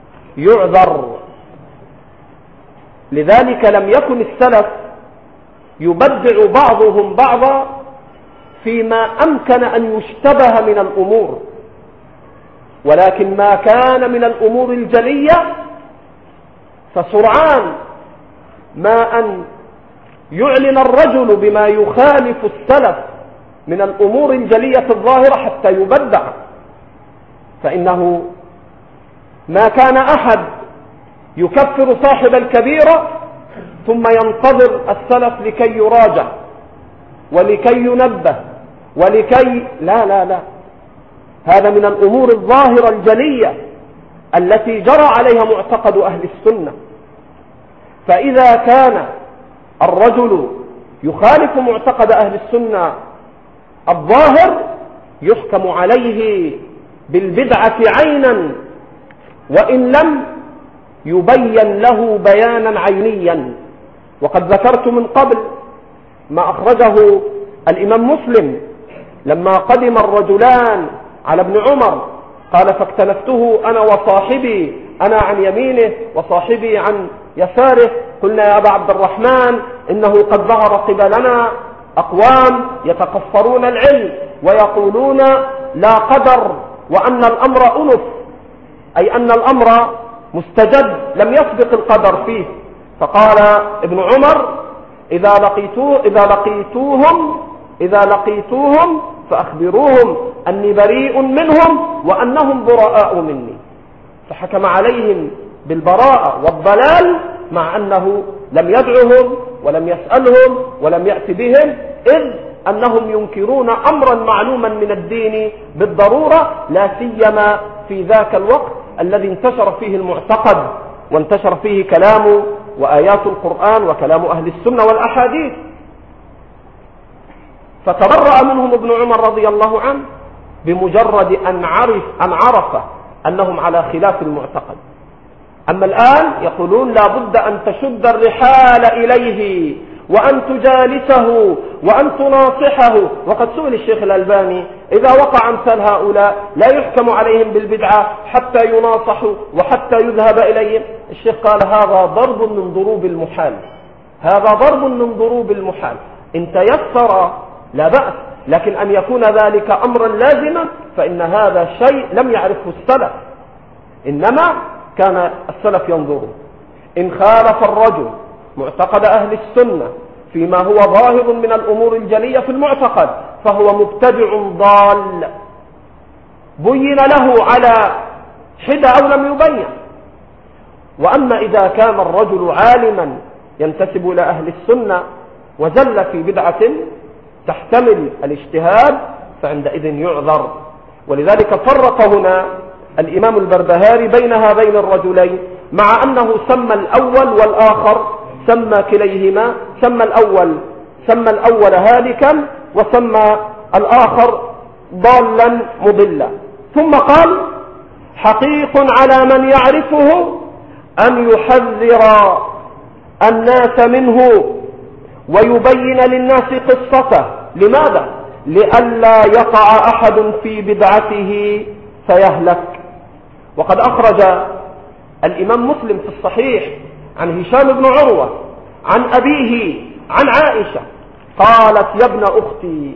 يعذر. لذلك لم يكن السلف يبدع بعضهم بعضا فيما أمكن أن يشتبه من الأمور، ولكن ما كان من الأمور الجلية فسرعان ما أن يعلن الرجل بما يخالف السلف من الأمور الجلية الظاهرة حتى يبدع. فإنه ما كان أحد يكفر صاحب الكبيرة ثم ينتظر السلف لكي يراجع ولكي ينبه ولكي لا، هذا من الأمور الظاهرة الجلية التي جرى عليها معتقد أهل السنة. فإذا كان الرجل يخالف معتقد أهل السنة الظاهر يحكم عليه بالبدعة عينا، وإن لم يبين له بيانا عينيا. وقد ذكرت من قبل ما أخرجه الإمام مسلم لما قدم الرجلان على ابن عمر، قال فاكتنفته أنا وصاحبي، أنا عن يمينه وصاحبي عن يساره، قلنا يا أبا عبد الرحمن إنه قد ظهر قبلنا أقوام يتكفرون العلم ويقولون لا قدر وأن الأمر أنف، أي أن الأمر مستجد لم يسبق القدر فيه. فقال ابن عمر إذا لقيتوهم فأخبروهم أني بريء منهم وأنهم براء مني. فحكم عليهم بالبراءة والضلال مع أنه لم يدعهم ولم يسألهم ولم يأتي بهم، إذ أنهم ينكرون أمرا معلوما من الدين بالضرورة، لا سيما في ذاك الوقت الذي انتشر فيه المعتقد وانتشر فيه كلام وآيات القرآن وكلام أهل السنة والأحاديث. فتبرأ منهم ابن عمر رضي الله عنه بمجرد أن عرف أنهم على خلاف المعتقد. أما الآن يقولون لا بد أن تشد الرحال إليه وأن تجالسه وأن تناصحه. وقد سئل الشيخ الألباني إذا وقع أمثال هؤلاء لا يحكم عليهم بالبدعة حتى يناصحوا وحتى يذهب إليهم؟ الشيخ قال هذا ضرب من ضروب المحال، هذا ضرب من ضروب المحال. إن تيسر لا بأس، لكن أن يكون ذلك أمرا لازما فإن هذا شيء لم يعرفه السلف، إنما كان السلف ينظرون إن خالف الرجل معتقد أهل السنة فيما هو ظاهر من الأمور الجلية في المعتقد فهو مبتدع ضال، بين له على حدة أو لم يبين. وأما إذا كان الرجل عالما ينتسب إلى أهل السنة وزل في بدعة تحتمل الاجتهاد فعندئذ يعذر. ولذلك فرق هنا الإمام البربهاري بين هذين الرجلين، مع أنه سمى الأول والآخر، سمى كليهما، سمى الأول هالكا وسمى الآخر ضالا مضلا. ثم قال حقيق على من يعرفه أن يحذر الناس منه ويبين للناس قصته. لماذا؟ لئلا يقع أحد في بدعته فيهلك. وقد أخرج الإمام مسلم في الصحيح عن هشام بن عروة عن أبيه عن عائشة قالت يا ابن أختي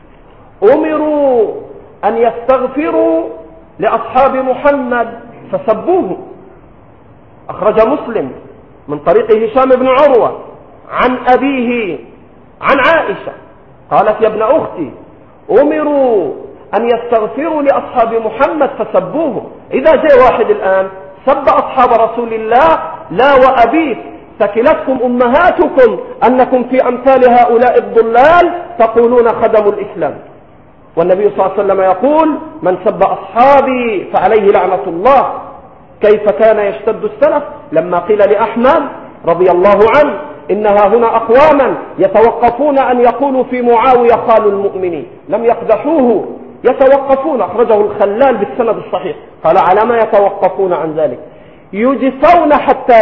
أمروا أن يستغفروا لأصحاب محمد فسبوه. أخرج مسلم من طريق هشام بن عروة عن أبيه عن عائشة قالت يا ابن أختي أمروا أن يستغفروا لأصحاب محمد فسبوه. إذا جاء واحد الآن سب أصحاب رسول الله لا وأبيك ثكلتكم أمهاتكم أنكم في أمثال هؤلاء الضلال تقولون خدموا الإسلام. والنبي صلى الله عليه وسلم يقول من سب أصحابي فعليه لعنة الله. كيف كان يشتد السلف لما قيل لأحمد رضي الله عنه إنها هنا أقواما يتوقفون أن يقولوا في معاوية خال المؤمنين، لم يقدحوه، يتوقفون. أخرجه الخلال بالسند الصحيح. قال على ما يتوقفون عن ذلك؟ يجفون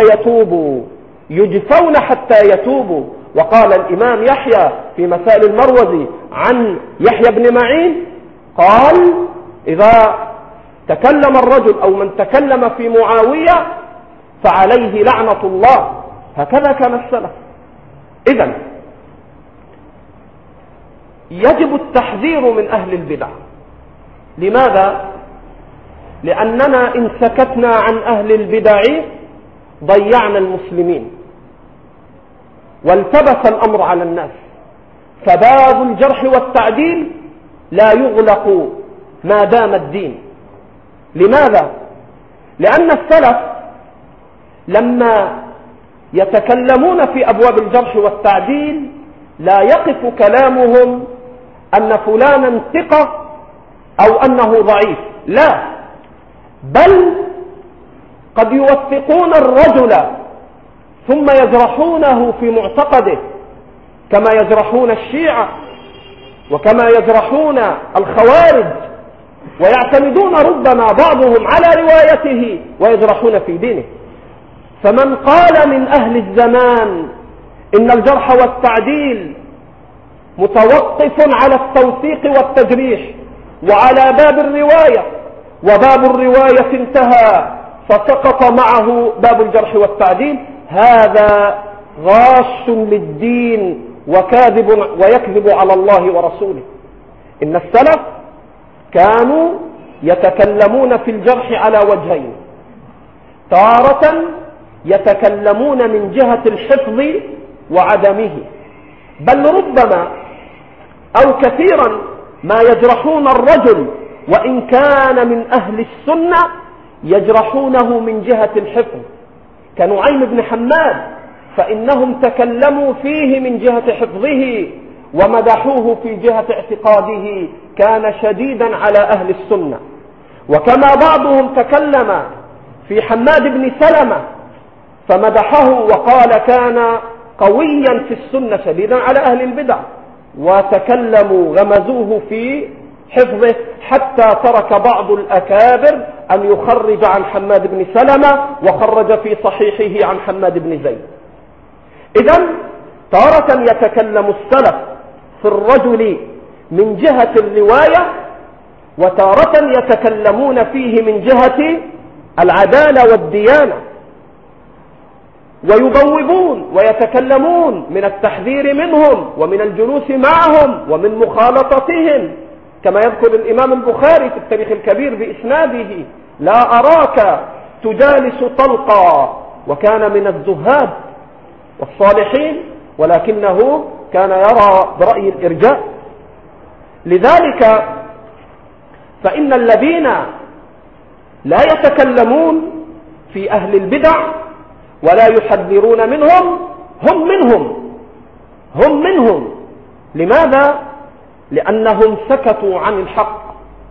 حتى يتوبوا. وقال الإمام يحيى في مسائل المروزي عن يحيى بن معين قال إذا تكلم الرجل أو من تكلم في معاوية فعليه لعنة الله. هكذا كان السلف. إذن يجب التحذير من أهل البدع. لماذا؟ لأننا إن سكتنا عن أهل البدع ضيعنا المسلمين والتبس الأمر على الناس. فباب الجرح والتعديل لا يغلق ما دام الدين. لماذا؟ لأن السلف لما يتكلمون في أبواب الجرح والتعديل لا يقف كلامهم أن فلانا ثقة أو أنه ضعيف، لا، بل قد يوثقون الرجل ثم يجرحونه في معتقده كما يجرحون الشيعة وكما يجرحون الخوارج، ويعتمدون ربما بعضهم على روايته ويجرحون في دينه. فمن قال من أهل الزمان إن الجرح والتعديل متوقف على التوثيق والتجريح وعلى باب الرواية، وباب الرواية انتهى فسقط معه باب الجرح والتعديل، هذا غاش للدين وكاذب ويكذب على الله ورسوله. إن السلف كانوا يتكلمون في الجرح على وجهين: تارة يتكلمون من جهة الحفظ وعدمه، بل ربما أو كثيرا ما يجرحون الرجل وإن كان من أهل السنة يجرحونه من جهة الحفظ، كنعيم بن حماد، فإنهم تكلموا فيه من جهة حفظه ومدحوه في جهة اعتقاده، كان شديدا على أهل السنة. وكما بعضهم تكلم في حماد بن سلمة فمدحه وقال كان قويا في السنة شديدا على أهل البدع، وتكلموا غمزوه في حفظه حتى ترك بعض الأكابر أن يخرج عن حماد بن سلمة وخرج في صحيحه عن حماد بن زيد. إذن تارة يتكلم السلف في الرجل من جهة الرواية، وتارة يتكلمون فيه من جهة العدالة والديانة، ويبوبون ويتكلمون من التحذير منهم ومن الجلوس معهم ومن مخالطتهم، كما يذكر الإمام البخاري في التاريخ الكبير بإسناده: لا أراك تجالس طلقا، وكان من الزهاد والصالحين ولكنه كان يرى برأي الإرجاء. لذلك فإن الذين لا يتكلمون في أهل البدع ولا يحذرون منهم هم منهم. لماذا؟ لأنهم سكتوا عن الحق.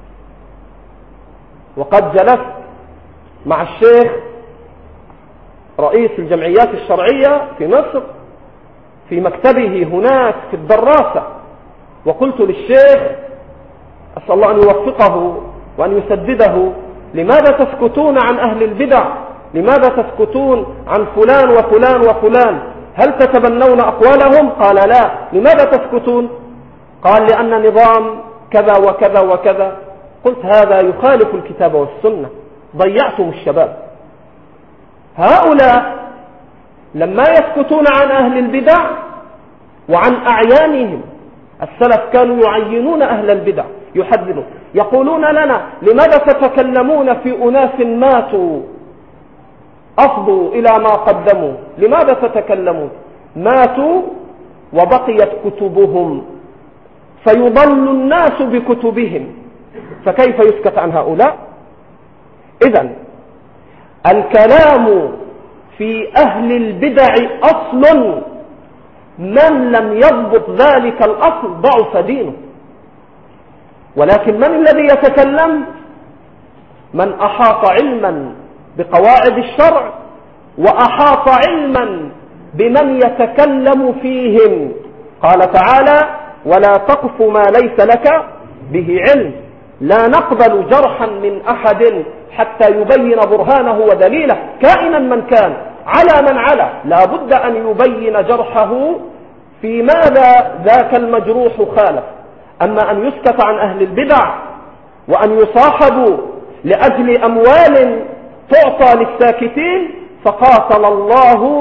وقد جلست مع الشيخ رئيس الجمعيات الشرعية في مصر في مكتبه هناك في الدراسة، وقلت للشيخ أسأل الله أن يوفقه وأن يسدده: لماذا تسكتون عن أهل البدع؟ لماذا تسكتون عن فلان وفلان وفلان؟ هل تتبنون أقوالهم؟ قال لا. لماذا تسكتون؟ قال لأن نظام كذا وكذا وكذا. قلت هذا يخالف الكتاب والسنة، ضيعتم الشباب. هؤلاء لما يسكتون عن أهل البدع وعن أعيانهم، السلف كانوا يعينون أهل البدع، يحذرون، يقولون لنا: لماذا تتكلمون في أناس ماتوا أفضوا إلى ما قدموا؟ لماذا تتكلمون؟ ماتوا وبقيت كتبهم، فيضل الناس بكتبهم، فكيف يسكت عن هؤلاء؟ إذن الكلام في أهل البدع أصل، من لم يضبط ذلك الأصل ضعف دينه. ولكن من الذي يتكلم؟ من أحاط علما بقواعد الشرع وأحاط علما بمن يتكلم فيهم. قال تعالى: ولا تقف ما ليس لك به علم. لا نقبل جرحا من أحد حتى يبين برهانه ودليله، كائنا من كان، على من على، لا بد أن يبين جرحه في ماذا ذاك المجروح خالف. أما أن يسكت عن أهل البدع وأن يصاحبوا لأجل أموال تعطى للساكتين، فقاتل الله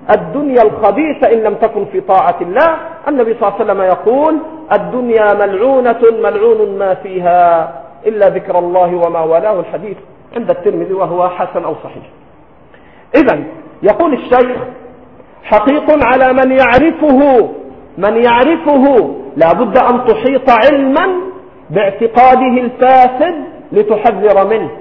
الدنيا الخبيثة إن لم تكن في طاعة الله. النبي صلى الله عليه وسلم يقول الدنيا ملعونة ملعون ما فيها إلا ذكر الله وما والاه. الحديث عند الترمذي وهو حسن أو صحيح. إذن يقول الشيخ حقيق على من يعرفه لا بد أن تحيط علما باعتقاده الفاسد لتحذر منه.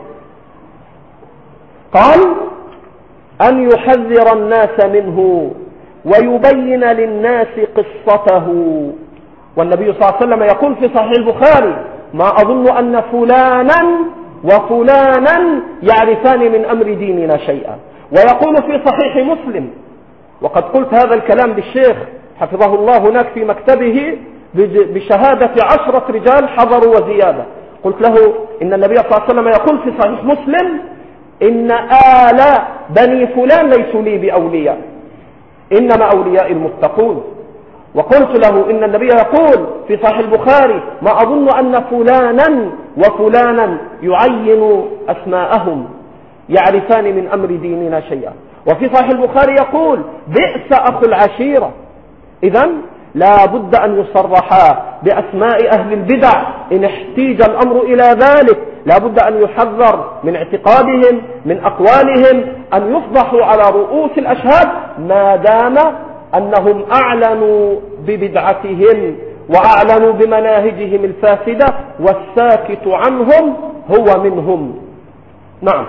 قال أن يحذر الناس منه ويبين للناس قصته. والنبي صلى الله عليه وسلم يقول في صحيح البخاري ما أظن أن فلانا وفلانا يعرفان من أمر ديننا شيئا. ويقول في صحيح مسلم، وقد قلت هذا الكلام للشيخ حفظه الله هناك في مكتبه بشهادة 10 رجال حضروا وزيادة، قلت له إن النبي صلى الله عليه وسلم يقول في صحيح مسلم إن آل بني فلان ليسوا لي بأولياء إنما أولياء المتقون. وقلت له إن النبي يقول في صحيح البخاري ما أظن أن فلانا وفلانا يعين أسماءهم يعرفان من أمر ديننا شيئا. وفي صحيح البخاري يقول بئس أخو العشيرة. إذن لا بد أن يصرحا بأسماء أهل البدع إن احتيج الأمر إلى ذلك. لا بد أن يحذر من اعتقادهم من أقوالهم أن يفضحوا على رؤوس الأشهاد ما دام أنهم أعلنوا ببدعتهم وأعلنوا بمناهجهم الفاسدة، والساكت عنهم هو منهم. نعم.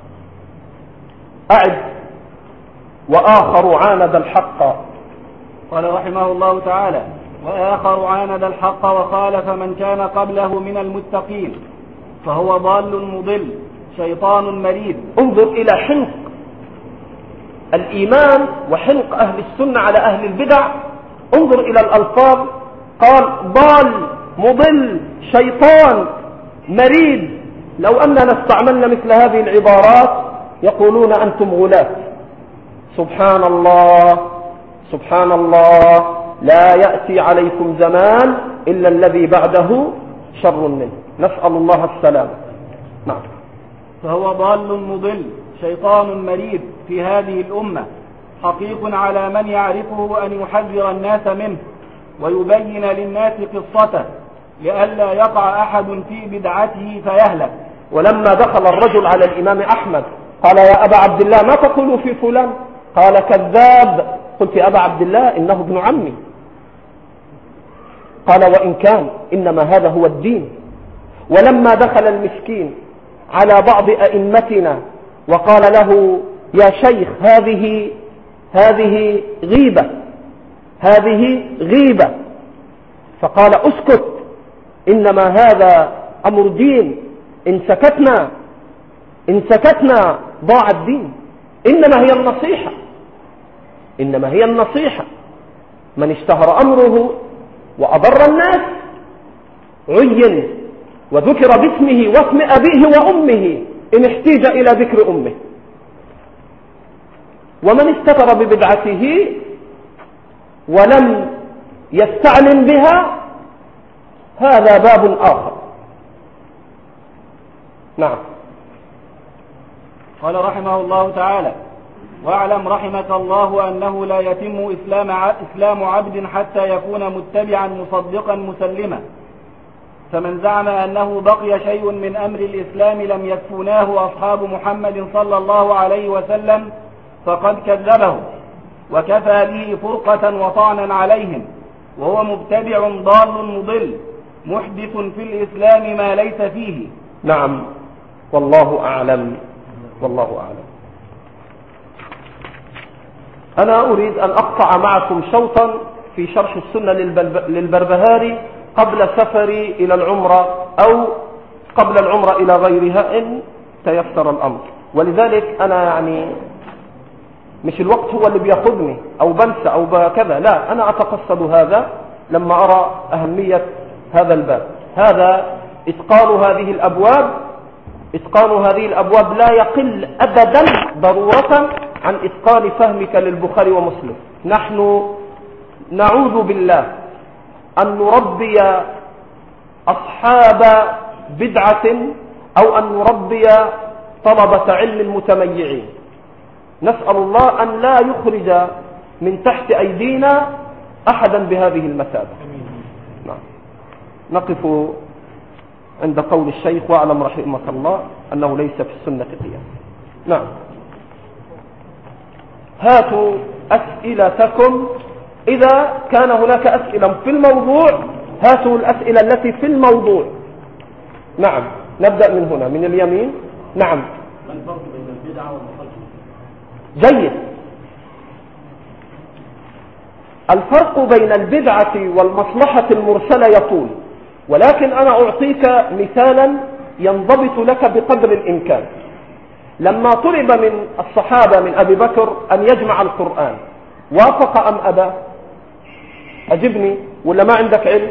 أعد وآخر عاند الحق. قال رحمه الله تعالى وآخر عاند الحق وخالف من كان قبله من المتقين فهو ضال مضل شيطان مريد. انظر إلى حنق الإيمان وحنق أهل السنة على أهل البدع. انظر إلى الألفاظ، قال ضال مضل شيطان مريد. لو أننا استعملنا مثل هذه العبارات يقولون أنتم غلاة. سبحان الله سبحان الله، لا يأتي عليكم زمان إلا الذي بعده شر منه، نسأل الله السلام. نعم. فهو ضال مضل شيطان مريد في هذه الأمة، حقيق على من يعرفه أن يحذر الناس منه ويبين للناس قصته لئلا يقع أحد في بدعته فيهلك. ولما دخل الرجل على الإمام أحمد قال يا أبا عبد الله ما تقول في فلان؟ قال كذاب. قلت يا أبا عبد الله إنه ابن عمي. قال وإن كان إنما هذا هو الدين. ولما دخل المسكين على بعض أئمتنا وقال له يا شيخ هذه غيبة، فقال اسكت إنما هذا أمر دين، إن سكتنا ضاع الدين. إنما هي النصيحة. من اشتهر أمره وأضر الناس عين وذكر باسمه واسم أبيه وأمه إن احتيج إلى ذكر أمه. ومن استتر ببدعته ولم يستعلم بها هذا باب آخر. نعم. قال رحمه الله تعالى واعلم رحمك الله أنه لا يتم إسلام عبد حتى يكون متبعا مصدقا مسلما. فمن زعم أنه بقي شيء من أمر الإسلام لم يكفناه أصحاب محمد صلى الله عليه وسلم فقد كذبه وكفى به فرقة وطعنا عليهم، وهو مبتدع ضال مضل محدث في الإسلام ما ليس فيه. نعم. والله أعلم. أنا أريد أن أقطع معكم شوطا في شرح السنة للبربهاري قبل سفري إلى العمرة أو قبل العمرة إلى غيرها إن تيسر الأمر. ولذلك أنا يعني مش الوقت هو اللي بياخذني أو بنسى أو كذا، لا، أنا أتقصد هذا لما أرى أهمية هذا الباب. هذا إتقان هذه الأبواب لا يقل أبدا ضرورة عن إتقان فهمك للبخاري ومسلم. نحن نعوذ بالله أن نربي أصحاب بدعة أو أن نربي طلبة علم متميعين. نسأل الله أن لا يخرج من تحت أيدينا أحدا بهذه المثابة. نعم. نقف عند قول الشيخ واعلم رحمك الله أنه ليس في السنة قياس. نعم. هاتوا أسئلتكم إذا كان هناك أسئلة في الموضوع، هاتوا الأسئلة التي في الموضوع. نعم. نبدأ من هنا من اليمين. نعم. ما الفرق بين البدعة والمصلحة؟ جيد. الفرق بين البدعة والمصلحة المرسلة يطول، ولكن أنا أعطيك مثالا ينضبط لك بقدر الإمكان. لما طلب من الصحابة من أبي بكر أن يجمع القرآن وافق أم أبى؟ أجبني، ولا ما عندك علم؟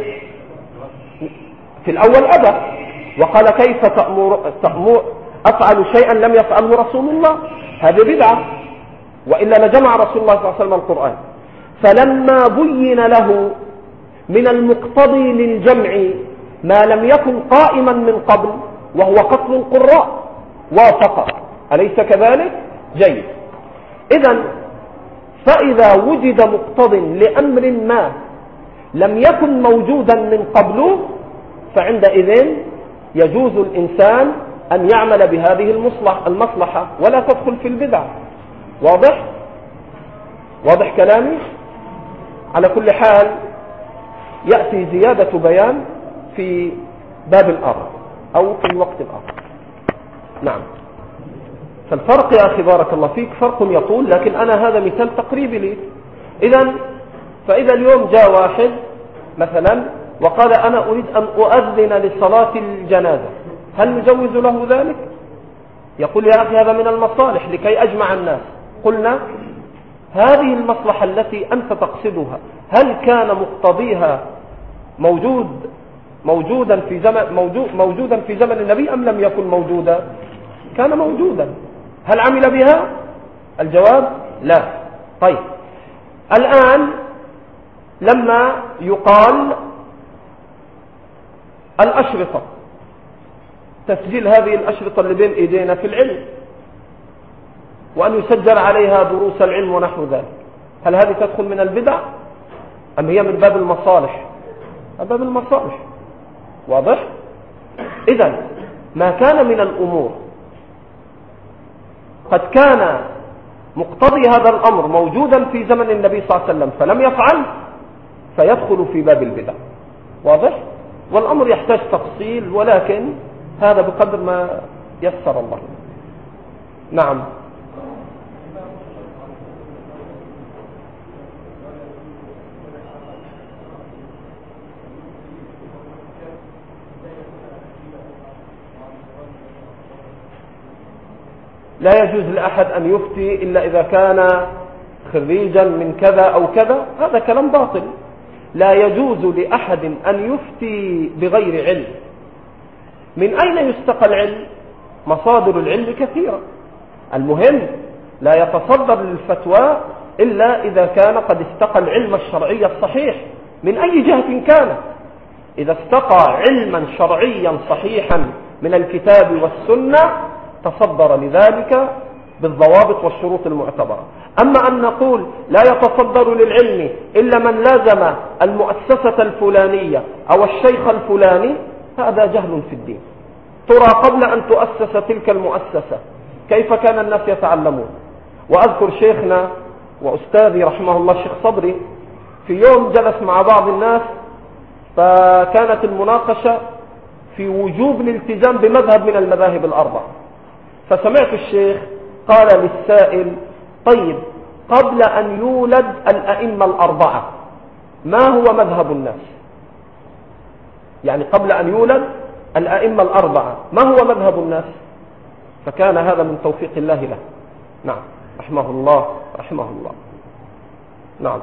في الأول أبى، وقال كيف تأمر أفعل شيئا لم يفعله رسول الله؟ هذه بدعة، وإلا لجمع رسول الله صلى الله عليه وسلم القرآن. فلما بين له من المقتضي للجمع ما لم يكن قائما من قبل وهو قتل القراء وافق، أليس كذلك؟ جيد. إذن فإذا وجد مقتض لأمر ما لم يكن موجودا من قبله فعندئذ يجوز الإنسان أن يعمل بهذه المصلحة ولا تدخل في البدع. واضح؟ واضح كلامي؟ على كل حال يأتي زيادة بيان في باب الآخر أو في الوقت الآخر. نعم. فالفرق يا أخي بارك الله فيك فرق يطول، لكن أنا هذا مثال تقريبي لي. فإذا اليوم جاء واحد مثلا وقال أنا أريد أن أؤذن لصلاة الجنازة، هل نجوز له ذلك؟ يقول يا أخي هذا من المصالح لكي أجمع الناس. قلنا هذه المصلحة التي أنت تقصدها هل كان مقتضيها موجودا في زمن النبي أم لم يكن موجودا؟ كان موجودا. هل عمل بها؟ الجواب لا. طيب الآن لما يقال الأشرطة، تسجيل هذه الأشرطة اللي بين إيدينا في العلم وأن يسجل عليها دروس العلم ونحو ذلك، هل هذه تدخل من البدع أم هي من باب المصالح؟ باب المصالح. واضح؟ إذن ما كان من الأمور قد كان مقتضي هذا الأمر موجودا في زمن النبي صلى الله عليه وسلم فلم يفعل فيدخل في باب البدع. واضح؟ والأمر يحتاج تفصيل، ولكن هذا بقدر ما يسر الله. نعم. لا يجوز لأحد أن يفتي إلا إذا كان خريجا من كذا أو كذا، هذا كلام باطل. لا يجوز لأحد أن يفتي بغير علم. من أين يستقى العلم؟ مصادر العلم كثيرة، المهم لا يتصدر للفتوى إلا إذا كان قد استقى العلم الشرعي الصحيح من أي جهة كان. إذا استقى علما شرعيا صحيحا من الكتاب والسنة تصدر لذلك بالضوابط والشروط المعتبرة. أما أن نقول لا يتصدر للعلم إلا من لازم المؤسسة الفلانية أو الشيخ الفلاني، هذا جهل في الدين. ترى قبل أن تؤسس تلك المؤسسة كيف كان الناس يتعلمون؟ وأذكر شيخنا وأستاذي رحمه الله الشيخ صبري في يوم جلس مع بعض الناس فكانت المناقشة في وجوب الالتزام بمذهب من المذاهب الأربعة، فسمعت الشيخ قال للسائل طيب قبل أن يولد الأئمة الأربعة ما هو مذهب الناس؟ يعني قبل أن يولد الأئمة الأربعة ما هو مذهب الناس؟ فكان هذا من توفيق الله له. نعم رحمه الله رحمه الله. نعم.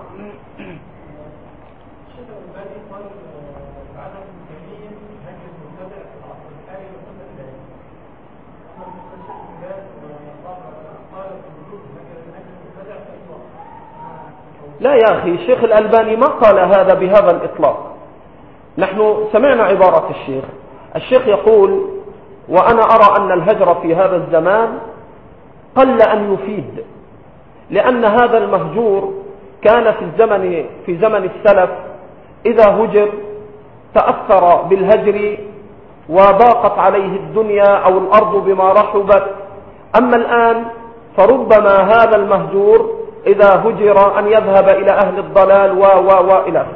لا يا أخي الشيخ الألباني ما قال هذا بهذا الإطلاق. نحن سمعنا عبارة الشيخ يقول وأنا أرى أن الهجر في هذا الزمان قل أن يفيد، لأن هذا المهجور كان في زمن السلف إذا هجر تأثر بالهجر وضاقت عليه الدنيا أو الأرض بما رحبت. أما الآن فربما هذا المهجور إذا هجر أن يذهب إلى أهل الضلال وإلى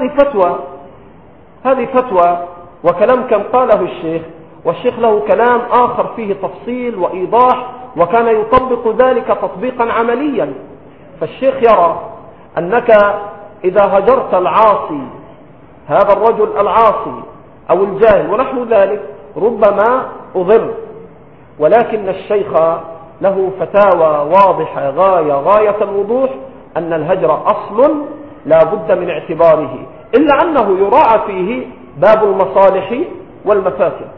هذه فتوى وكلام كم قاله الشيخ، والشيخ له كلام آخر فيه تفصيل وإيضاح، وكان يطبق ذلك تطبيقا عمليا. فالشيخ يرى أنك إذا هجرت العاصي، هذا الرجل العاصي أو الجاهل ونحو ذلك، ربما أضر، ولكن الشيخ له فتاوى واضحة غاية الوضوح أن الهجر أصل لا بد من اعتباره، إلا أنه يراعى فيه باب المصالح والمفاسد.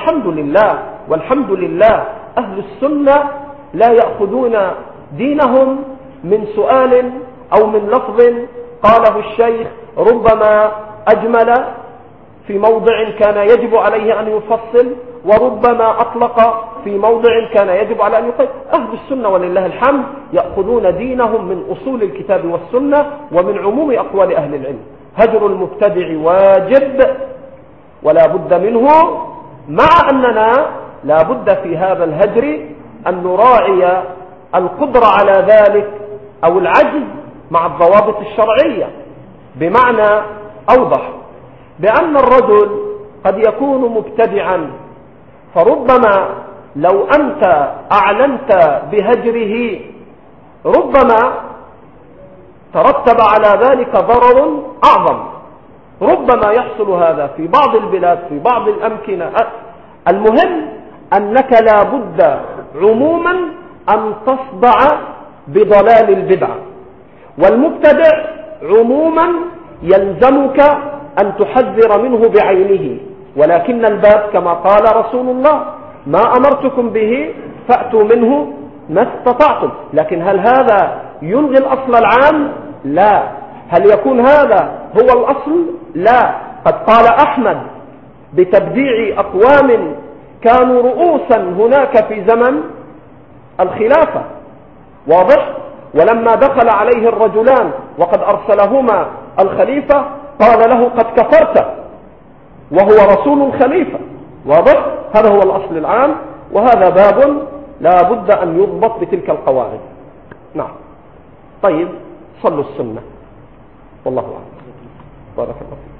والحمد لله أهل السنة لا يأخذون دينهم من سؤال أو من لفظ قاله الشيخ ربما أجمل في موضع كان يجب عليه أن يفصل، وربما أطلق في موضع كان يجب على أن يقيد. أهل السنة ولله الحمد يأخذون دينهم من أصول الكتاب والسنة ومن عموم أقوال أهل العلم. هجر المبتدع واجب ولا بد منه، مع أننا لا بد في هذا الهجر أن نراعي القدرة على ذلك أو العجز مع الضوابط الشرعية. بمعنى أوضح، بأن الرجل قد يكون مبتدعا، فربما لو أنت أعلنت بهجره ربما ترتب على ذلك ضرر أعظم. ربما يحصل هذا في بعض البلاد في بعض الأمكنة. المهم أنك لا بد عموما أن تصدع بضلال البدعة، والمبتدع عموما يلزمك أن تحذر منه بعينه، ولكن الباب كما قال رسول الله ما أمرتكم به فأتوا منه ما استطعتم. لكن هل هذا يلغي الأصل العام؟ لا. هل يكون هذا هو الأصل؟ لا. قد قال أحمد بتبديع أقوام كانوا رؤوسا هناك في زمن الخلافة، واضح؟ ولما دخل عليه الرجلان وقد أرسلهما الخليفة قال له قد كفرت وهو رسول الخليفة، واضح؟ هذا هو الأصل العام، وهذا باب لا بد أن يضبط بتلك القواعد. نعم. طيب، صلوا السنة والله أعلم. بارك الله فيك.